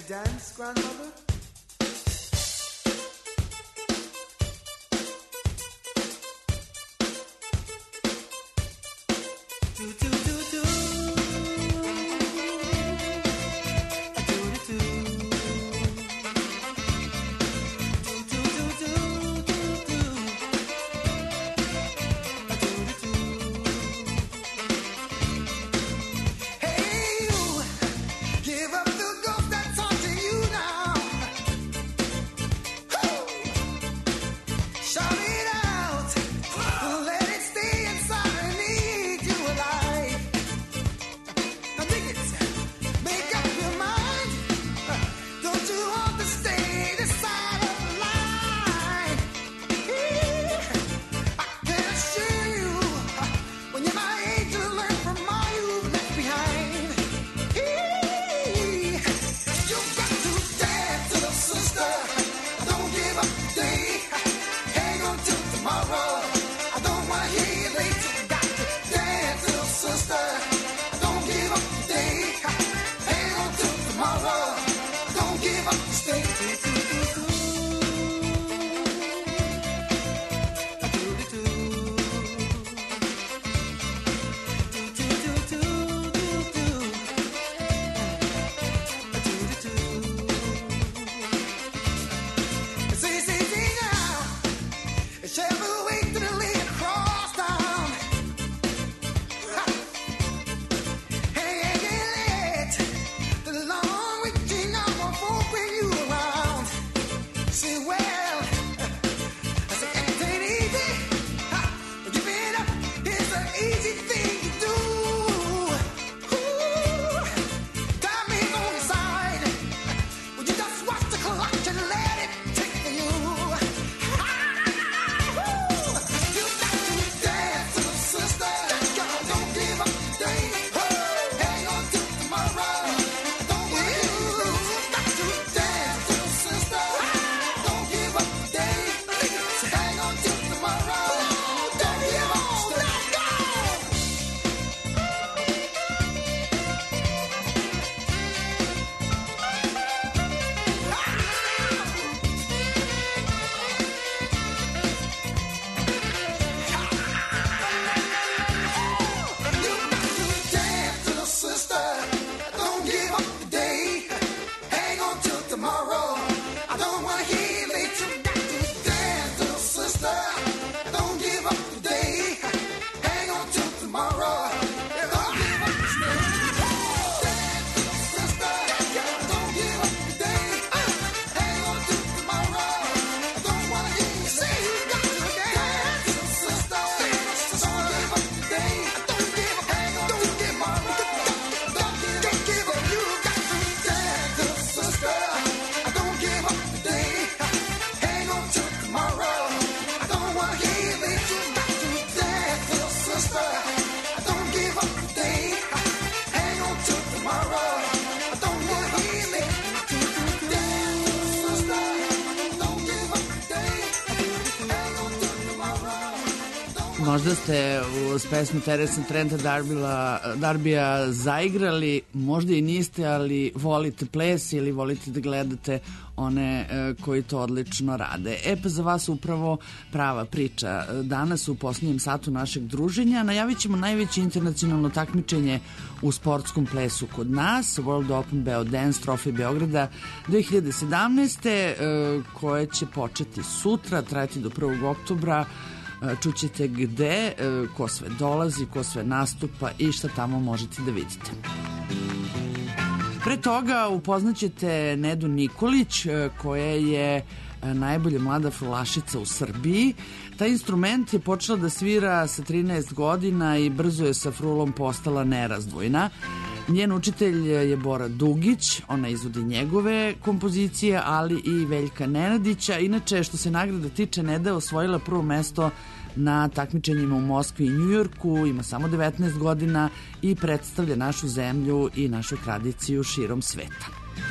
dance, grandmother? Do, do, do, do. Možda ste uz pesmu Teresa Trenta Darbila, Darbija zaigrali, možda i niste, ali volite ples ili volite da gledate one e, koji to odlično rade. E pa za vas upravo prava priča. Danas u posljednjem satu našeg druženja najavit ćemo najveće internacionalno takmičenje u sportskom plesu kod nas, World Open Beo Dance Trophy Beograda dve hiljade sedamnaeste. E, koje će početi sutra, trajati do prvog oktobra. Čućete gde, ko sve dolazi, ko sve nastupa i šta tamo možete da vidite. Pre toga upoznaćete Nedu Nikolić, koja je najbolja mlada frulašica u Srbiji. Taj instrument je počela da svira sa trinaest godina i brzo je sa frulom postala nerazdvojna. Njen učitelj je Bora Dugić, ona izvodi njegove kompozicije, ali i Veljka Nenadića. Inače, što se nagrada tiče, Neda je osvojila prvo mesto na takmičenjima u Moskvi i Njujorku, ima samo devetnaest godina i predstavlja našu zemlju i našu tradiciju širom sveta.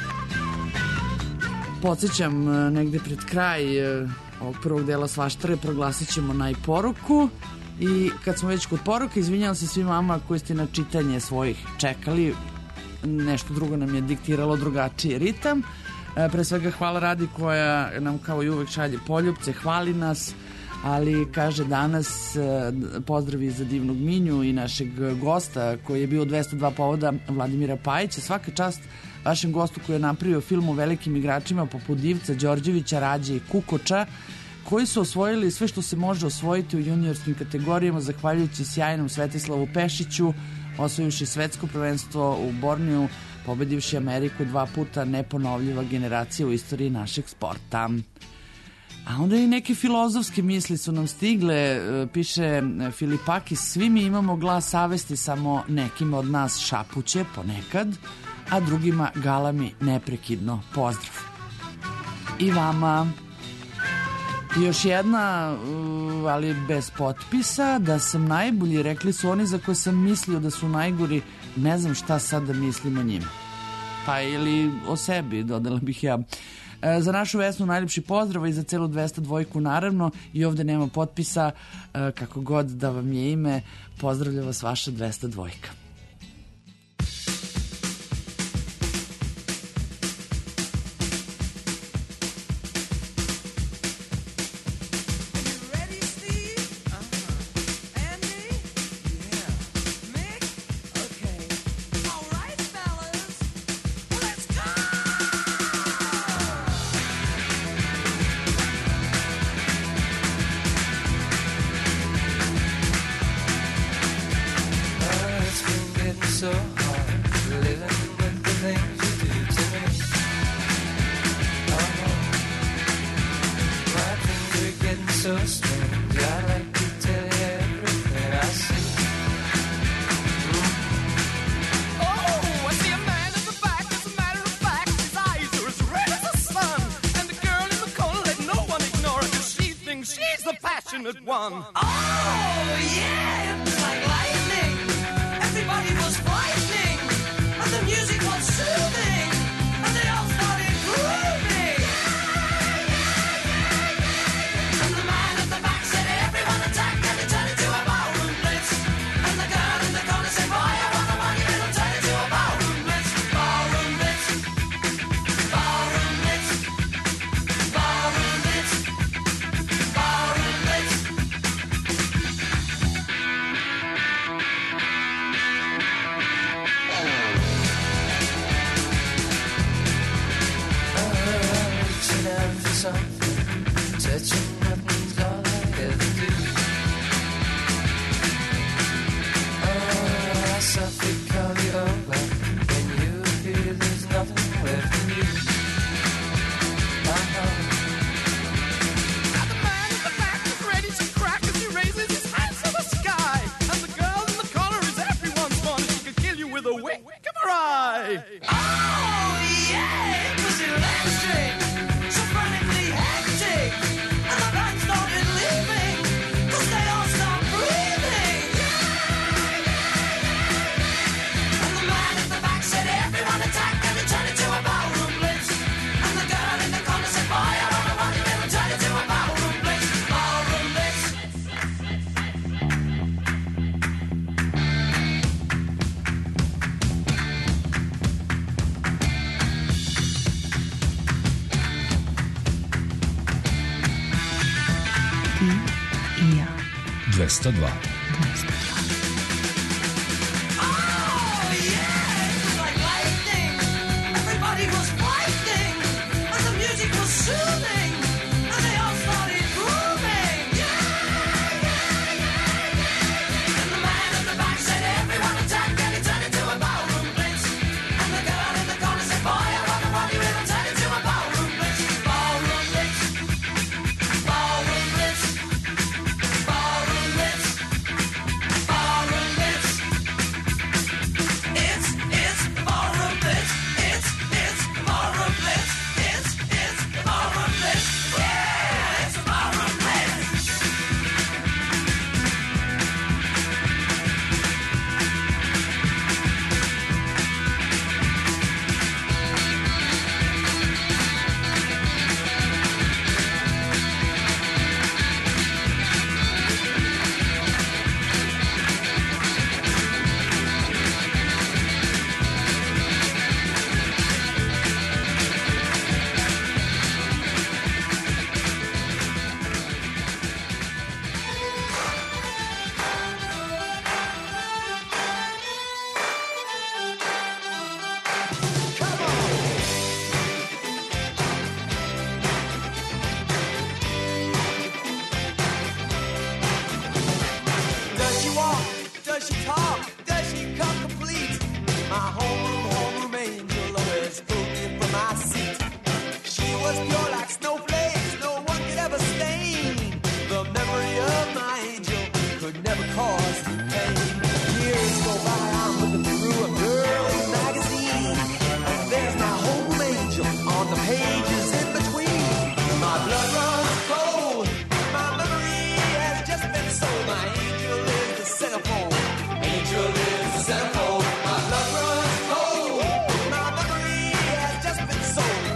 Podsjećam, negde pred kraj ovog prvog dela Svaštare proglasit ćemo najporuku. I kad smo već kod poruka, izvinjavam se svim vama koji ste na čitanje svojih čekali. nešto drugo nam je diktiralo drugačiji ritam. E, pre svega hvala Radi koja nam kao i uvek šalje poljupce, hvali nas, ali kaže danas e, pozdravi za divnog Minju i našeg gosta koji je bio u dvesta dva povoda, Vladimira Pajića. Svaka čast vašem gostu koji je napravio film o velikim igračima poput Divca, Đorđevića, Rađe i Kukoča, koji su osvojili sve što se može osvojiti u juniorskim kategorijama zahvaljujući sjajnom Svetislavu Pešiću, osvojivši svetsko prvenstvo u Borniju, pobedivši Ameriku dva puta, neponovljiva generacija u istoriji našeg sporta. A onda i neke filozofske misli su nam stigle, piše Filipakis, svi mi imamo glas savesti, samo nekima od nas šapuće ponekad, a drugima galami neprekidno. Pozdrav. I vama. Još jedna, ali bez potpisa, da sam najbolji, rekli su oni za koje sam mislio da su najgori, ne znam šta sad da mislim o njima. Pa ili o sebi, dodala bih ja. E, za našu Vesnu najljepši pozdrav i za celu dvesta dvojku naravno, i ovde nema potpisa, e, kako god da vam je ime, pozdravlja vas vaša dvesta dvojka. dvesta dva. does she talk? Does she come complete? My homeroom, homeroom angel always pulled me from my seat. She was pure like snowflakes, no one could ever stain. The memory of my angel could never cause me pain. Years go by, I'm looking through a girl's magazine, and there's my homeroom angel on the pages in between. My blood runs cold, my memory has just been sold. My angel is the centerfold, angel is the centerfold. My blood runs cold, my memory has just been sold.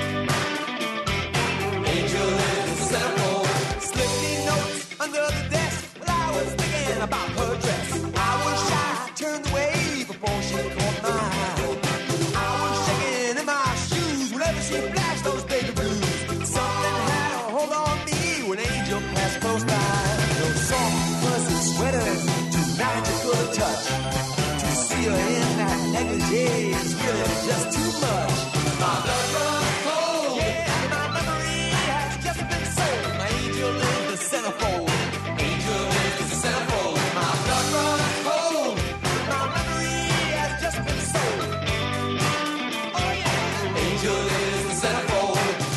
Angel is the centerfold. Slipping notes under the desk while I was thinking about her dress. I was shy, turned away before she caught my eye. I was shaking in my shoes whenever she flashed those baby blues. Something had a hold on me when Angel passed close by. Those soft, fuzzy sweaters, too magical to touch. To see her in that negligee is really just too much. My blood runs cold, yeah, my memory has just been sold. My angel is the centerfold, angel is the centerfold. My blood runs cold, my memory has just been sold. Oh yeah, angel is the centerfold.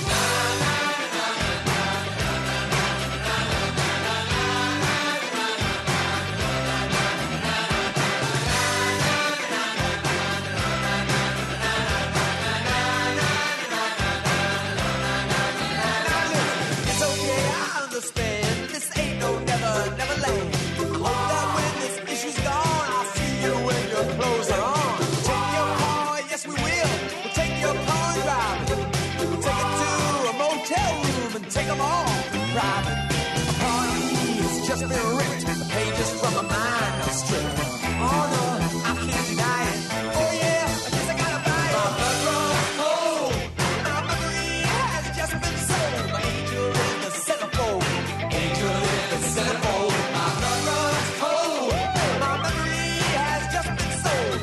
It's okay, I understand. This ain't no never, never land. Hope that when this issue's gone, I'll see you when your clothes are on. Take your car, yes we will. We'll take your car and drive it. We'll take it to a motel room and take them all private. A part of me has just been ripped. The pages from my mind are stripped. Oh no, I can't deny it. Oh yeah, I guess I gotta buy it. My blood runs cold. My memory has just been sold. My angel is the centerfold. Angel is the centerfold. My blood runs cold. My memory has just been sold.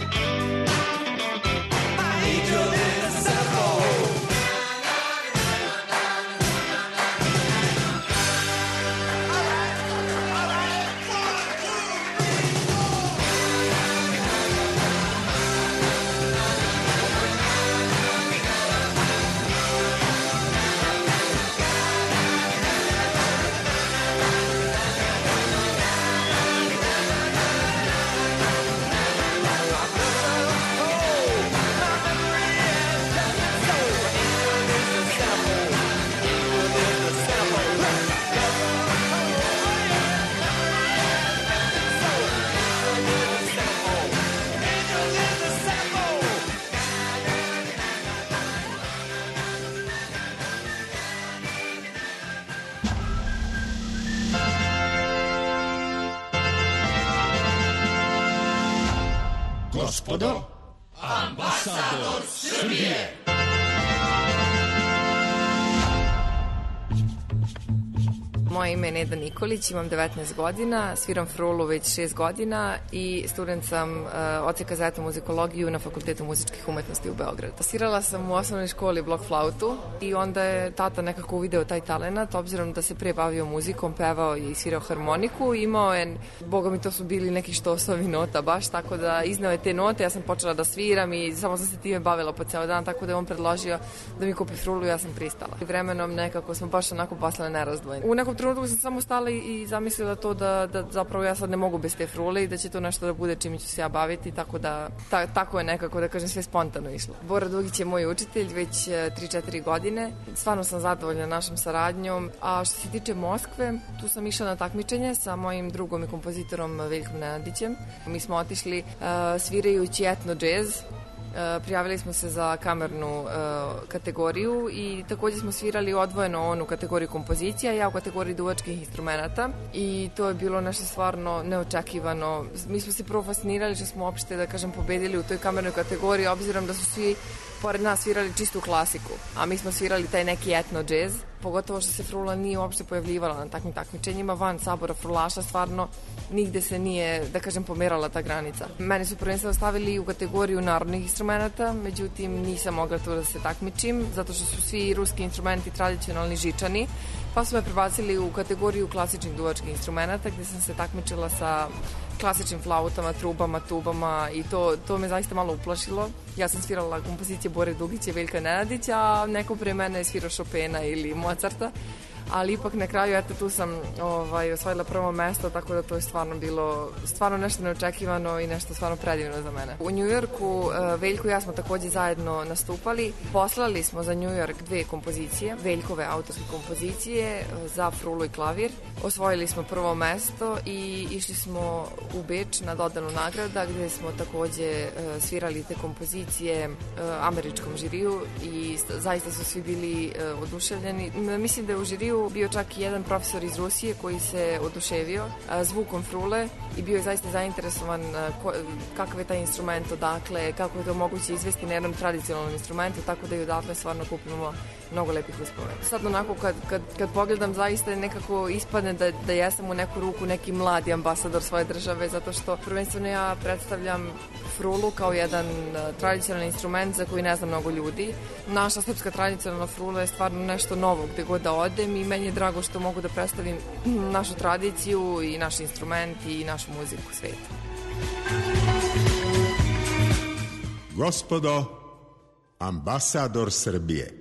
My angel is the centerfold. Gospodo, ambasador Srbije. Moje ime je Neda Nikolić, imam devetnaest godina, sviram frulu već šest godina i student sam uh, odseka za etnomuzikologiju na Fakultetu muzičkih umetnosti u Beogradu. Svirala sam u osnovnoj školi blok flautu i onda je tata nekako uvideo taj talenat, obzirom da se pre bavio muzikom, pevao i svirao harmoniku. Imao je, boga mi to su bili neki štosovi nota baš, tako da izneo je te note, ja sam počela da sviram i samo sam se time bavila po ceo dan, tako da je on predložio da mi kupi frulu i ja sam pristala. I vremenom nekako smo baš onako postale nerazdvojeni. U nekom trenutku sam samo stala i zamislila to da, da zapravo ja sad ne mogu bez te frule i da će to nešto da bude čime ću se ja baviti, tako da ta, tako je nekako, da kažem, sve spontano išlo. Bora Dugić je moj učitelj već tri četiri godine. Stvarno sam zadovoljna našom saradnjom. A što se tiče Moskve, tu sam išla na takmičenje sa mojim drugom i kompozitorom Veljkom Nenadićem. Mi smo otišli uh, svirajući etno džez. Uh, prijavili smo se za kamernu uh, kategoriju i takođe smo svirali odvojeno onu kategoriju kompozicija, ja u kategoriji duvačkih instrumenta i to je bilo nešto stvarno neočekivano. Mi smo se prvo fascinirali što smo uopšte, da kažem, pobedili u toj kamernoj kategoriji, obzirom da su svi pored nas svirali čistu klasiku, a mi smo svirali taj neki etno džez pogotovo što se Frula nije uopšte pojavljivala na takvim takmičenjima van sabora frulaša, stvarno nigde se nije, da kažem, pomerala ta granica. Mene su prvenstveno stavili u kategoriju narodnih instrumenta, međutim nisam mogla tu da se takmičim, zato što su svi ruski instrumenti tradicionalni žičani, pa su me prebacili u kategoriju klasičnih duvačkih instrumenta, gde sam se takmičila sa klasičnim flautama, trubama, tubama i to, to me zaista malo uplašilo. Ja sam svirala kompozicije Bore Dugića i Veljka Nenadića, a neko pre mene je svirao Chopina ili Mozarta, ali ipak na kraju, eto, tu sam ovaj, osvojila prvo mesto, tako da to je stvarno bilo stvarno nešto neočekivano i nešto stvarno predivno za mene. U Njujorku Veljko i ja smo takođe zajedno nastupali. Poslali smo za Njujork dve kompozicije, Veljkove autorske kompozicije za frulu i klavir. Osvojili smo prvo mesto i išli smo u Beč na dodanu nagrada, gde smo takođe svirali te kompozicije američkom žiriju i zaista su svi bili oduševljeni. Mislim da je u žiriju bio čak i jedan profesor iz Rusije koji se oduševio zvukom frule i bio je zaista zainteresovan kakav je taj instrument, odakle, kako je to moguće izvesti na jednom tradicionalnom instrumentu, tako da i odatle stvarno kupimo mnogo lepih uspomena. Sad onako kad, kad, kad pogledam, zaista nekako ispadne da, da ja sam u neku ruku neki mladi ambasador svoje države, zato što prvenstveno ja predstavljam frulu kao jedan tradicionalni instrument za koji ne zna mnogo ljudi. Naša srpska tradicionalna frula je stvarno nešto novo gde god da odem i meni je drago što mogu da predstavim našu tradiciju i naš instrument i našu muziku u svijetu. Gospodo, ambasador Srbije.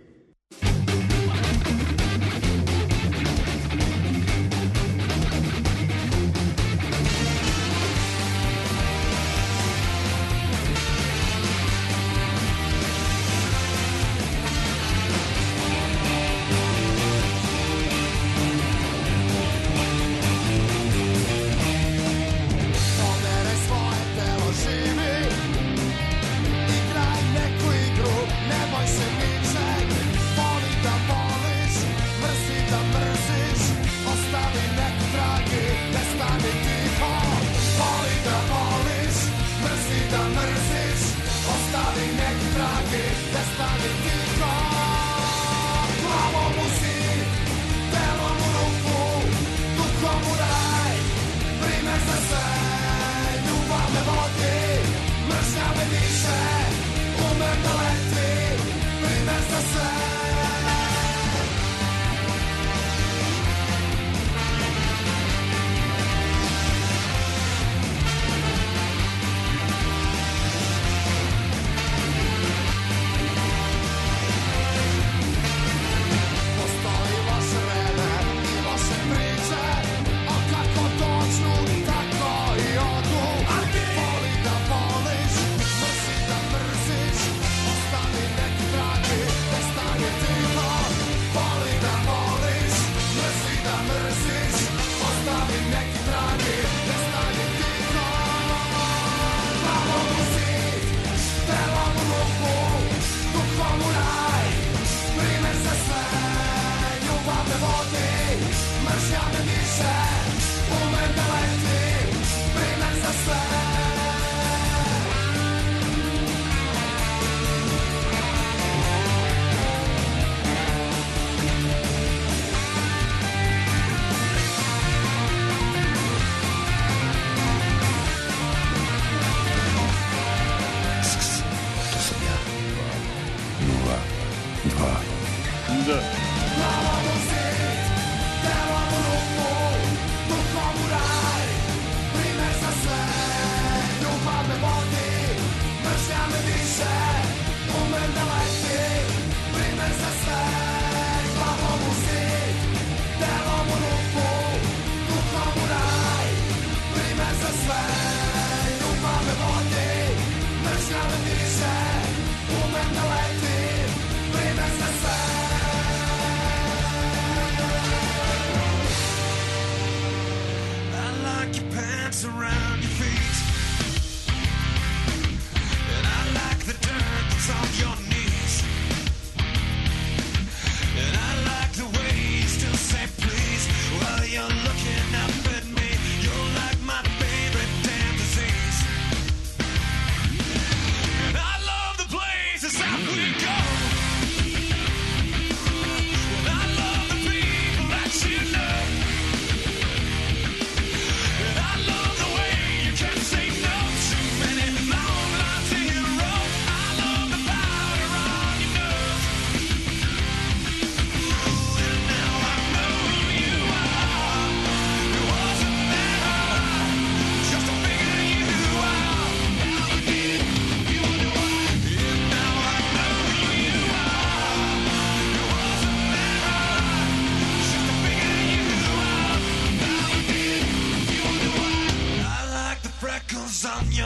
This is how we go. And I love the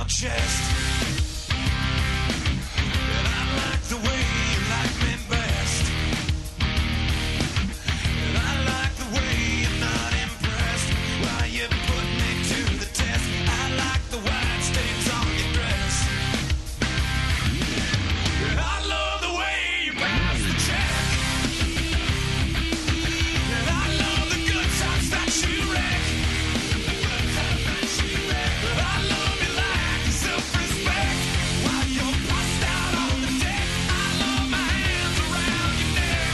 your chest. And I like the way you like me best. And I like the way you're not impressed while you put me to the test. I like the white stains on your dress. And I love the way you pass the check. And I love the good times that you wreck. And I love you like self-respect while you're passed out on the deck. I love my hands around your neck.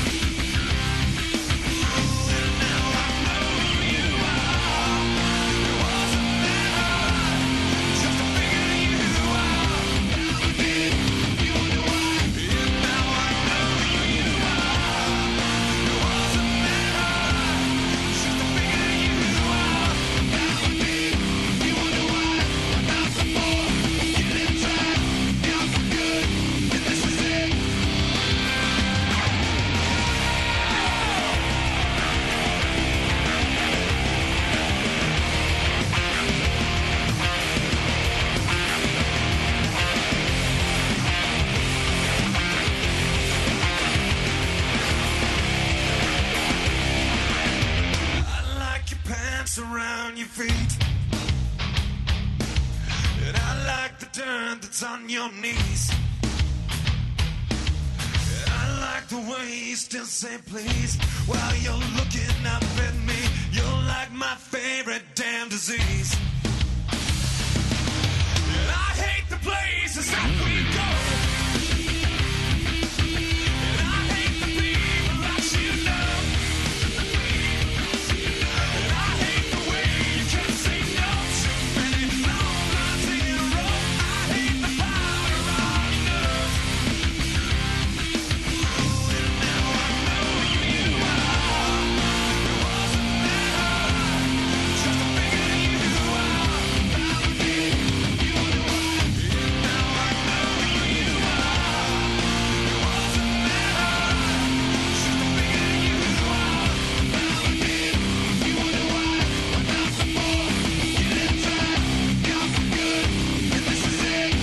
And now I know who you are. It wasn't that hard just to figure you out. You wonder why. And now I know who you are. It wasn't that hard just to figure you out. You wonder why. Not before. Get in track. Now for good. And this is it. I like your pants around your feet. And I like the dirt that's on your knees. And I like the way you still say please while you're looking up at me. You're like my favorite damn disease. And I hate the places that we go. And I hate the people that you know. And I hate the way you can't say no to many long lines in a row. I hate the powder on your nose. And now I know who you are. It wasn't that hard just to figure you out. You wonder why. And now I know who you are. It wasn't that hard just to figure you out. You wonder why. Not before. Get in track. Now for good. And this is it.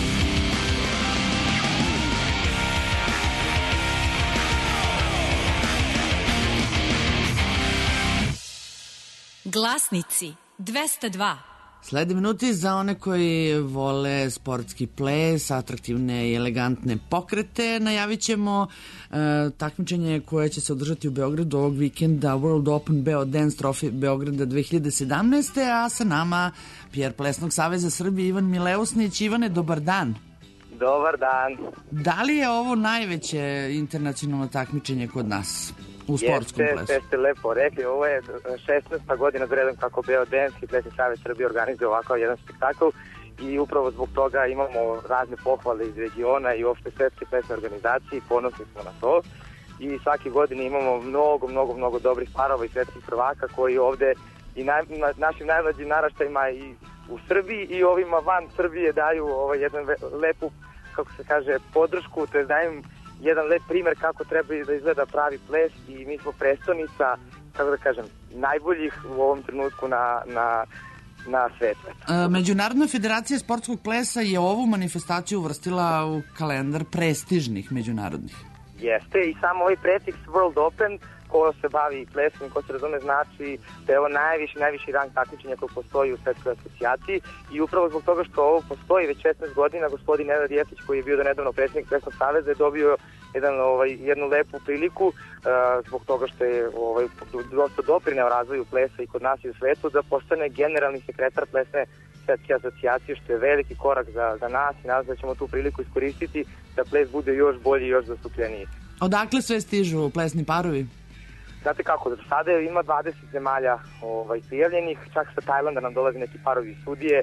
Glasnici dvesta dva. Slede minuti za one koji vole sportski ples, atraktivne i elegantne pokrete. Najavit ćemo e, takmičenje koje će se održati u Beogradu ovog vikenda, World Open Beo Dance Trophy Beograda dve hiljade sedamnaeste. A sa nama Pjer Plesnog saveza Srbije Ivan Mileusnić. Ivane, dobar dan. Dobar dan. Da li je ovo najveće internacionalno takmičenje kod nas u sportskom Jeste, plesu? Jeste, ste lepo rekli. Ovo je šesnaesta godina za redom kako Beo Dance i Plesni savez Srbije organizuje ovakav jedan spektakl i upravo zbog toga imamo razne pohvale iz regiona i uopšte svetske plesne organizacije i ponosni smo na to. I svake godine imamo mnogo, mnogo, mnogo dobrih parova i svetskih prvaka koji ovde i naj, na, našim najmlađim naraštajima i u Srbiji i ovima van Srbije daju ovaj jedan lepu, kako se kaže, podršku, to je daju im jedan lep primer kako treba da izgleda pravi ples i mi smo prestonica, kako da kažem, najboljih u ovom trenutku na, na, na svetu. E, Međunarodna federacija sportskog plesa je ovu manifestaciju uvrstila u kalendar prestižnih međunarodnih. Jeste, i samo ovaj prefix World Open, ko se bavi plesom, ko se razume, znači da je ovo najviši, najviši rang takmičenja koji postoji u svetskoj asocijaciji i upravo zbog toga što ovo postoji već šesnaest godina, gospodin Nenad Jeftić koji je bio do nedavno predsjednik Plesnog saveza je dobio jedan, ovaj, jednu lepu priliku uh, zbog toga što je ovaj, dosta doprineo razvoju plesa i kod nas i u svetu da postane generalni sekretar plesne svetske asocijacije, što je veliki korak za, za nas i nadam se da ćemo tu priliku iskoristiti da ples bude još bolji i još zastupljeniji. Odakle sve stižu plesni parovi? Znate kako, do sada ima dvadeset zemalja ovaj, prijavljenih, čak sa Tajlanda nam dolaze neki parovi iz sudije,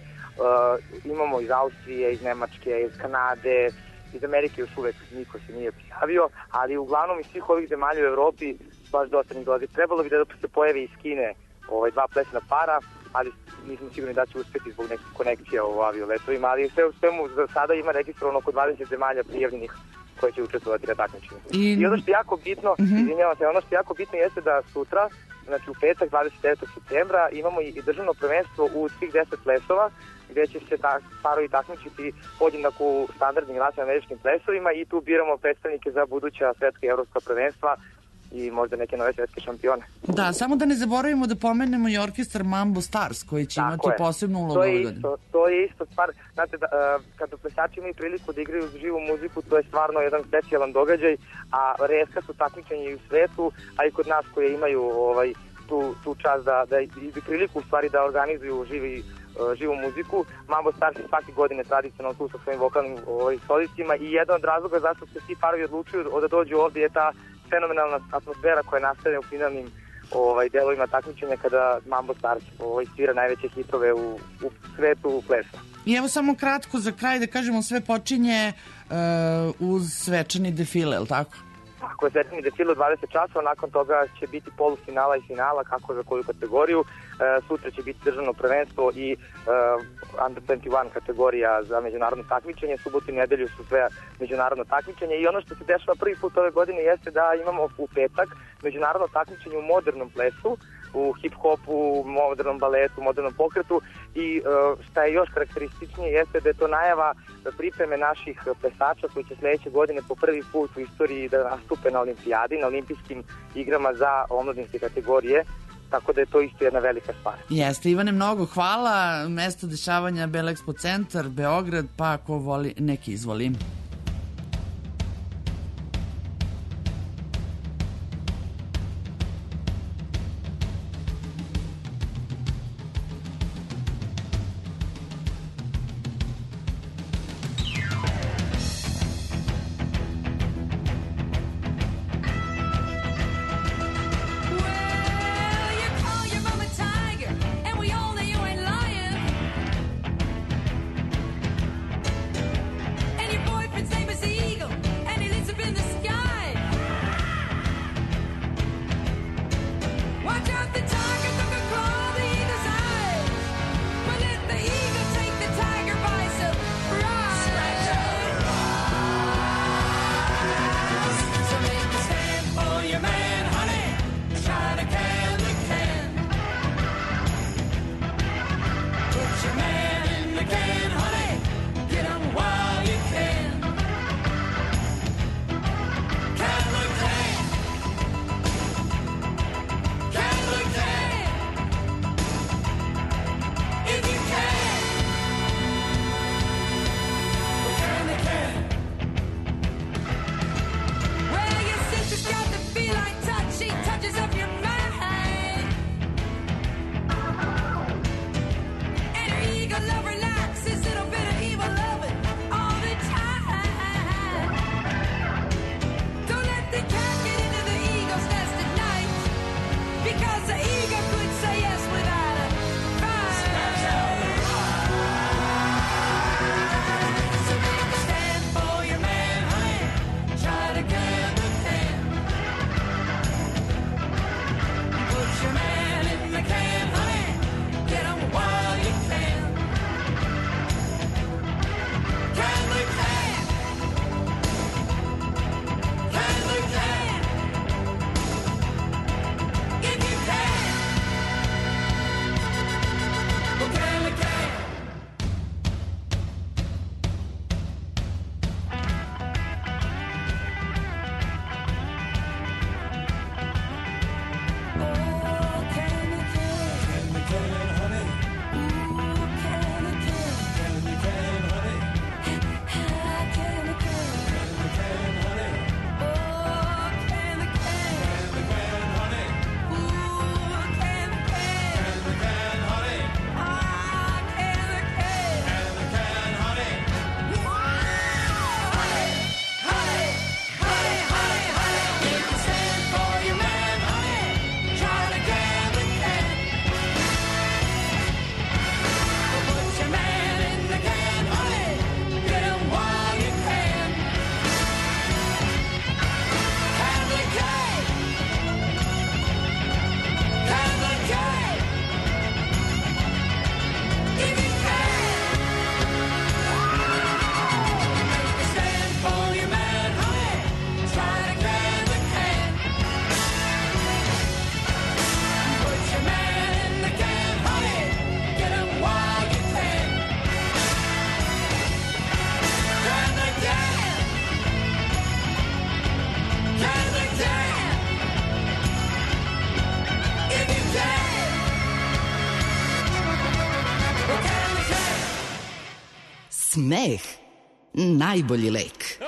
uh, imamo iz Austrije, iz Nemačke, iz Kanade, iz Amerike još uvek niko se nije prijavio, ali uglavnom iz svih ovih zemalja u Evropi baš dosta njih dolazi. Trebalo bi da se pojave iz Kine ovaj, dva plesna para, ali nisam sigurni da će uspeti zbog nekih konekcija u avioletovima, ali sve u svemu za sada ima registrovano oko dvadeset zemalja prijavljenih koje će učestvovati na takmičenju. I... I ono što je jako bitno, uh-huh. izvinjavam se, ono što je jako bitno jeste da sutra znači u petak dvadeset devetog septembra imamo i državno prvenstvo u svih deset plesova, gde će se ta, parovi takmičiti podjednako standardnim latinoameričkim plesovima i tu biramo predstavnike za buduća svetska i evropska prvenstva i možda neke nove svetske šampione. Da, samo da ne zaboravimo da pomenemo i orkestar Mambo Stars koji će Tako imati je. posebnu ulogu To je ove isto, godine. to je isto stvar, znate, da, uh, kada plesači imaju priliku da igraju živu muziku, to je stvarno jedan specijalan događaj, a retka su takmičenja i u svetu, a i kod nas koje imaju ovaj, tu, tu čast da, da i priliku u stvari da organizuju živi živu muziku. Mambo Stars je svake godine tradicionalno tu sa svojim vokalnim ovaj, solistima i jedan od razloga zašto se svi parovi odlučuju da dođu ovdje je ta fenomenalna atmosfera koja nastane u finalnim ovaj, delovima takmičenja kada Mambo Stars ovaj, svira najveće hitove u, u svetu plesa. I evo samo kratko za kraj da kažemo, sve počinje uh, uz svečani defile, je li tako? Tako je, svečani defile u dvadeset časova, nakon toga će biti polufinala i finala, kako za koju kategoriju. E, sutra će biti državno prvenstvo i e, under dvadeset jedan kategorija za međunarodno takmičenje. Subotu i nedelju su sve međunarodno takmičenje i ono što se dešava prvi put ove godine jeste da imamo u petak međunarodno takmičenje u modernom plesu, u hip-hopu, modernom baletu, modernom pokretu i šta je još karakterističnije jeste da je to najava pripreme naših plesača koji će sledeće godine po prvi put u istoriji da nastupe na olimpijadi, na olimpijskim igrama za omladinske kategorije, tako da je to isto jedna velika stvar. Jeste, Ivane, mnogo hvala. Mesto dešavanja Belexpo centar, Beograd, pa ako voli neki izvoli. And your boyfriend Smeh, najbolji lek.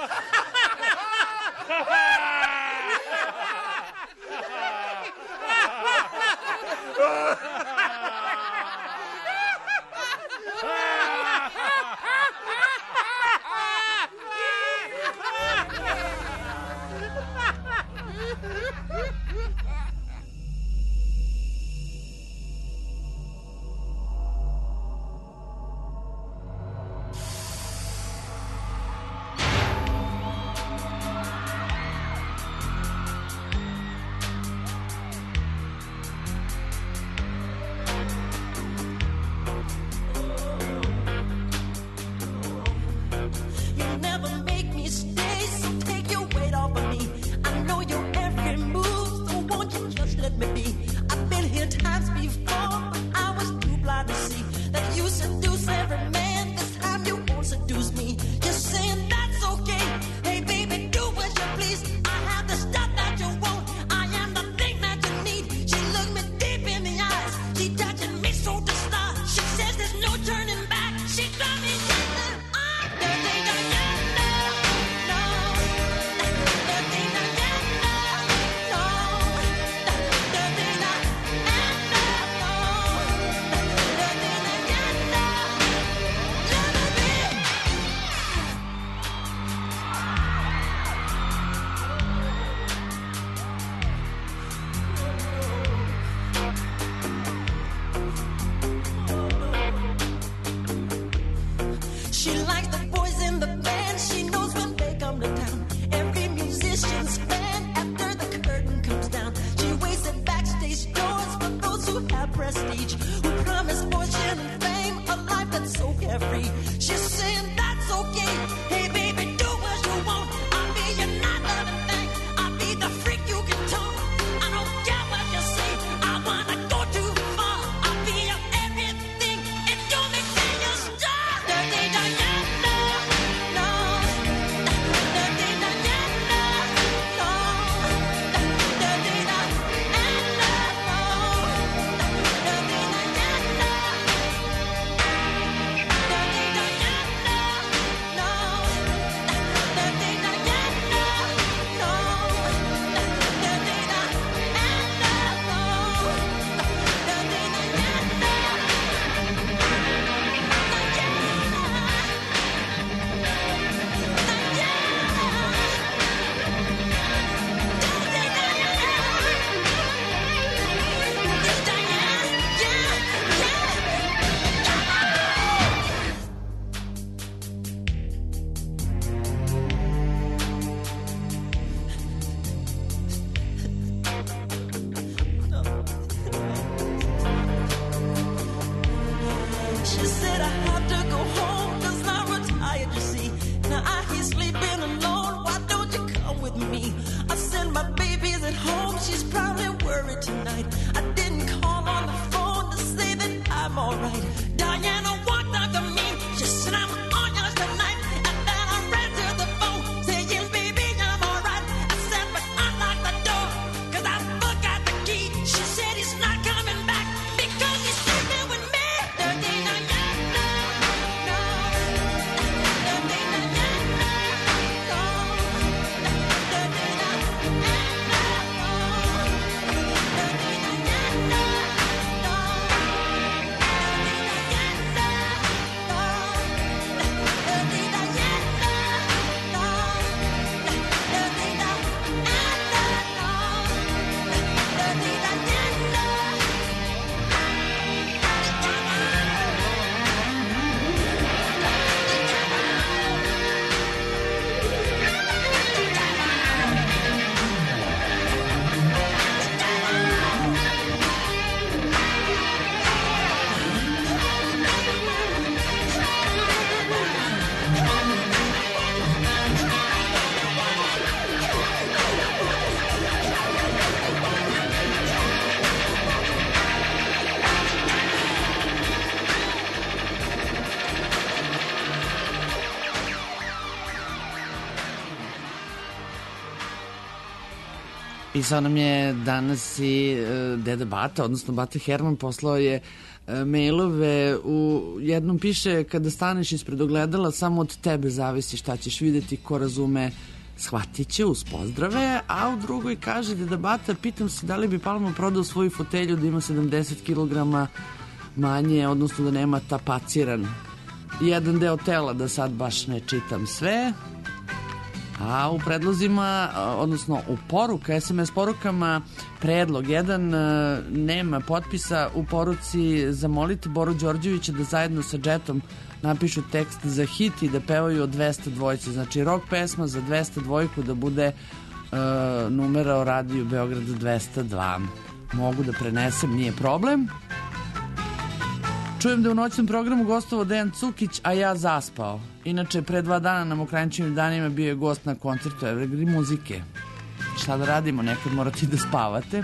I sa nam je danas i uh, deda Bata, odnosno Bata Herman, poslao je uh, mailove. U jednom piše: kada staneš ispred ogledala, samo od tebe zavisi šta ćeš videti, ko razume shvatit će, uz pozdrave. A u drugoj kaže deda Bata: pitam se da li bi Palma prodao svoju fotelju da ima sedamdeset kilograma manje, odnosno da nema tapaciran jedan deo tela, da sad baš ne čitam sve. A u predlozima, odnosno u poruka, es em es porukama, predlog jedan, nema potpisa. U poruci: zamolite Boru Đorđevića da zajedno sa Jetom napišu tekst za hit i da pevaju o dvesta dvojci. Znači rock pesma za dvesta dvojku da bude uh, numera o radiju Beogradu dvesta dva. Mogu da prenesem, nije problem. Čujem da u noćnom programu gostovao Dejan Cukić, a ja zaspao. Inače, pre dva dana na Mokranjčevim danima bio je gost na koncertu Evergreen muzike. Šta da radimo, nekad morate da spavate.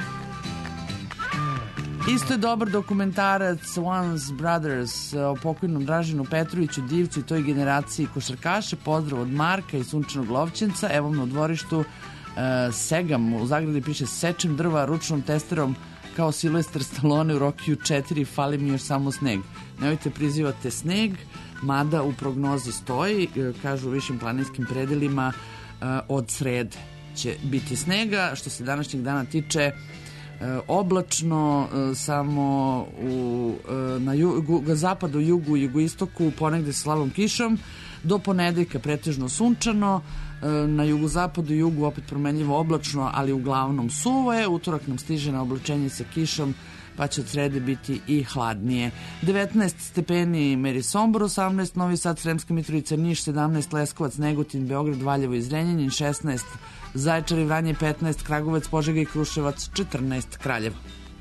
Isto je dobar dokumentarac Once Brothers o pokojnom Draženu Petroviću, divcu i toj generaciji košarkaša. Pozdrav od Marka i Sunčanog Lovćenca. Evo me u dvorištu, uh, segam, u zagradi piše: sečem drva ručnom testerom kao Silvester Stallone u Rokiju četiri, fali mi još samo sneg. Nemojte prizivate sneg, mada u prognozi stoji, kažu u višim planinskim predelima od srede će biti snega. Što se današnjeg dana tiče, oblačno, samo u, na jugu, zapadu, jugu i jugoistoku ponegde sa slabom kišom, do ponedeljka pretežno sunčano, na jugozapadu i jugu opet promenljivo oblačno, ali uglavnom suvo je. Utorak nam stiže na oblačenje sa kišom, pa će od srede biti i hladnije. devetnaest stepeni meri Sombor, osamnaest Novi Sad, Sremska Mitrovica, Niš, sedamnaest Leskovac, Negotin, Beograd, Valjevo i Zrenjanin, šesnaest Zaječar i Vranje, petnaest Kragujevac, Požega i Kruševac, četrnaest Kraljevo.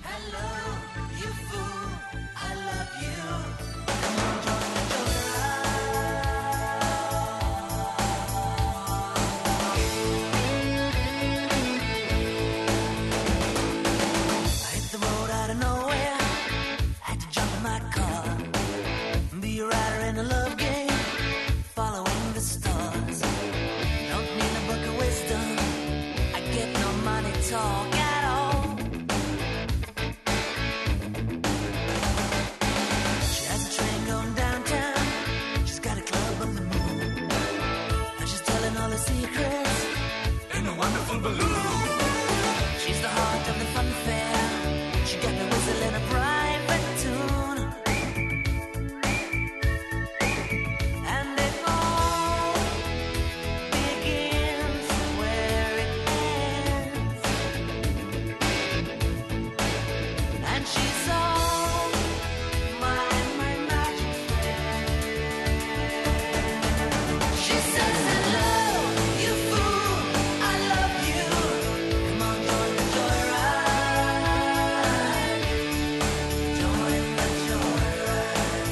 Talk at all. She has a train going downtown. She's got a club on the moon, and she's telling all her secrets in a wonderful balloon. She's the heart of the fun fair. She got the whistle in a private tune, and it all begins where it ends. And she's all my, my magic friend. She says, hello, you fool, I love you. Come on, join the joyride. Join the joyride.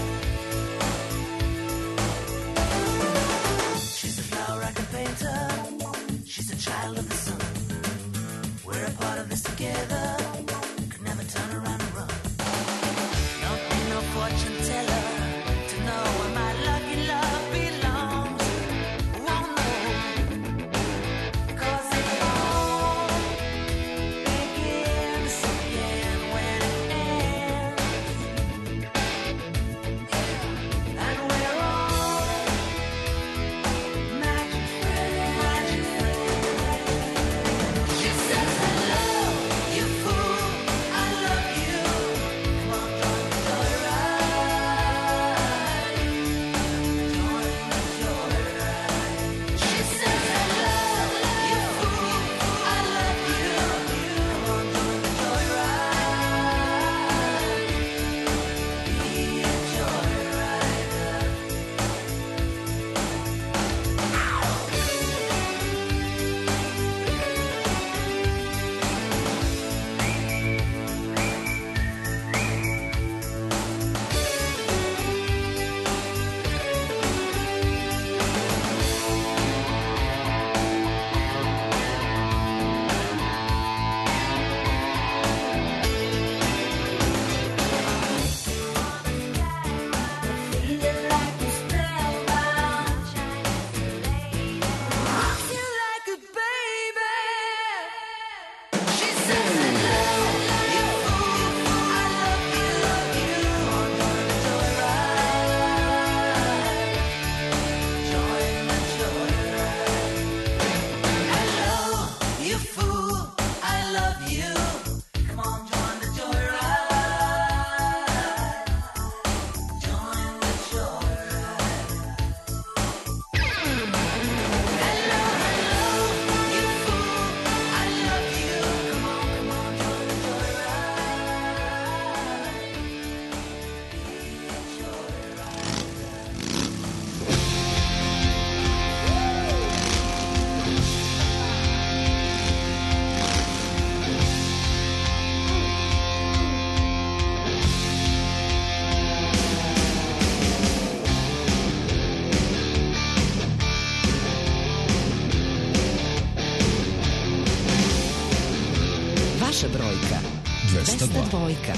She's a flower I can paint her. She's a child of the sun. We're a part of this together. Could never turn around and run. Don't need no fortune teller to know where my lucky love belongs. Won't know, 'cause it all begins again when it ends. And we're all magic friends, magic friends. She says, hello, you fool, I love you. Come on, join the joyride. dvojka. dvesta dva. dvojka.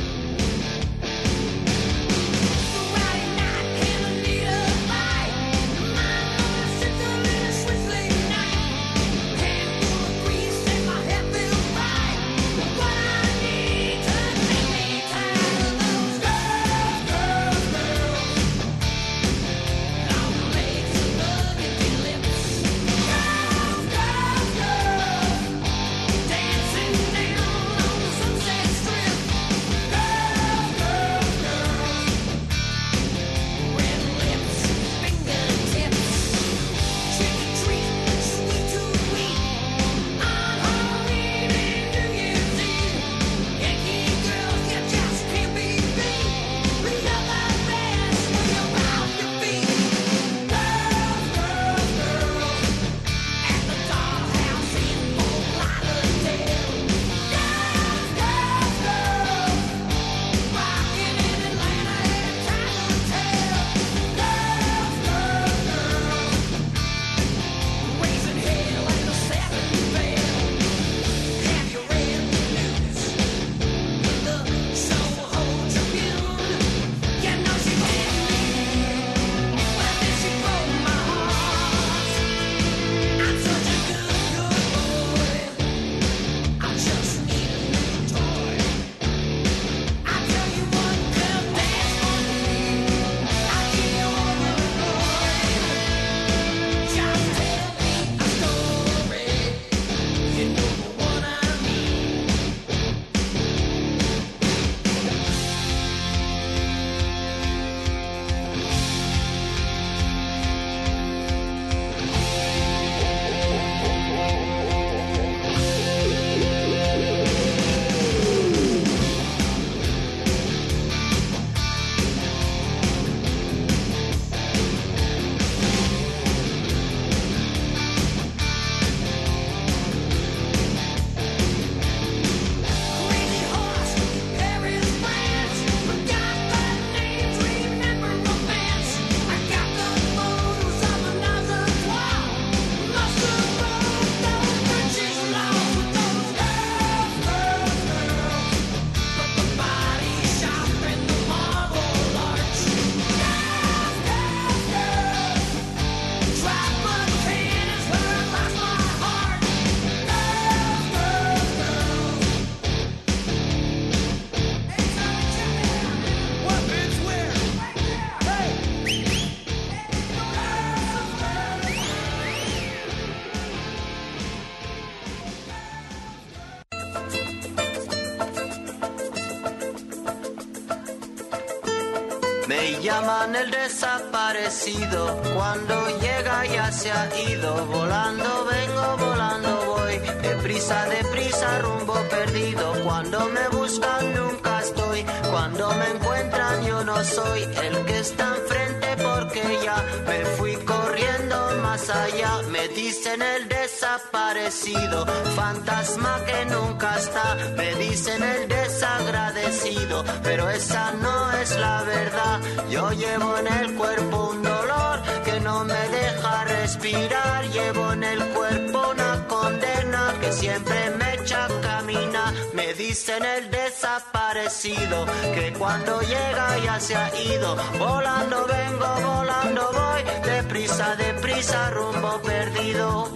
Me llaman el desaparecido, cuando llega ya se ha ido. Volando vengo, volando voy, deprisa, deprisa, rumbo perdido. Cuando me buscan nunca estoy, cuando me encuentran yo no soy el que está enfrente, porque ya me fui corriendo más allá. Me dicen el desaparecido, fantasma que nunca está. Me dicen el desagradecido, pero esa no es la verdad. Yo llevo en el cuerpo un dolor que no me deja respirar. Llevo en el cuerpo una condena que siempre me echa a caminar. Me dicen el desaparecido, que cuando llega ya se ha ido. Volando vengo, volando voy, deprisa, deprisa, rumbo perdido.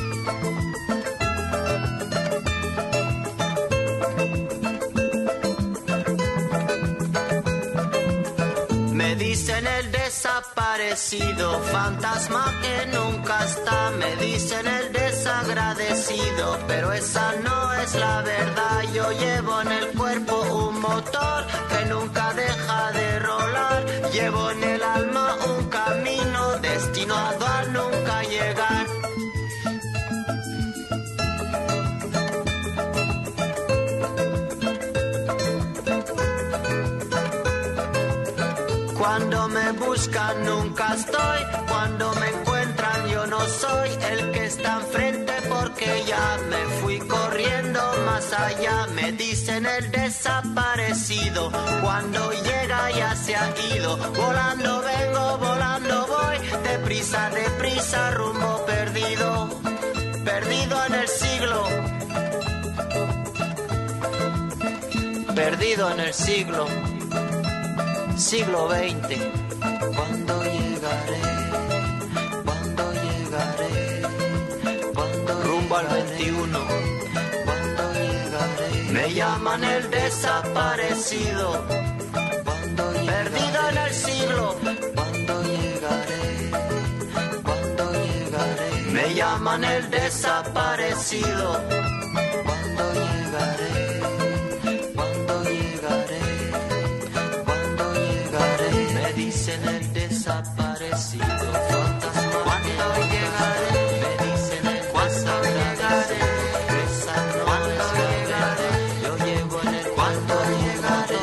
Me dicen el desaparecido, fantasma que nunca está. Me dicen el desagradecido, pero esa no es la verdad. Yo llevo en el cuerpo un motor que nunca deja de rolar. Llevo en el alma un camino destinado a nunca llegar. Cuando me buscan nunca estoy, cuando me encuentran yo no soy el que está enfrente, porque ya me fui corriendo más allá. Me dicen el desaparecido, cuando llega ya se ha ido. Volando vengo, volando voy, deprisa, deprisa, rumbo perdido, perdido en el siglo. perdido en el siglo, siglo veinte. ¿Cuándo llegaré? ¿Cuándo llegaré? ¿Cuándo rumbo al veintiuno? ¿Cuándo llegaré? Me llaman el desaparecido, perdido en el siglo. ¿Cuándo llegaré? ¿Cuándo llegaré? Me llaman el desaparecido. ¿Cuándo llegaré? ¿Cuándo llegaré? ¿Cuándo llegaré? Me dicen el desaparecido, fantasma. ¿Cuándo llegaré? Me dicen el cuándo llegaré. ¿Cuándo llegaré? Yo llevo en el cuándo llegaré.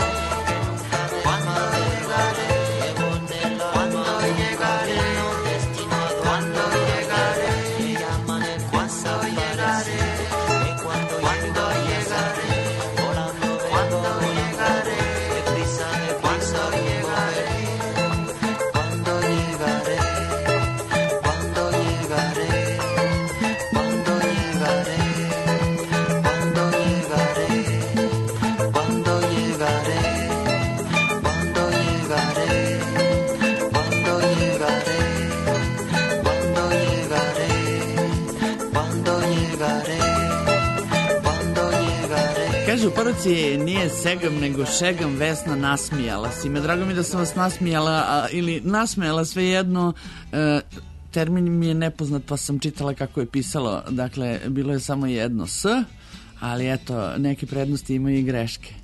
¿Cuándo llegaré? Llevo en el cuándo llegaré. Destino a cuándo llegaré. Me llaman el cuándo llegaré. ¿Cuándo llegaré? Volando cuándo llegaré. Deprisa de cuándo llegaré. ¿Cuándo llegaré? ¿Cuándo llegaré? ¿Cuándo llegaré? ¿Cuándo llegaré? ¿Cuándo llegaré? ¿Cuándo llegaré? ¿Cuándo llegaré? ¿Cuándo llegaré? ¿Cuándo llegaré? ¿Cuándo llegaré? Kaže, u poruci nije segam nego šegam, Vesna nasmijala si me. Drago mi da sam vas nasmijala, a, ili nasmijala svejedno. E, termin mi je nepoznat pa sam čitala kako je pisalo. Dakle, bilo je samo jedno S, ali eto, neke prednosti imaju i greške.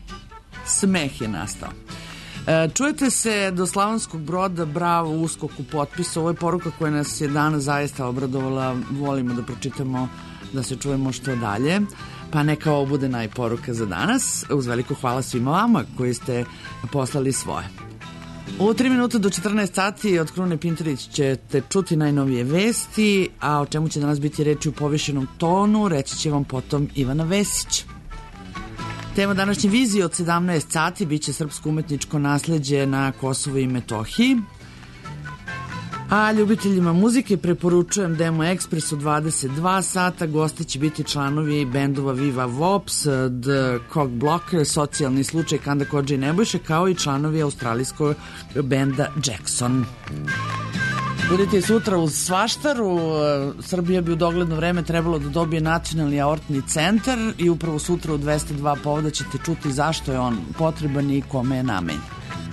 Smeh je nastao. E, čujete se do Slavonskog Broda, bravo, uskok u potpisu. Ovo je poruka koja nas je danas zaista obradovala. Volimo da pročitamo, da se čujemo što dalje. Pa neka ovo bude najporuka za danas. Uz veliko hvala svima vama koji ste poslali svoje. U tri minuta do četrnaest sati od Krune Pinterić ćete čuti najnovije vesti, a o čemu će danas biti reči u povišenom tonu, reći će vam potom Ivana Vesić. Tema današnje vizije od sedamnaest sati biće srpsko umetničko nasleđe na Kosovu i Metohiji. A ljubiteljima muzike preporučujem Demo Express u dvadeset dva sata. Gosti će biti članovi bendova Viva Vops, The Cock Blocker, Socijalni slučaj, Kanda Kodža i Nebojše, kao i članovi australijskog benda Jackson. Budite sutra uz Svaštaru. Srbija bi u dogledno vreme trebalo da dobije nacionalni aortni centar i upravo sutra u dvesta dva povoda ćete čuti zašto je on potreban i kome je namenjen.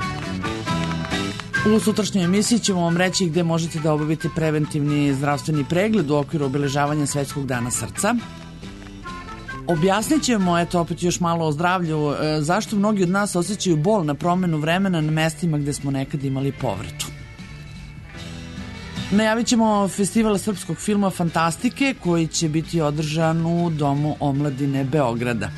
U sutrašnjoj emisiji ćemo vam reći gde možete da obavite preventivni zdravstveni pregled u okviru obeležavanja Svetskog dana srca. Objasnit ćemo, eto opet još malo o zdravlju, zašto mnogi od nas osjećaju bol na promenu vremena na mestima gde smo nekad imali povretu. Najavit ćemo festival srpskog filma Fantastike koji će biti održan u Domu omladine Beograda.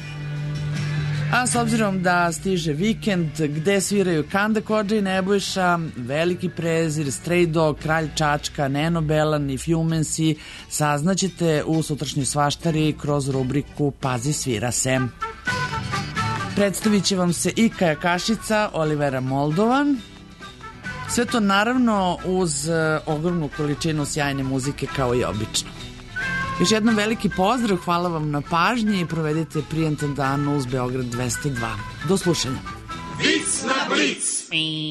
A s obzirom da stiže vikend gde sviraju Kanda Kodža i Nebojša, Veliki prezir, Stray Dog, Kralj Čačka, Neno Belan i Fjumensi, saznaćete u sutrašnjoj Svaštari kroz rubriku Pazi svira se. Predstavit će vam se i kajakašica Olivera Moldovan. Sve to naravno uz ogromnu količinu sjajne muzike kao i obično. Još jednom veliki pozdrav, hvala vam na pažnji i provedite prijentan dan uz Beograd dvesta dva. Do slušanja. Vic na blic!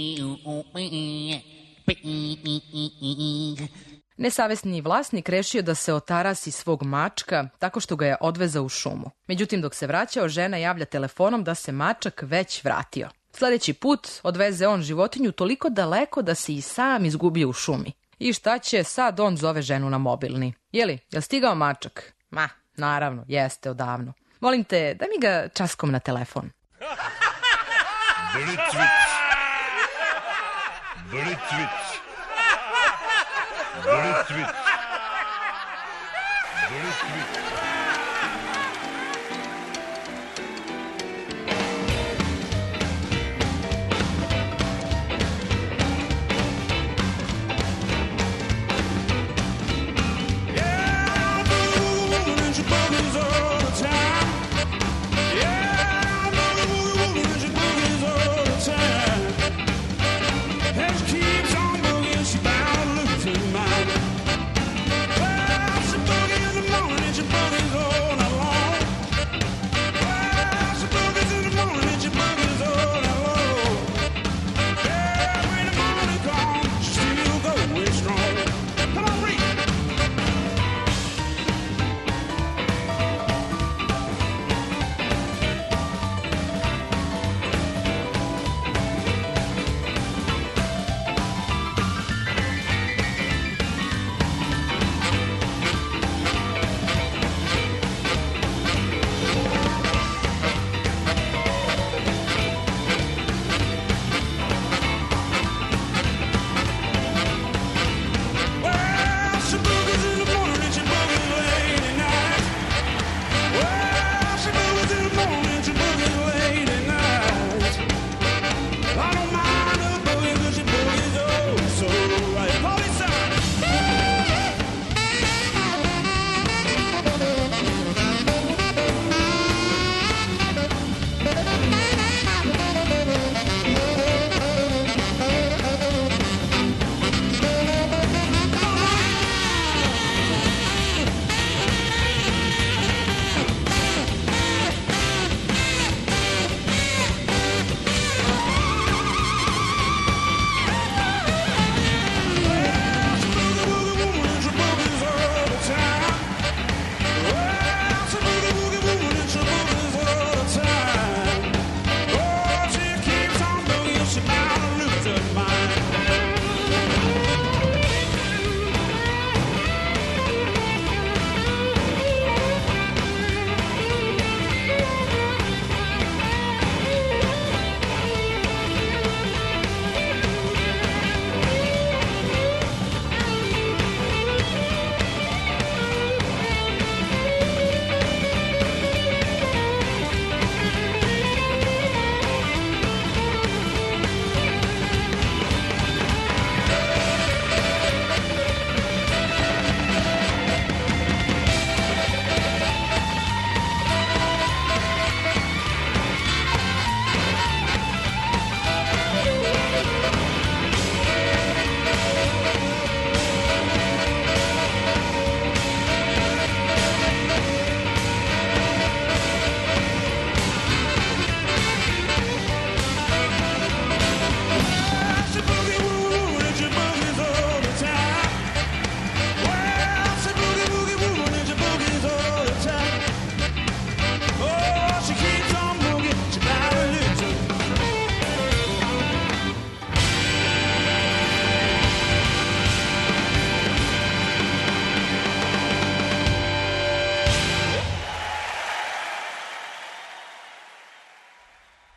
Nesavesni vlasnik rešio da se otarasi svog mačka tako što ga je odvezao u šumu. Međutim, dok se vraćao, žena javlja telefonom da se mačak već vratio. Sledeći put odveze on životinju toliko daleko da se i sam izgubio u šumi. I šta će, sad on zove ženu na mobilni. Jeli, jel stigao mačak? Ma, naravno, jeste odavno. Molim te, daj mi ga časkom na telefon. Blitzwitz. Blitzwitz. Blitzwitz.